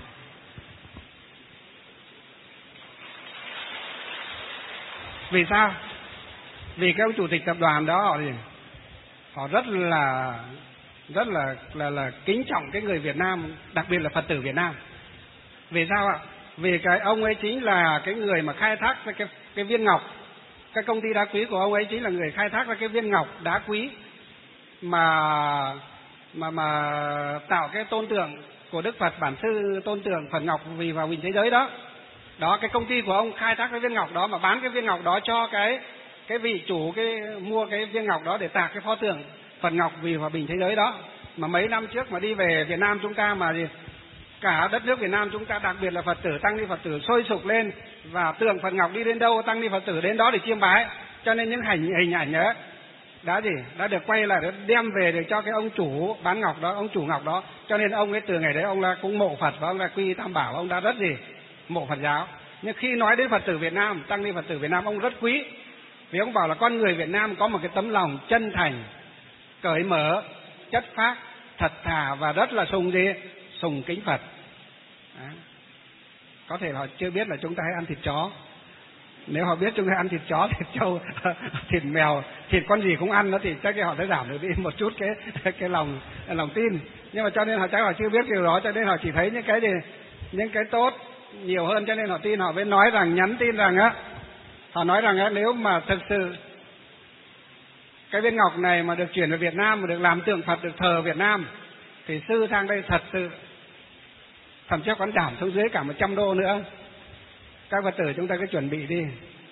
Vì sao? Vì cái ông chủ tịch tập đoàn đó họ gì? Họ rất là rất là là là kính trọng cái người Việt Nam, đặc biệt là Phật tử Việt Nam. Vì sao ạ? Vì cái ông ấy chính là cái người mà khai thác ra cái cái viên ngọc. Cái công ty đá quý của ông ấy chính là người khai thác ra cái viên ngọc đá quý mà mà mà tạo cái tôn tượng của Đức Phật, bản sư tôn tượng Phật Ngọc vì hòa bình thế giới đó. Đó, cái công ty của ông khai thác cái viên ngọc đó mà bán cái viên ngọc đó cho cái cái vị chủ cái mua cái viên ngọc đó để tạc cái pho tượng Phật Ngọc vì hòa bình thế giới đó. Mà mấy năm trước mà đi về Việt Nam chúng ta mà gì, cả đất nước Việt Nam chúng ta, đặc biệt là Phật tử, tăng ni Phật tử sôi sục lên, và tượng Phật Ngọc đi đến đâu tăng ni Phật tử đến đó để chiêm bái. Cho nên những hình hình ảnh đó đã gì đã được quay lại, để đem về để cho cái ông chủ bán ngọc đó, ông chủ ngọc đó. Cho nên ông ấy từ ngày đấy ông là cũng mộ Phật, và ông là quy tam bảo, ông đã rất gì mộ Phật giáo. Nhưng khi nói đến Phật tử Việt Nam, tăng ni Phật tử Việt Nam, ông rất quý, vì ông bảo là con người Việt Nam có một cái tấm lòng chân thành, cởi mở, chất phác, thật thà, và rất là sùng gì sùng kính Phật. Đó. Có thể họ chưa biết là chúng ta hay ăn thịt chó. Nếu họ biết chúng ta ăn thịt chó, thịt trâu, thịt mèo, thịt con gì cũng ăn đó, thì chắc họ sẽ giảm được đi một chút cái cái lòng lòng tin. Nhưng mà cho nên họ chắc họ chưa biết điều đó, cho nên họ chỉ thấy những cái gì, những cái tốt nhiều hơn, cho nên họ tin. Họ mới nói rằng, nhắn tin rằng á, họ nói rằng á, nếu mà thực sự cái viên ngọc này mà được chuyển về Việt Nam, mà được làm tượng Phật, được thờ Việt Nam, thì sư sang đây thật sự thậm chí còn giảm xuống dưới cả một trăm đô nữa. Các Phật tử chúng ta cứ chuẩn bị đi,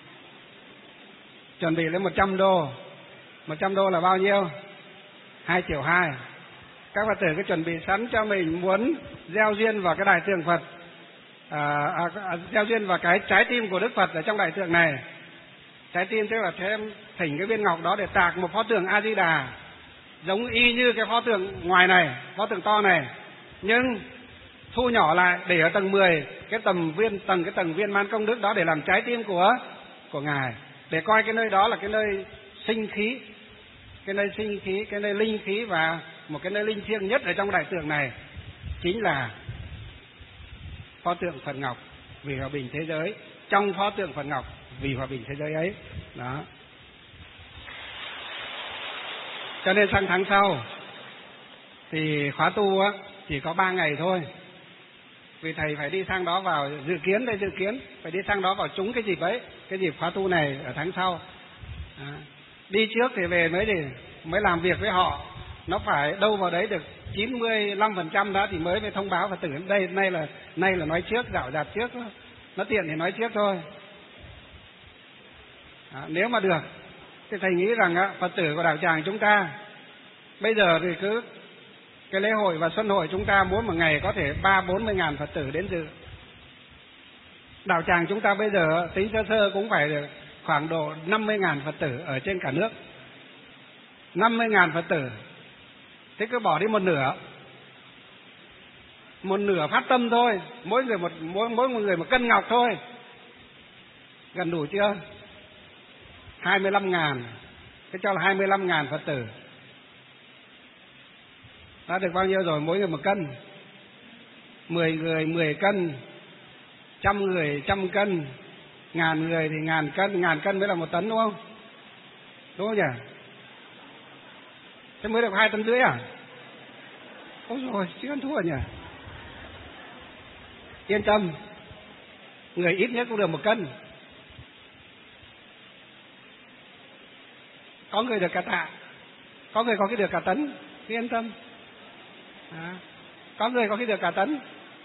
chuẩn bị lên một trăm đô. Một trăm đô là bao nhiêu? Hai triệu hai. Các Phật tử cứ chuẩn bị sẵn cho mình muốn gieo duyên vào cái đại tượng Phật, à, à, gieo duyên vào cái trái tim của Đức Phật ở trong đại tượng này. Trái tim tức là thêm thỉnh cái viên ngọc đó để tạc một pho tượng A Di Đà giống y như cái pho tượng ngoài này, pho tượng to này, nhưng thu nhỏ lại để ở tầng mười, cái tầm viên tầng cái tầng viên man công đức đó để làm trái tim của của ngài, để coi cái nơi đó là cái nơi sinh khí, cái nơi sinh khí, cái nơi linh khí, và một cái nơi linh thiêng nhất ở trong đại tượng này chính là pho tượng Phật Ngọc vì hòa bình thế giới. Trong pho tượng Phật Ngọc vì hòa bình thế giới ấy đó. Cho nên sang tháng sau thì khóa tu á chỉ có ba ngày thôi, vì thầy phải đi sang đó vào dự kiến đây dự kiến phải đi sang đó vào trúng cái dịp ấy, cái dịp khóa tu này ở tháng sau. À, đi trước thì về mới thì mới làm việc với họ, nó phải đâu vào đấy được chín mươi lăm phần trăm đó thì mới mới thông báo Phật tử đây. Nay là nay là nói trước, dạo dạt trước, nó tiện thì nói trước thôi. À, nếu mà được thì thầy nghĩ rằng á, Phật tử của đạo tràng chúng ta bây giờ thì cứ cái lễ hội và xuân hội chúng ta mỗi một ngày có thể ba bốn mươi ngàn Phật tử đến dự. Đạo tràng chúng ta bây giờ tính sơ sơ cũng phải được khoảng độ năm mươi ngàn Phật tử ở trên cả nước. Năm mươi ngàn Phật tử, thế cứ bỏ đi một nửa một nửa phát tâm thôi, mỗi người một mỗi mỗi một người một cân ngọc thôi, gần đủ chưa? hai mươi lăm ngàn, cái cho là hai mươi lăm ngàn Phật tử, đã được bao nhiêu rồi? Mỗi người một cân, mười người mười cân, trăm người trăm cân, ngàn người thì ngàn cân, ngàn cân mới là một tấn đúng không? Đúng không nhỉ? Thế mới được hai tấn rưỡi à? Ôi rồi, chứ ăn thua nhỉ? Yên tâm, người ít nhất cũng được một cân. Có người được cả tạ, có người có cái được cả tấn, cứ yên tâm. À, có người có cái được cả tấn,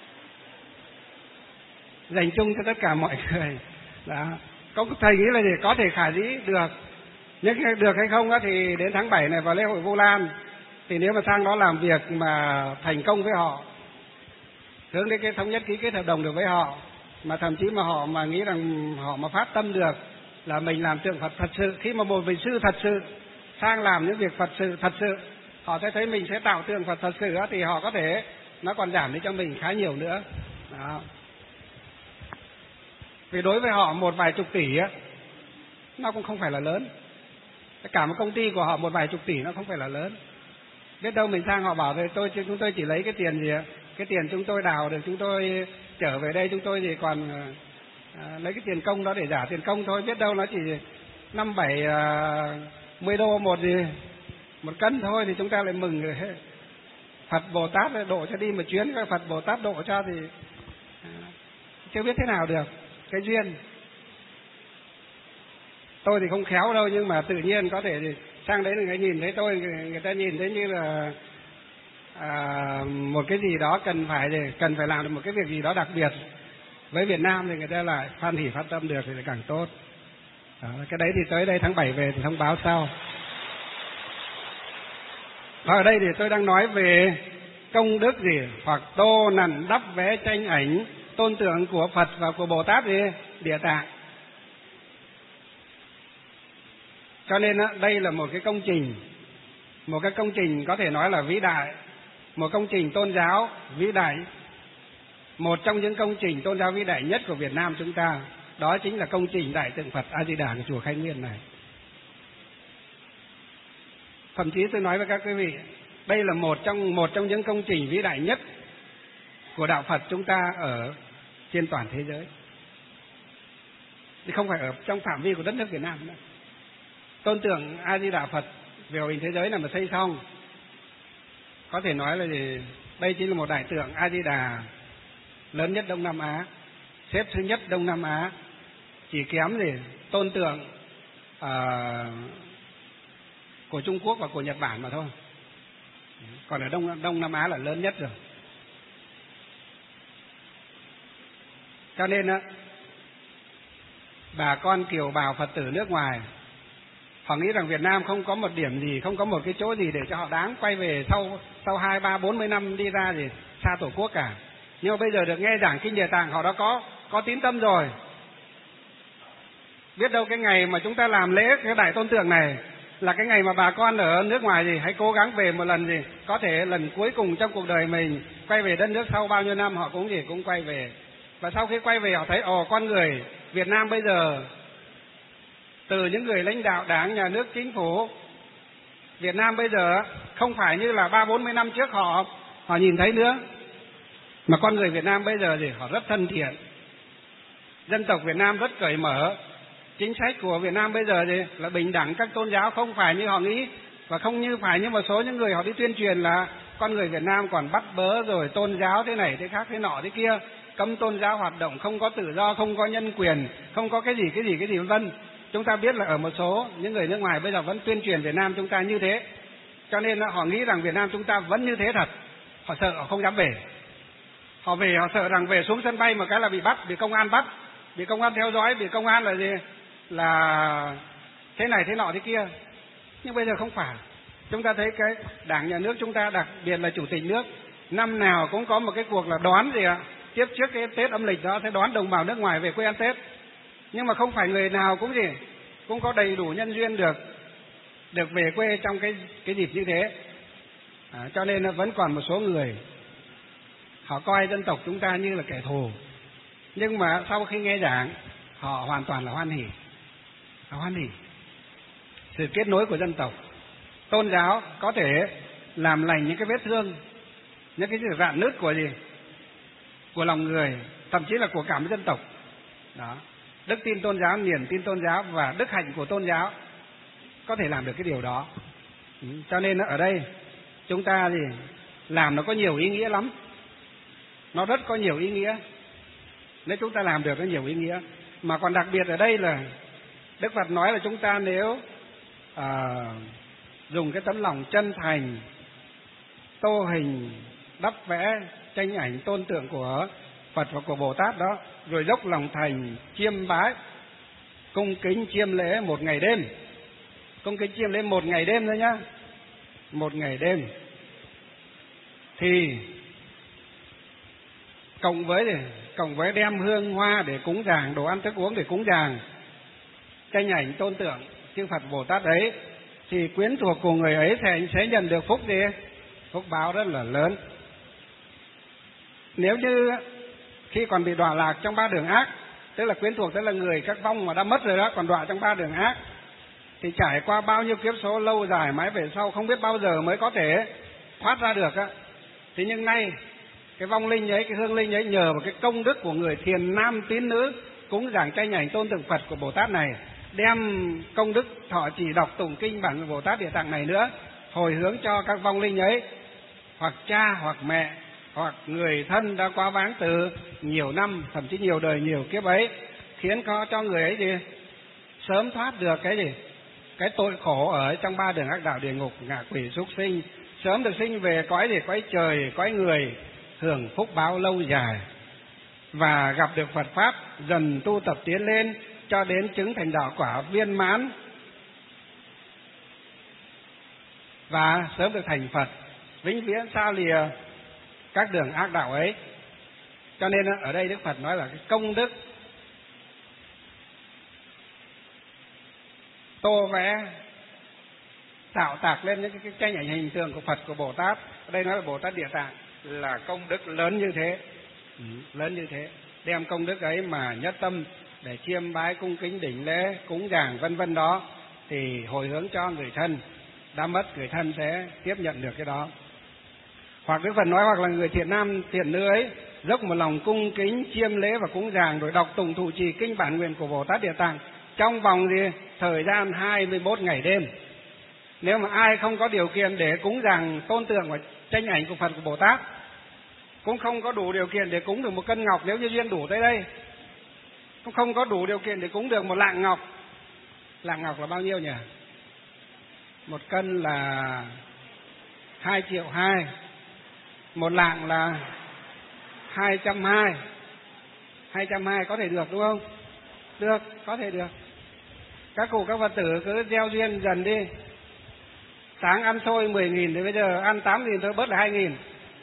dành chung cho tất cả mọi người. Đó. Có thầy nghĩ là gì? Có thể khả dĩ được, nhưng được hay không á thì đến tháng bảy này vào lễ hội Vu Lan, thì nếu mà sang đó làm việc mà thành công với họ, hướng đến cái thống nhất ký kết hợp đồng được với họ, mà thậm chí mà họ mà nghĩ rằng họ mà phát tâm được là mình làm tượng Phật thật sự, khi mà một vị sư thật sự sang làm những việc Phật sự thật sự, họ sẽ thấy mình sẽ tạo tượng Phật thật sự á, thì họ có thể nó còn giảm đi cho mình khá nhiều nữa. Đó. Vì đối với họ một vài chục tỷ á, nó cũng không phải là lớn. Cả một công ty của họ một vài chục tỷ nó không phải là lớn. Biết đâu mình sang họ bảo về tôi chúng tôi chỉ lấy cái tiền gì ạ? Cái tiền chúng tôi đào được, chúng tôi trở về đây chúng tôi thì còn à, lấy cái tiền công đó để trả tiền công thôi. Biết đâu nó chỉ năm bảy à, mươi đô một gì một cân thôi, thì chúng ta lại mừng rồi. Phật Bồ Tát độ cho đi một chuyến, cái Phật Bồ Tát độ cho thì à, chưa biết thế nào được. Cái duyên tôi thì không khéo đâu, nhưng mà tự nhiên có thể thì sang đấy người nhìn thấy tôi, người ta nhìn thấy như là à, một cái gì đó cần phải để cần phải làm được một cái việc gì đó đặc biệt với Việt Nam, thì người ta lại hoan hỉ phát tâm được thì lại càng tốt. Đó, cái đấy thì tới đây tháng bảy về thì thông báo sau. Và ở đây thì tôi đang nói về công đức gì, hoặc tô nặn đắp vẽ tranh ảnh tôn tượng của Phật và của Bồ Tát gì Địa Tạng. Cho nên đây là một cái công trình, một cái công trình có thể nói là vĩ đại, một công trình tôn giáo vĩ đại, một trong những công trình tôn giáo vĩ đại nhất của Việt Nam chúng ta, đó chính là công trình Đại tượng Phật A Di Đà của chùa Khai Nguyên này. Thậm chí tôi nói với các quý vị, đây là một trong một trong những công trình vĩ đại nhất của đạo Phật chúng ta ở trên toàn thế giới, thì không phải ở trong phạm vi của đất nước Việt Nam nữa. Tôn tượng A Di Đà Phật về hình thế giới là mà xây xong, có thể nói là gì? Đây chính là một đại tượng A Di Đà lớn nhất Đông Nam Á, xếp thứ nhất Đông Nam Á, chỉ kém gì tôn tượng uh, của Trung Quốc và của Nhật Bản mà thôi. Còn ở Đông Đông Nam Á là lớn nhất rồi. Cho nên á, bà con kiều bào Phật tử nước ngoài họ nghĩ rằng Việt Nam không có một điểm gì, không có một cái chỗ gì để cho họ đáng quay về sau sau hai ba bốn mươi năm đi ra gì xa tổ quốc cả. Nhưng mà bây giờ được nghe giảng kinh Địa Tạng, họ đã có có tín tâm rồi. Biết đâu cái ngày mà chúng ta làm lễ cái đại tôn tượng này là cái ngày mà bà con ở nước ngoài gì hãy cố gắng về một lần gì, có thể lần cuối cùng trong cuộc đời mình quay về đất nước, sau bao nhiêu năm họ cũng gì cũng quay về. Và sau khi quay về họ thấy ồ, con người Việt Nam bây giờ, từ những người lãnh đạo Đảng, Nhà nước, Chính phủ Việt Nam bây giờ không phải như là ba bốn mươi năm trước họ họ nhìn thấy nữa, mà con người Việt Nam bây giờ thì họ rất thân thiện, dân tộc Việt Nam rất cởi mở, chính sách của Việt Nam bây giờ thì là bình đẳng các tôn giáo, không phải như họ nghĩ, và không như phải như một số những người họ đi tuyên truyền là con người Việt Nam còn bắt bớ rồi tôn giáo thế này thế khác thế nọ thế kia, cấm tôn giáo hoạt động, không có tự do, không có nhân quyền, không có cái gì cái gì cái gì vân vân. Chúng ta biết là ở một số những người nước ngoài bây giờ vẫn tuyên truyền Việt Nam chúng ta như thế, cho nên họ nghĩ rằng Việt Nam chúng ta vẫn như thế thật, họ sợ, họ không dám về. Họ về họ sợ rằng về xuống sân bay một cái là bị bắt, bị công an bắt, bị công an theo dõi, bị công an là gì là thế này thế nọ thế kia. Nhưng bây giờ không phải. Chúng ta thấy cái Đảng, Nhà nước chúng ta, đặc biệt là Chủ tịch nước, năm nào cũng có một cái cuộc là đón gì ạ, tiếp trước cái Tết âm lịch đó sẽ đón đồng bào nước ngoài về quê ăn Tết. Nhưng mà không phải người nào cũng gì cũng có đầy đủ nhân duyên được được về quê trong cái cái dịp như thế. À, cho nên nó vẫn còn một số người họ coi dân tộc chúng ta như là kẻ thù. Nhưng mà sau khi nghe giảng, họ hoàn toàn là hoan hỉ. Họ hoan hỉ. Sự kết nối của dân tộc. Tôn giáo có thể làm lành những cái vết thương, những cái sự rạn nứt của gì? Của lòng người, thậm chí là của cả một dân tộc. Đó. Đức tin tôn giáo, niềm tin tôn giáo và đức hạnh của tôn giáo có thể làm được cái điều đó. Cho nên ở đây chúng ta thì làm nó có nhiều ý nghĩa lắm. Nó rất có nhiều ý nghĩa. Nếu chúng ta làm được có nhiều ý nghĩa. Mà còn đặc biệt ở đây là Đức Phật nói là chúng ta nếu à, dùng cái tấm lòng chân thành, tô hình, đắp vẽ, tranh ảnh tôn tượng của Phật và của Bồ Tát đó, rồi dốc lòng thành chiêm bái, cung kính chiêm lễ một ngày đêm. Cung kính chiêm lễ một ngày đêm thôi nhá. Một ngày đêm. Thì cộng với cộng với đem hương hoa để cúng dường, đồ ăn thức uống để cúng dường, tranh ảnh tôn tượng chư Phật Bồ Tát ấy, thì quyến thuộc của người ấy sẽ sẽ nhận được phúc gì? Phúc báo rất là lớn. Nếu như khi còn bị đọa lạc trong ba đường ác, tức là quyến thuộc tức là người các vong mà đã mất rồi đó, còn đọa trong ba đường ác, thì trải qua bao nhiêu kiếp số lâu dài mãi về sau không biết bao giờ mới có thể thoát ra được á. Thế nhưng nay cái vong linh ấy, cái hương linh ấy nhờ vào cái công đức của người thiền nam tín nữ cúng dường tranh ảnh tôn tượng Phật của Bồ Tát này, đem công đức thọ trì đọc tụng kinh bản của Bồ Tát Địa Tạng này nữa, hồi hướng cho các vong linh ấy, hoặc cha hoặc mẹ hoặc người thân đã quá vãng từ nhiều năm, thậm chí nhiều đời nhiều kiếp ấy, khiến có cho người ấy gì sớm thoát được cái gì cái tội khổ ở trong ba đường ác đạo địa ngục, ngạ quỷ súc sinh, sớm được sinh về cõi gì cõi trời, cõi người, hưởng phúc báo lâu dài, và gặp được Phật pháp, dần tu tập tiến lên cho đến chứng thành đạo quả viên mãn, và sớm được thành Phật, vĩnh viễn xa lìa các đường ác đạo ấy. Cho nên ở đây Đức Phật nói là cái công đức tô vẽ, tạo tạc lên những cái tranh ảnh hình tượng của Phật, của Bồ Tát. Ở đây nói là Bồ Tát Địa Tạng là công đức lớn như thế, ừ, lớn như thế. Đem công đức ấy mà nhất tâm để chiêm bái cung kính đỉnh lễ cúng dường vân vân đó, thì hồi hướng cho người thân đã mất, người thân sẽ tiếp nhận được cái đó. Hoặc Đức Phật nói hoặc là người thiện nam thiện nữ ấy dốc một lòng cung kính chiêm lễ và cúng dường, rồi đọc tụng thụ trì kinh bản nguyện của Bồ Tát Địa Tạng trong vòng gì thời gian hai mươi mốt ngày đêm. Nếu mà ai không có điều kiện để cúng dường tôn tượng và tranh ảnh của Phật của Bồ Tát, cũng không có đủ điều kiện để cúng được một cân ngọc, nếu như duyên đủ tới đây, cũng không có đủ điều kiện để cúng được một lạng ngọc. Lạng ngọc là bao nhiêu nhỉ? Một cân là hai triệu hai, một lạng là hai trăm hai, hai trăm hai có thể được đúng không? Được, có thể được. Các cụ các Phật tử cứ gieo duyên dần đi. Sáng ăn xôi mười nghìn thì bây giờ ăn tám nghìn thôi, bớt là hai nghìn.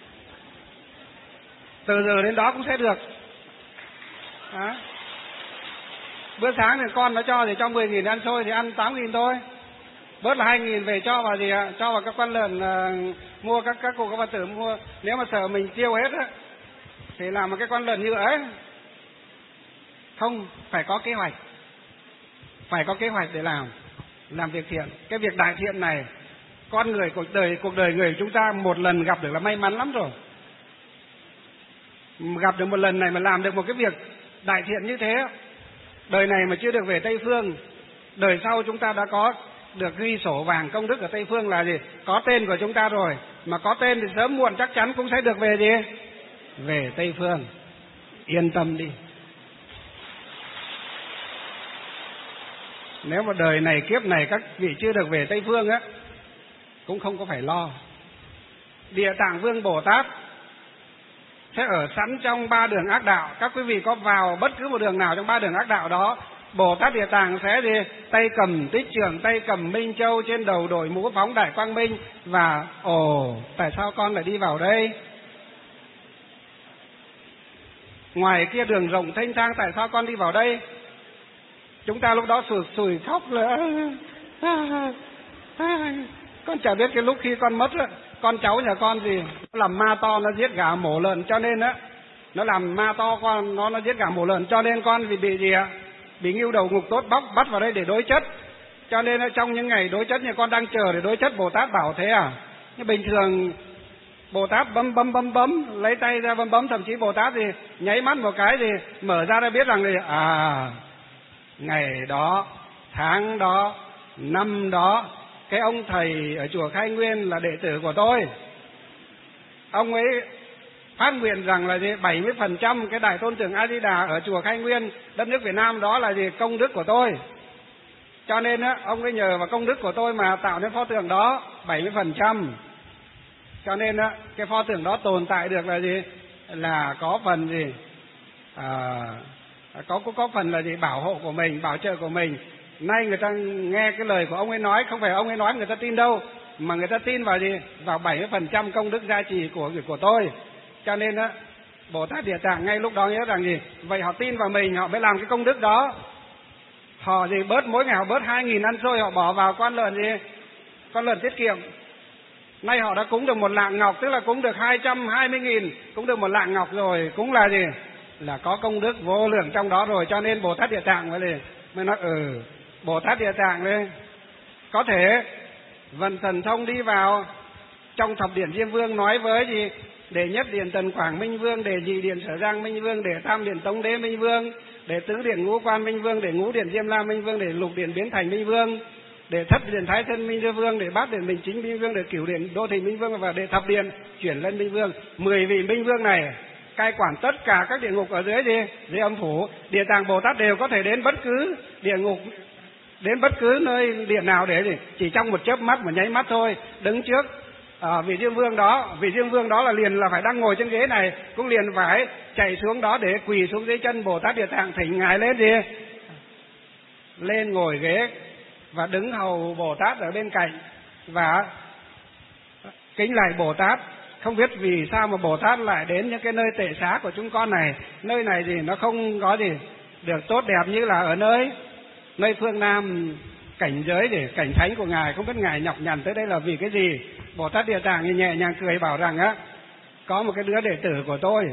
Từ giờ đến đó cũng sẽ được. Đó. Bữa sáng thì con nó cho thì cho mười nghìn ăn xôi thì ăn tám nghìn thôi. Bớt là hai nghìn về cho vào gì ạ? Cho vào các con lợn uh, mua các các cụ các Phật tử mua. Nếu mà sợ mình tiêu hết á thì làm một cái con lợn như ấy. Không, phải có kế hoạch. Phải có kế hoạch để làm làm việc thiện. Cái việc đại thiện này, con người cuộc đời cuộc đời người chúng ta một lần gặp được là may mắn lắm rồi. Gặp được một lần này mà làm được một cái việc đại thiện như thế, đời này mà chưa được về Tây Phương, đời sau chúng ta đã có được ghi sổ vàng công đức ở Tây Phương là gì? Có tên của chúng ta rồi, mà có tên thì sớm muộn chắc chắn cũng sẽ được về gì? Về Tây Phương. Yên tâm đi. Nếu mà đời này kiếp này các vị chưa được về Tây Phương á, cũng không có phải lo. Địa Tạng Vương Bồ Tát sẽ ở sẵn trong ba đường ác đạo. Các quý vị có vào bất cứ một đường nào trong ba đường ác đạo đó, Bồ Tát Địa Tạng sẽ đi tay cầm tích trường, tay cầm minh châu, trên đầu đội mũ phóng đại quang minh, và ồ, tại sao con lại đi vào đây? Ngoài kia đường rộng thanh thang, tại sao con đi vào đây? Chúng ta lúc đó sụt sùi khóc là à, à, con chả biết cái lúc khi con mất con cháu nhà con gì nó làm ma to, nó giết gà mổ lợn, cho nên á nó làm ma to con nó nó giết gà mổ lợn, cho nên con vì bị gì ạ? Bị ngưu đầu ngục tốt bóc bắt vào đây để đối chất. Cho nên trong những ngày đối chất nhà con đang chờ để đối chất, Bồ Tát bảo thế à? Nhưng bình thường Bồ Tát bấm bấm bấm bấm lấy tay ra bấm bấm, thậm chí Bồ Tát thì nháy mắt một cái thì mở ra đã biết rằng thì à ngày đó, tháng đó, năm đó, cái ông thầy ở chùa Khai Nguyên là đệ tử của tôi. Ông ấy phát nguyện rằng là gì? bảy mươi phần trăm cái Đại Tôn Trưởng A Di Đà ở chùa Khai Nguyên, đất nước Việt Nam đó là gì? Công đức của tôi. Cho nên á, ông ấy nhờ vào công đức của tôi mà tạo nên pho tượng đó bảy mươi phần trăm. Cho nên á, cái pho tượng đó tồn tại được là gì? Là có phần gì? À, có có phần là gì? Bảo hộ của mình, bảo trợ của mình. Nay người ta nghe cái lời của ông ấy nói, không phải ông ấy nói người ta tin đâu, mà người ta tin vào gì? Vào bảy mươi phần trăm công đức gia trì của của tôi. Cho nên á, Bồ Tát Địa Tạng ngay lúc đó nhớ rằng gì? Vậy họ tin vào mình, họ mới làm cái công đức đó. Họ gì bớt mỗi ngày họ bớt hai nghìn ăn xôi, họ bỏ vào con lợn gì? Con lợn tiết kiệm. Nay họ đã cúng được một lạng ngọc, tức là cúng được hai trăm hai mươi nghìn, cúng được một lạng ngọc rồi, cũng là gì? Là có công đức vô lượng trong đó rồi. Cho nên Bồ Tát Địa Tạng mới liền mới nói ừ, Bồ Tát Địa Tạng đây có thể vận thần thông đi vào trong thập điển Diêm Vương, nói với gì? Đệ nhất điển Tần Quảng Minh Vương, đệ nhị điển Sở Giang Minh Vương, đệ tam điển Tống Đế Minh Vương, đệ tứ điển Ngũ Quan Minh Vương, đệ ngũ điển Diêm La Minh Vương, đệ lục điển Biến Thành Minh Vương, đệ thất điển Thái Thân Minh Vương, đệ bát điển Bình Chính Minh Vương, đệ cửu điển Đô Thị Minh Vương và đệ thập điển Chuyển Lân Minh Vương. Mười vị Minh Vương này cai quản tất cả các địa ngục ở dưới gì? Dưới âm phủ. Địa Tạng Bồ Tát đều có thể đến bất cứ địa ngục, đến bất cứ nơi điện nào để gì? Chỉ trong một chớp mắt, một nháy mắt thôi, đứng trước à, vị Diêm Vương đó, vị Diêm Vương đó là liền là phải đang ngồi trên ghế này, cũng liền phải chạy xuống đó để quỳ xuống dưới chân Bồ Tát Địa Tạng, thỉnh ngài lên đi, lên ngồi ghế và đứng hầu Bồ Tát ở bên cạnh và kính lạy Bồ Tát. Không biết vì sao mà Bồ Tát lại đến những cái nơi tệ xá của chúng con này. Nơi này thì nó không có gì được tốt đẹp như là ở nơi nơi phương Nam cảnh giới để cảnh thánh của ngài. Không biết ngài nhọc nhằn tới đây là vì cái gì? Bồ Tát Địa Tạng thì nhẹ nhàng cười bảo rằng á, có một cái đứa đệ tử của tôi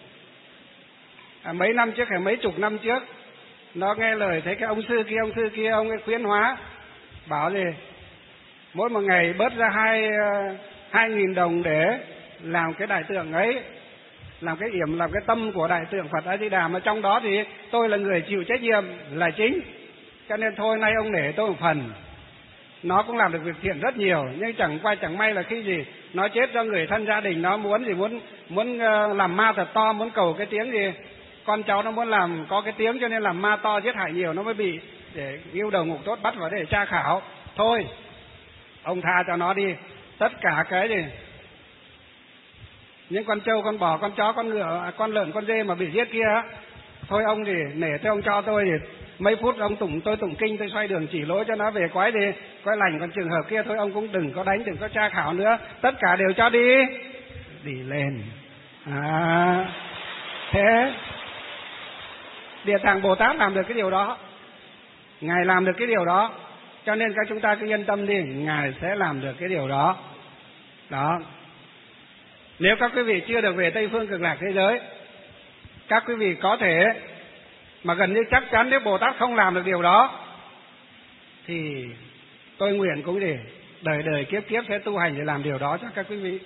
à, mấy năm trước hay mấy chục năm trước, nó nghe lời thấy cái ông sư kia ông sư kia ông ấy khuyến hóa, bảo gì mỗi một ngày bớt ra hai hai nghìn đồng để làm cái đại tượng ấy, làm cái yểm, làm cái tâm của đại tượng Phật A Di Đà, mà trong đó thì tôi là người chịu trách nhiệm là chính, cho nên thôi nay ông nể tôi một phần. Nó cũng làm được việc thiện rất nhiều, nhưng chẳng qua chẳng may là khi gì nó chết do người thân gia đình, nó muốn gì muốn muốn làm ma thật to, muốn cầu cái tiếng gì, con cháu nó muốn làm có cái tiếng, cho nên làm ma to giết hại nhiều, nó mới bị để yêu đầu ngục tốt bắt vào để tra khảo. Thôi ông tha cho nó đi, tất cả cái gì những con trâu, con bò, con chó, con ngựa, con lợn, con dê mà bị giết kia, thôi ông thì nể thế ông cho tôi thì mấy phút ông tụng tôi tụng kinh, tôi xoay đường chỉ lối cho nó về quái đi, quái lành. Còn trường hợp kia thôi ông cũng đừng có đánh, đừng có tra khảo nữa, tất cả đều cho đi đi lên. À, thế Địa Tạng Bồ Tát làm được cái điều đó, ngài làm được cái điều đó, cho nên các chúng ta cứ yên tâm đi, ngài sẽ làm được cái điều đó. Đó. Nếu các quý vị chưa được về Tây Phương Cực Lạc thế giới, các quý vị có thể, mà gần như chắc chắn nếu Bồ Tát không làm được điều đó, thì tôi nguyện cũng để đời đời kiếp kiếp sẽ tu hành để làm điều đó cho các quý vị.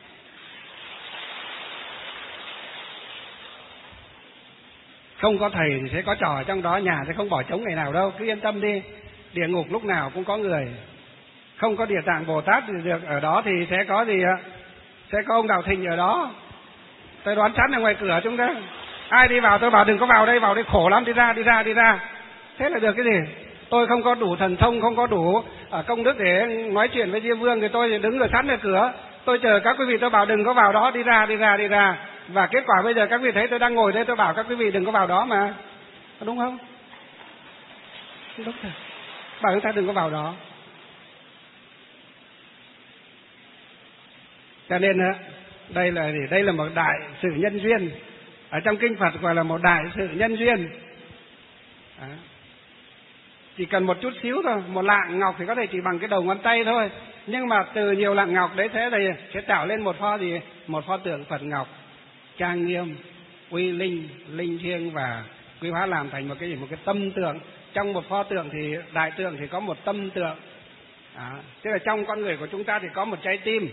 Không có thầy thì sẽ có trò trong đó, nhà sẽ không bỏ trống ngày nào đâu, cứ yên tâm đi. Địa ngục lúc nào cũng có người. Không có Địa Tạng Bồ Tát thì được ở đó thì sẽ có gì ạ? Sẽ có ông Đạo Thịnh ở đó. Tôi đoán chắn ở ngoài cửa chúng ta. Ai đi vào tôi bảo đừng có vào đây, vào đây khổ lắm, đi ra, đi ra, đi ra. Thế là được cái gì? Tôi không có đủ thần thông, không có đủ công đức để nói chuyện với Diêm Vương, thì tôi đứng ở sẵn ở cửa. Tôi chờ các quý vị, tôi bảo đừng có vào đó, đi ra, đi ra, đi ra. Và kết quả bây giờ các quý vị thấy tôi đang ngồi đây, tôi bảo các quý vị đừng có vào đó mà. Đúng không? Đúng rồi. Bảo chúng ta đừng có vào đó. Cho nên đây là gì? Đây là một đại sự nhân duyên. Ở trong kinh Phật gọi là một đại sự nhân duyên. À, chỉ cần một chút xíu thôi, một lạng ngọc thì có thể chỉ bằng cái đầu ngón tay thôi, Nhưng mà từ nhiều lạng ngọc đấy thế thì sẽ tạo lên một pho gì? Một pho tượng Phật ngọc trang nghiêm, uy linh, linh thiêng và quý hóa làm thành một cái gì? Một cái tâm tượng. Trong một pho tượng thì đại tượng thì có một tâm tượng. Đó. Tức là trong con người của chúng ta thì có một trái tim.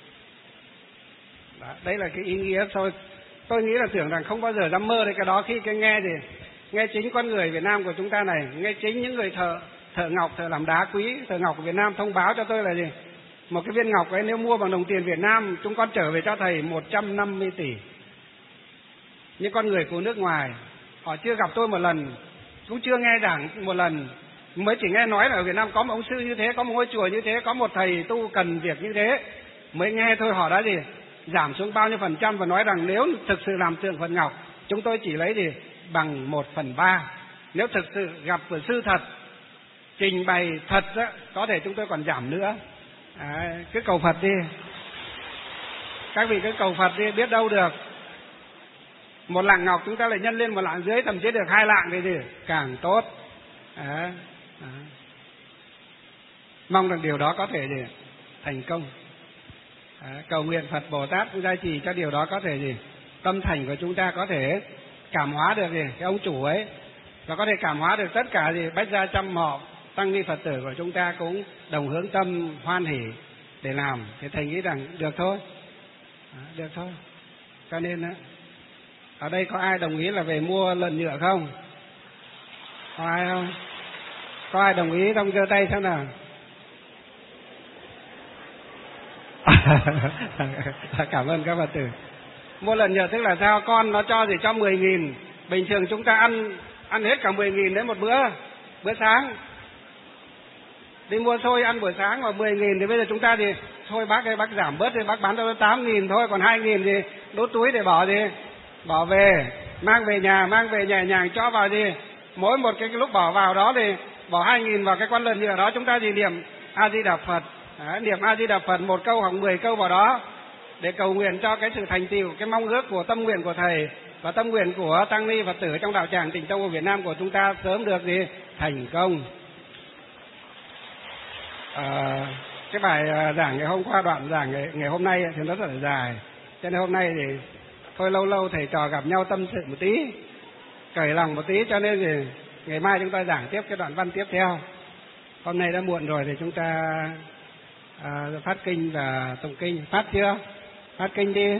Đó. Đấy là cái ý nghĩa thôi. Tôi nghĩ là tưởng rằng không bao giờ dám mơ đấy cái đó, khi cái nghe thì nghe chính con người Việt Nam của chúng ta này, nghe chính những người thợ thợ ngọc, thợ làm đá quý, thợ ngọc của Việt Nam thông báo cho tôi là gì? Một cái viên ngọc ấy nếu mua bằng đồng tiền Việt Nam, chúng con trở về cho thầy một trăm năm mươi tỷ. Những con người của nước ngoài, họ chưa gặp tôi một lần, cũng chưa nghe giảng một lần, mới chỉ nghe nói là ở Việt Nam có một ông sư như thế, có một ngôi chùa như thế, có một thầy tu cần việc như thế, mới nghe thôi. Họ đã gì? Giảm xuống bao nhiêu phần trăm và nói rằng nếu thực sự làm tượng Phật ngọc, chúng tôi chỉ lấy gì? Bằng một phần ba. Nếu thực sự gặp của sư thật, trình bày thật á, có thể chúng tôi còn giảm nữa. À, cứ cầu Phật đi, các vị cứ cầu Phật đi, biết đâu được một lạng ngọc chúng ta lại nhân lên một lạng dưới, thậm chí được hai lạng thì gì càng tốt. À, à. Mong rằng điều đó có thể gì thành công. À, cầu nguyện Phật Bồ Tát gia trì cho điều đó có thể gì tâm thành của chúng ta có thể cảm hóa được gì cái ông chủ ấy, và có thể cảm hóa được tất cả gì bách gia trăm họ tăng ni Phật tử của chúng ta cũng đồng hướng tâm hoan hỷ để làm. Thì thầy nghĩ rằng được thôi, à, được thôi. Cho nên á, ở đây có ai đồng ý là về mua lợn nhựa không? Có ai không? Có ai đồng ý không? Giơ tay xem nào. Cảm ơn các Phật tử. Mua lợn nhựa tức là sao? Con nó cho gì? Cho mười nghìn. Bình thường chúng ta ăn ăn hết cả mười nghìn đến một bữa bữa sáng. Đi mua xôi ăn buổi sáng mà mười nghìn thì bây giờ chúng ta thì thôi bác ơi, bác giảm bớt thì bác bán cho tám nghìn thôi, còn hai nghìn thì đốt túi để bỏ gì bỏ về, mang về nhà, mang về nhẹ nhàng cho vào gì. Mỗi một cái, cái lúc bỏ vào đó thì bỏ hai nghìn vào cái con lợn nhựa đó, chúng ta thì niệm A Di Đà Phật. Đấy, niệm A Di Đà Phật một câu hoặc mười câu vào đó để cầu nguyện cho cái sự thành tựu, cái mong ước của tâm nguyện của thầy và tâm nguyện của tăng ni Phật tử trong đạo tràng Tịnh Tông của Việt Nam của chúng ta sớm được gì thành công. À, cái bài giảng ngày hôm qua, đoạn giảng ngày, ngày hôm nay thì nó rất là dài, cho nên hôm nay thì thôi lâu lâu thầy trò gặp nhau tâm sự một tí, cởi lòng một tí, cho nên thì ngày mai chúng ta giảng tiếp cái đoạn văn tiếp theo. Hôm nay đã muộn rồi thì chúng ta à, phát kinh và tụng kinh. Phát chưa? Phát kinh đi.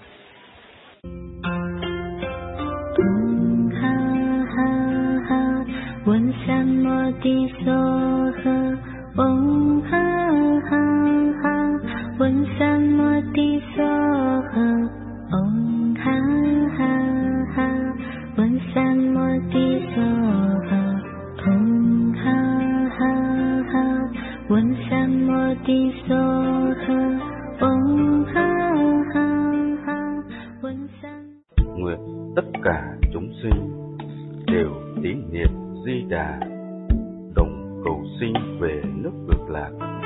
One samodi soha, om ha ha ha. One samodi soha, om ha ha ha. One samodi soha, om ha ha ha. One samodi soha, om ha ha ha. One sam.
Nguyện tất cả chúng sinh đều tín niệm Di Đà, đồng cầu sinh về nước Cực Lạc.